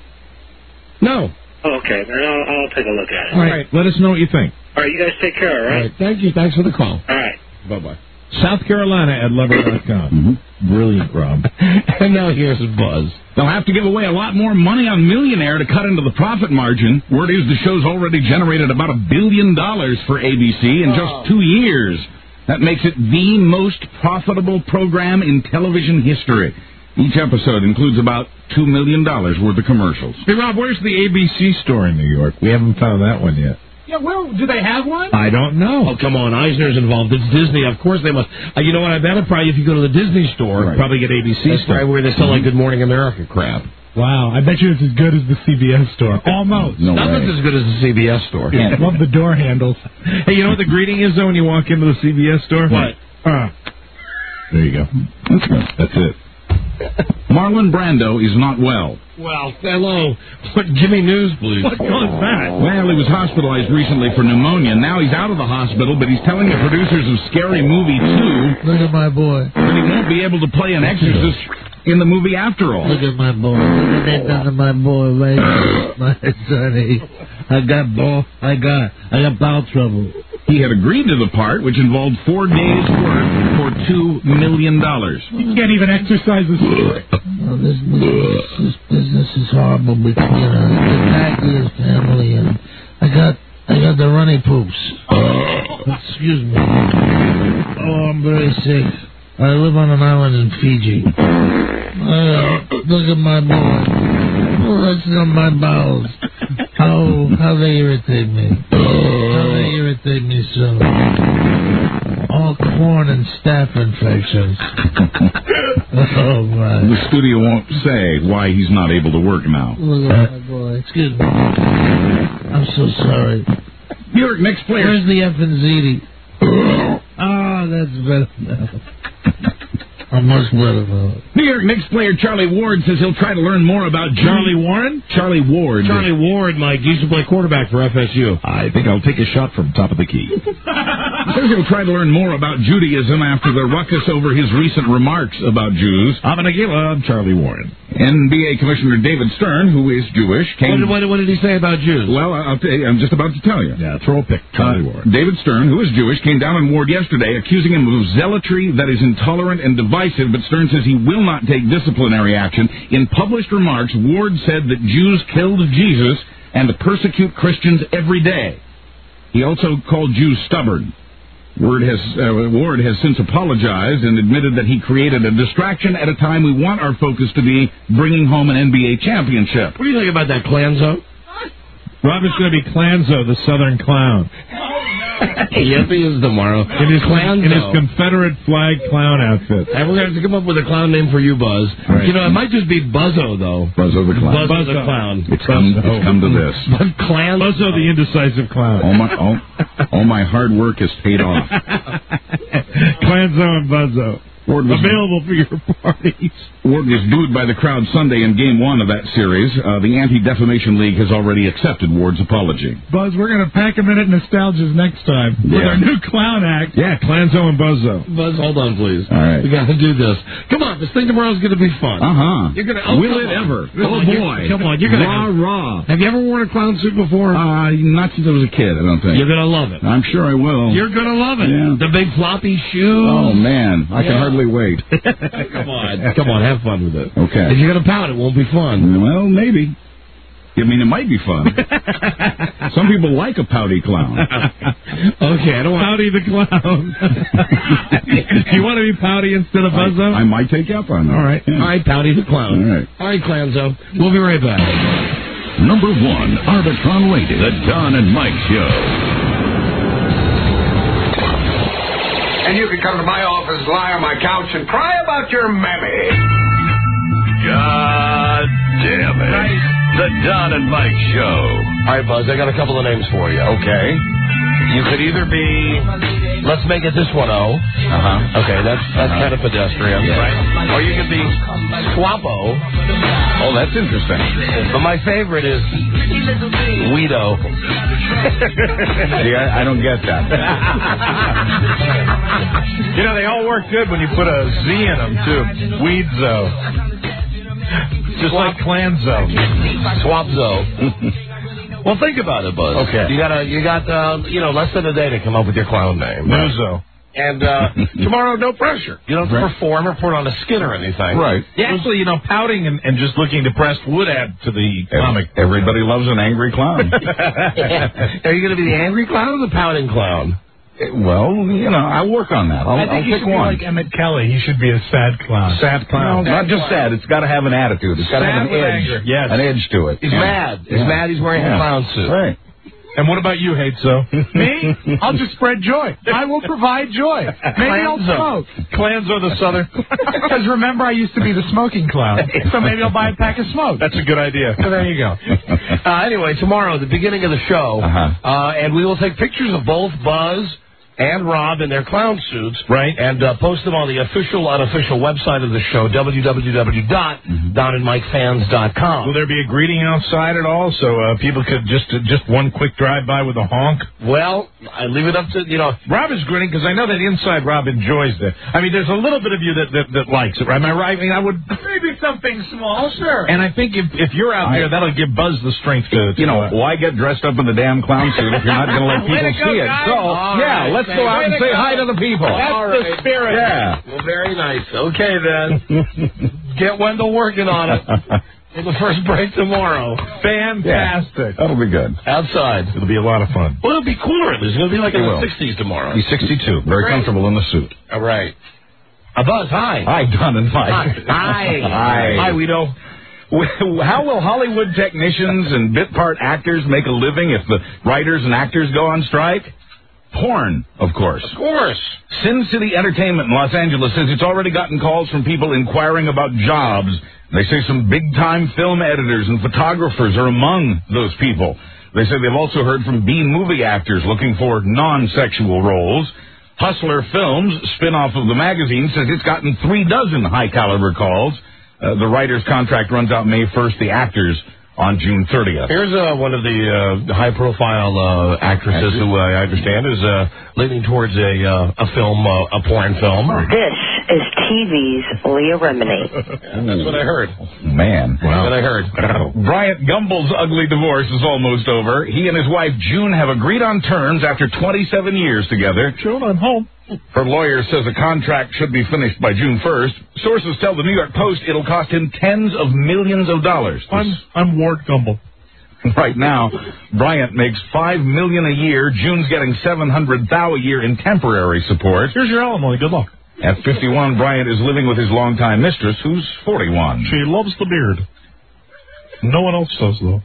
No. Oh, okay, then I'll, I'll take a look at it. All right, let us know what you think. All right, you guys take care, all All right? right. Thank you. Thanks for the call. All right. Bye bye. South Carolina at lover dot com. Mm-hmm. Brilliant, Rob. And now here's Buzz. They'll have to give away a lot more money on Millionaire to cut into the profit margin. Word is the show's already generated about a billion dollars for A B C in just two years. That makes it the most profitable program in television history. Each episode includes about two million dollars worth of commercials. Hey, Rob, where's the A B C store in New York? We haven't found that one yet. Yeah, well, do they have one? I don't know. Oh, come on. Eisner's involved. It's Disney. Of course they must. Uh, you know what? I bet it probably if you go to the Disney store, Right. Probably get A B C that's store. probably where they sell like Good Morning America crap. Wow, I bet you it's as good as the C B S store. Almost. No Nothing's way. as good as the C B S store. I love the door handles. Hey, you know what the greeting is, though, when you walk into the C B S store? What? Uh, there you go. That's good. That's it. Marlon Brando is not well. Well, hello. Give me news, please. What caused that? Well, he was hospitalized recently for pneumonia. Now he's out of the hospital, but he's telling the producers of Scary Movie two Look at my boy. that he won't be able to play an exorcist in the movie after all. Look at my boy. Look what they done to my boy, right? My sonny. I got ball. I got. I got bowel trouble. He had agreed to the part, which involved four days' work for two million dollars. You can't even exercise the story. Oh, this, this, this business is horrible because you know the Packy is family, and I got I got the runny poops. Excuse me. Oh, I'm very sick. I live on an island in Fiji. Uh, look at my boy. Oh, that's not my bowels. How how they irritate me. How they irritate me so. All corn and staph infections. Oh my. The studio won't say why he's not able to work now. Look at my boy. Excuse me. I'm so sorry. New York Knicks player. Where's the F and Z D? Oh, that's better now. I'm much better now. New York Knicks player Charlie Ward says he'll try to learn more about Charlie Warren. Charlie Ward. Charlie Ward, Mike, used to play quarterback for F S U. I think I'll take a shot from top of the key. He says he'll try to learn more about Judaism after the ruckus over his recent remarks about Jews. I'm an Agila, Charlie Warren. N B A Commissioner David Stern, who is Jewish, came... What, what, what did he say about Jews? Well, I'll tell you, I'm just about to tell you. Yeah, throw a pick, Charlie Uh, Warren. David Stern, who is Jewish, came down on Ward yesterday accusing him of zealotry that is intolerant and divisive, but Stern says he will not take disciplinary action. In published remarks, Ward said that Jews killed Jesus and persecute Christians every day. He also called Jews stubborn. Ward has, uh, Ward has since apologized and admitted that he created a distraction at a time we want our focus to be bringing home an N B A championship. What do you think about that, Clanzo? Rob is going to be Clanzo, the Southern Clown. Yes, he is tomorrow. In his, Clownzo. in his Confederate flag clown outfit. And we're going to have to come up with a clown name for you, Buzz. Right. You know, it might just be Buzzo, though. Buzzo the clown. Buzzo the clown. It's come, it's come to this. But clown. Buzzo the indecisive clown. All my, all, all my hard work has paid off. Clanzo and Buzzo. Ward was, Available for your parties. Ward was booed by the crowd Sunday in Game One of that series. Uh, the Anti-Defamation League has already accepted Ward's apology. Buzz, we're going to pack a minute nostalgias next time with Yeah. our new clown act. Yeah, Clanzo and Buzzo. Buzz, hold on, please. All right. We got to do this. Come on, this thing tomorrow's going to be fun. Uh-huh. You're gonna, oh, Will come it on. ever? Come Oh, on, you're- boy. Come on, you're going to. Rah, rah. Have you ever worn a clown suit before? Uh, not since I was a kid, I don't think. You're going to love it. I'm sure I will. You're going to love it. Yeah. The big floppy shoes. Oh, man. I can Yeah. hardly wait. Come on. Come on, have fun with it. Okay. If you're going to pout, it won't be fun. Well, maybe. I mean, it might be fun. Some people like a pouty clown. Okay, I don't want... Pouty the clown. You want to be Pouty instead of Buzzo? I, I might take you up on that. All right. Yeah. All right, Pouty the clown. All right. All right, Clanzo. We'll be right back. Number one, Arbitron rated. The Don and Mike Show. And you can come to my office, lie on my couch, and cry about your mammy. God damn it. Right. The Don and Mike Show. All right, Buzz, I got a couple of names for you. Okay. You could either be... Let's make it this one, O. Uh-huh. Okay, that's that's Uh-huh. kind of pedestrian, Yeah. right? Or you could be Swappo. Oh, that's interesting. But my favorite is Weedo. See, I, I don't get that. You know, they all work good when you put a Z in them, too. Weedzo. Just like Clanzo. Swapzo. Well, think about it, Buzz. Okay. You got a, you got uh, you know, less than a day to come up with your clown name. Muzo. And uh, tomorrow, no pressure. You don't have to Right. perform or put on a skit or anything. Right. Yeah, actually, you know, pouting and, and just looking depressed would add to the comic. Everybody loves an angry clown. Are you going to be the angry clown or the pouting clown? Well, you know, I'll work on that. I'll, I think I'll he pick should be one. like Emmett Kelly. He should be a sad clown. Sad clown. No, not just sad. It's got to have an attitude. It's got to Sad have an with edge. anger. Yes. An edge to it. He's Yeah. mad. He's Yeah. mad he's wearing Yeah. a clown suit. Right. And what about you, Hateso? Me? I'll just spread joy. I will provide joy. Maybe I'll smoke. Clanzo the Southern. Because remember, I used to be the smoking clown. So maybe I'll buy a pack of smoke. That's a good idea. So there you go. Uh, anyway, tomorrow, the beginning of the show, Uh-huh. uh, and we will take pictures of both Buzz and Rob in their clown suits. Right. And uh, post them on the official, unofficial website of the show, w w w dot don and mike fans dot com. Will there be a greeting outside at all, so uh, people could just uh, just one quick drive by with a honk? Well, I leave it up to, you know... Rob is grinning because I know that inside Rob enjoys it. I mean, there's a little bit of you that, that, that likes it, right? Am I right? I mean, I would... Maybe something small, sure. And I think if, if you're out there, that'll give Buzz the strength to... to You know, uh, why get dressed up in the damn clown suit if you're not going to let Way people to go, see it? guys. So, All yeah, right, let's thank go you. out and Way to say go. hi to the people. That's All the right. spirit. Yeah. Well, very nice. Okay, then. Get Wendell working on it. In the first break tomorrow. Fantastic. That'll be good. Outside. It'll be a lot of fun. Well, it'll be cooler. It's going to be like It in will. the sixties tomorrow. He's sixty-two. Very Great. comfortable in the suit. All right. Uh, Buzz, hi. Hi, Don and Mike. Hi. Hi. Hi, we know. How will Hollywood technicians and bit part actors make a living if the writers and actors go on strike? Porn, of course. Of course. Sin City Entertainment in Los Angeles says it's already gotten calls from people inquiring about jobs. They say some big-time film editors and photographers are among those people. They say they've also heard from B movie actors looking for non-sexual roles. Hustler Films, spin-off of the magazine, says it's gotten three dozen high-caliber calls. Uh, the writer's contract runs out May first, the actors on June thirtieth. Here's uh, one of the uh, high-profile uh, actresses who uh, I understand is uh, leaning towards a uh, a film, uh, a porn film. This is T V's Leah Remini. That's what I heard. Man. That's what I heard. Bryant Gumbel's ugly divorce is almost over. He and his wife, June, have agreed on terms after twenty-seven years together. June, I'm home. Her lawyer says a contract should be finished by June first. Sources tell the New York Post it'll cost him tens of millions of dollars. I'm, I'm Ward Gumble. Right now, Bryant makes five million dollars a year. June's getting seven hundred thousand dollars a year in temporary support. Here's your alimony. Good luck. At fifty-one, Bryant is living with his longtime mistress, who's forty-one. She loves the beard. No one else does, though.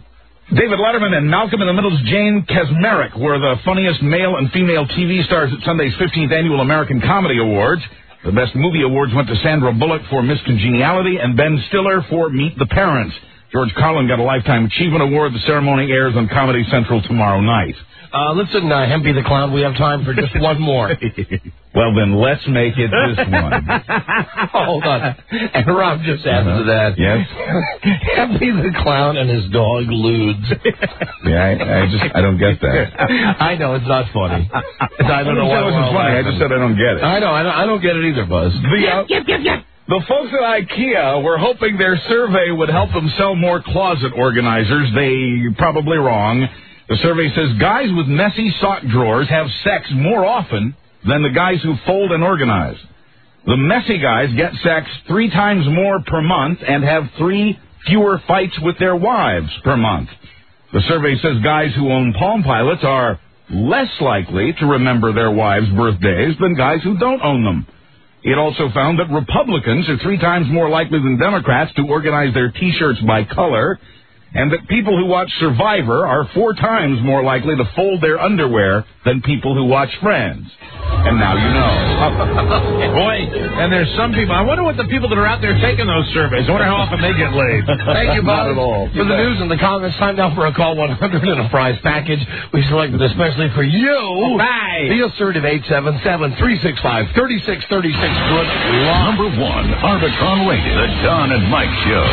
David Letterman and Malcolm in the Middle's Jane Kaczmarek were the funniest male and female T V stars at Sunday's fifteenth Annual American Comedy Awards. The Best Movie Awards went to Sandra Bullock for Miss Congeniality and Ben Stiller for Meet the Parents. George Carlin got a Lifetime Achievement Award. The ceremony airs on Comedy Central tomorrow night. Uh, listen, uh, Hempy the Clown, we have time for just one more. Well, then let's make it this one. Hold on. And Rob just added uh-huh. to that. Yes? Hempy the Clown and his dog, Ludes. Yeah, I, I just, I don't get that. I know, it's not funny. It's, I don't know why it wasn't funny. I just said I don't get it. I know, I don't, I don't get it either, Buzz. The, uh, yep, yep, yep. The folks at IKEA were hoping their survey would help them sell more closet organizers. They probably wrong. The survey says guys with messy sock drawers have sex more often than the guys who fold and organize. The messy guys get sex three times more per month and have three fewer fights with their wives per month. The survey says guys who own Palm Pilots are less likely to remember their wives' birthdays than guys who don't own them. It also found that Republicans are three times more likely than Democrats to organize their T-shirts by color, and that people who watch Survivor are four times more likely to fold their underwear than people who watch Friends. And now you know. Boy, and there's some people, I wonder what the people that are out there taking those surveys, I wonder how often they get laid. Thank you, Bob. Not at all. For the news and the comments, time now for a call one hundred and a prize package. We selected especially for you. Right. The assertive eight seven seven, three six five, three six three six. Good luck. Number one, Arbitron Radio, the Don and Mike Show.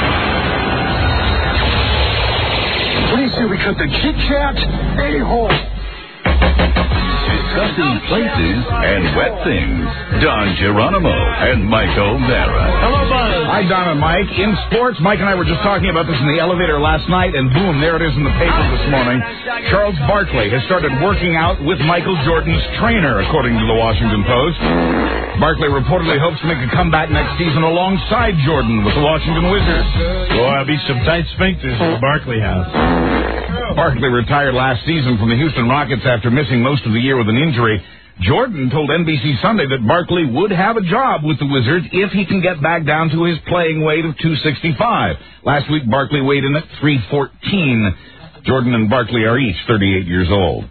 What do you say we cut the Kit Kat a-hole? Discussing places and wet things. Don Geronimo and Mike O'Mara. Hello, Buzz. Hi, Don and Mike. In sports, Mike and I were just talking about this in the elevator last night, and boom, there it is in the paper this morning. Charles Barkley has started working out with Michael Jordan's trainer, according to the Washington Post. Barkley reportedly hopes to make a comeback next season alongside Jordan with the Washington Wizards. Boy, there'll be some tight sphincters in the Barkley house. Barkley retired last season from the Houston Rockets after missing most of the year with an injury. Jordan told N B C Sunday that Barkley would have a job with the Wizards if he can get back down to his playing weight of two sixty-five. Last week, Barkley weighed in at three fourteen. Jordan and Barkley are each thirty-eight years old.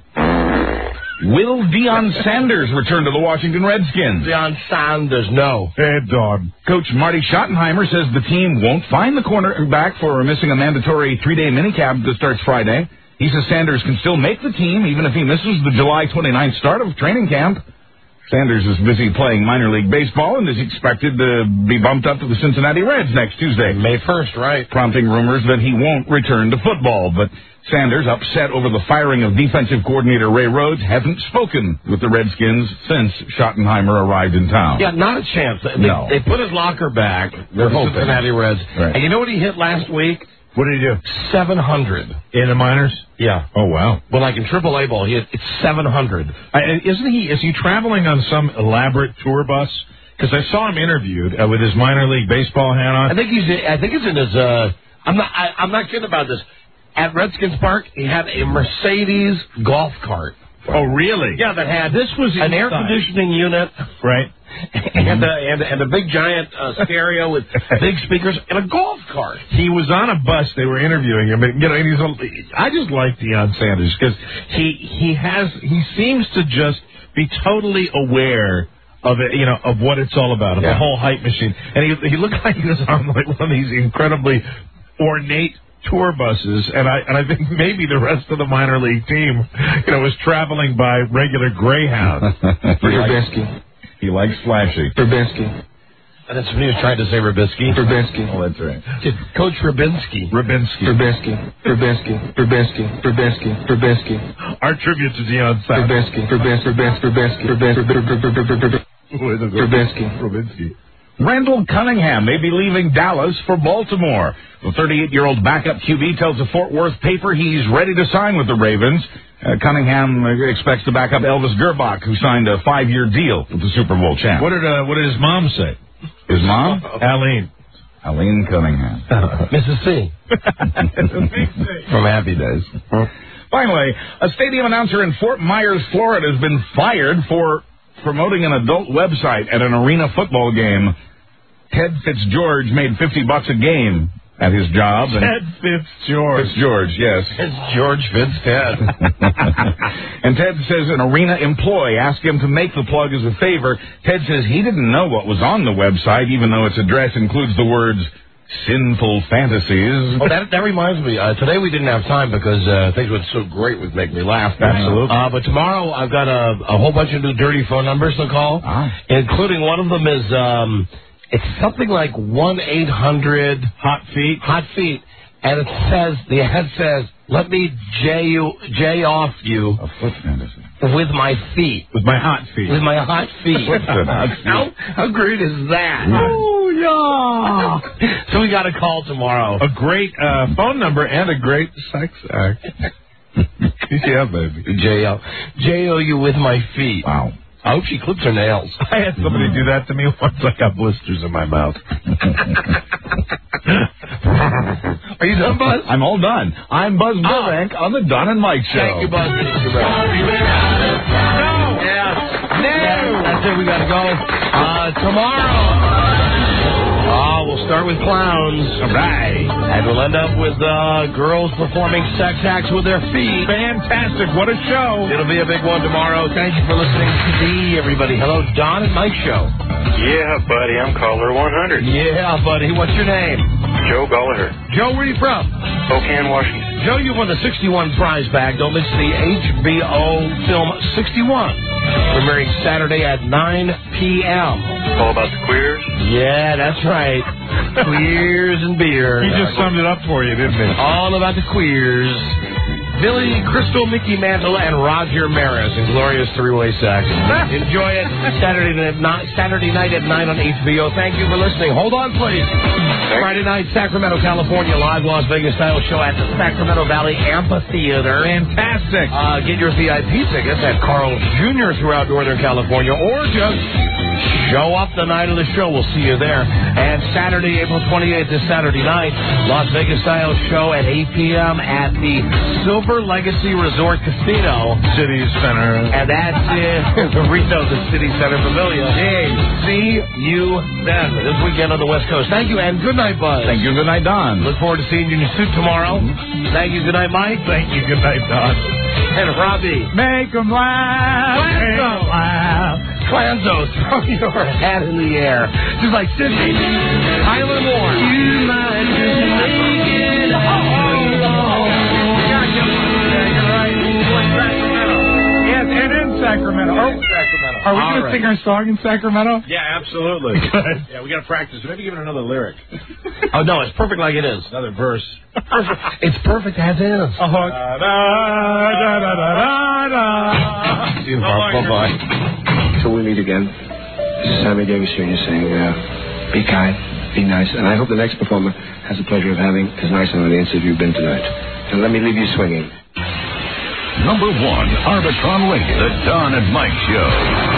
Will Deion Sanders return to the Washington Redskins? Deion Sanders, no. Hey, dog. Coach Marty Schottenheimer says the team won't find the cornerback for missing a mandatory three-day minicamp that starts Friday. He says Sanders can still make the team even if he misses the July twenty-ninth start of training camp. Sanders is busy playing minor league baseball and is expected to be bumped up to the Cincinnati Reds next Tuesday. May first, right. Prompting rumors that he won't return to football. But Sanders, upset over the firing of defensive coordinator Ray Rhodes, hasn't spoken with the Redskins since Schottenheimer arrived in town. Yeah, not a chance. They, no. they put his locker back. They're the hoping. Cincinnati Reds. Right. And you know what he hit last week? What did he do? seven hundred. In the minors? Yeah. Oh, wow. Well, like in triple A ball, he hit, it's seven hundred. Uh, isn't he, is he traveling on some elaborate tour bus? Because I saw him interviewed uh, with his minor league baseball hat on. I think he's, I think it's in his, uh, I'm not, I, I'm not kidding about this. At Redskins Park, he had a Mercedes golf cart. Oh, really? Yeah, that had this was an air conditioning unit. Right. And, a, and, a, and a big giant uh, stereo with big speakers and a golf cart. He was on a bus. They were interviewing him. And, you know, and he's a, I just like Deion Sanders because he he has he seems to just be totally aware of it, you know, of what it's all about, of yeah. the whole hype machine. And he he looked like he was on like one of these incredibly ornate tour buses, and I and I think maybe the rest of the minor league team, you know, was traveling by regular Greyhound. Trubisky. He likes flashy. Trubisky. And that's when he was trying to say Trubisky. Trubisky. Oh, that's right. Coach Rubinsky. Rubinsky. Trubisky. Trubisky. Trubisky. Trubisky. Trubisky. Our tribute to Deion Sanders. Trubisky. Trubisky. Trubisky. Trubisky. Trubisky. Rubinsky. Randall Cunningham may be leaving Dallas for Baltimore. The thirty-eight-year-old backup Q B tells a Fort Worth paper he's ready to sign with the Ravens. Uh, Cunningham expects to back up Elvis Gerbach, who signed a five-year deal with the Super Bowl champ. What did uh, what did his mom say? His mom? Aline. Aline Cunningham. Missus C. From Happy Days. Finally, a stadium announcer in Fort Myers, Florida, has been fired for promoting an adult website at an arena football game. Ted Fitzgeorge made fifty bucks a game at his job. And Ted Fitzgeorge. Fitzgeorge, yes. It's George Fitz-Ted. And Ted says an arena employee asked him to make the plug as a favor. Ted says he didn't know what was on the website, even though its address includes the words sinful fantasies. Oh, that, that reminds me. Uh, today we didn't have time because uh, things went so great with Make Me Laugh. Absolutely. Uh, but tomorrow I've got a, a whole bunch of new dirty phone numbers to call, ah. including one of them is, um, it's something like one eight hundred Hot Feet. Hot Feet. And it says, the ad says, let me J you, J off you. A foot fantasy. With my feet. With my hot feet. With my hot feet. how, how great is that? Oh, yeah. So we got a call tomorrow. A great uh, phone number and a great sex act. Yeah, baby. J O. J O you with my feet. Wow. I hope she clips her nails. I had somebody do that to me once. I got blisters in my mouth. Are you done, Buzz? I'm all done. I'm Buzz Burbank on the Don and Mike Show. Thank you, Buzz. Mister Burbank. No. Yes. No. That's it. We got to go. Uh, tomorrow. Uh, we'll start with clowns. All right. And we'll end up with uh, girls performing sex acts with their feet. Fantastic. What a show. It'll be a big one tomorrow. Thank you for listening to the everybody. Hello, Don and Mike Show. Yeah, buddy. I'm caller one hundred. Yeah, buddy. What's your name? Joe Gallagher. Joe, where are you from? Spokane, Washington. Joe, you won the sixty-one prize bag. Don't miss the H B O film sixty-one. Premiering Saturday at nine p.m. All about the queers? Yeah, that's right. Queers and beer. He just summed it up for you, didn't he? All about the queers. Billy, Crystal, Mickey Mantle, and Roger Maris in glorious three-way sex. Enjoy it Saturday night, Saturday night at nine on H B O. Thank you for listening. Hold on, please. Friday night, Sacramento, California, live Las Vegas style show at the Sacramento Valley Amphitheater. Fantastic. Uh, get your V I P tickets at Carl's Junior throughout Northern California, or just show up the night of the show. We'll see you there. And Saturday, April twenty-eighth, this Saturday night, Las Vegas style show at eight p.m. at the Silver Legacy Resort Casino. City Center. And that's in the Reno, the City Center Pavilion. Hey, see you then this weekend on the West Coast. Thank you, and good night, Buzz. Thank you. Good night, Don. Look forward to seeing you in your suit tomorrow. Thank you. Good night, Mike. Thank you. Good night, Don. And Robbie. Make them laugh. Make them laugh. Clanzo, throw your hat in the air. Just like Sydney. Tyler Moore. You might just make it all. Yes, and in Sacramento. Oh, Sacramento. Are we going to sing our song in Sacramento? Yeah, absolutely. Good. Yeah, we got to practice. Maybe give it another lyric. Oh, no, it's perfect like it is. Another verse. It's perfect as is. A hook. Da, da, da, da, da, da. See you, bye-bye. Till we meet again, this is Sammy Davis Junior saying, uh, be kind, be nice, and I hope the next performer has the pleasure of having as nice an audience as you've been tonight. And let me leave you swinging. Number one, Arbitron Radio, the Don and Mike Show.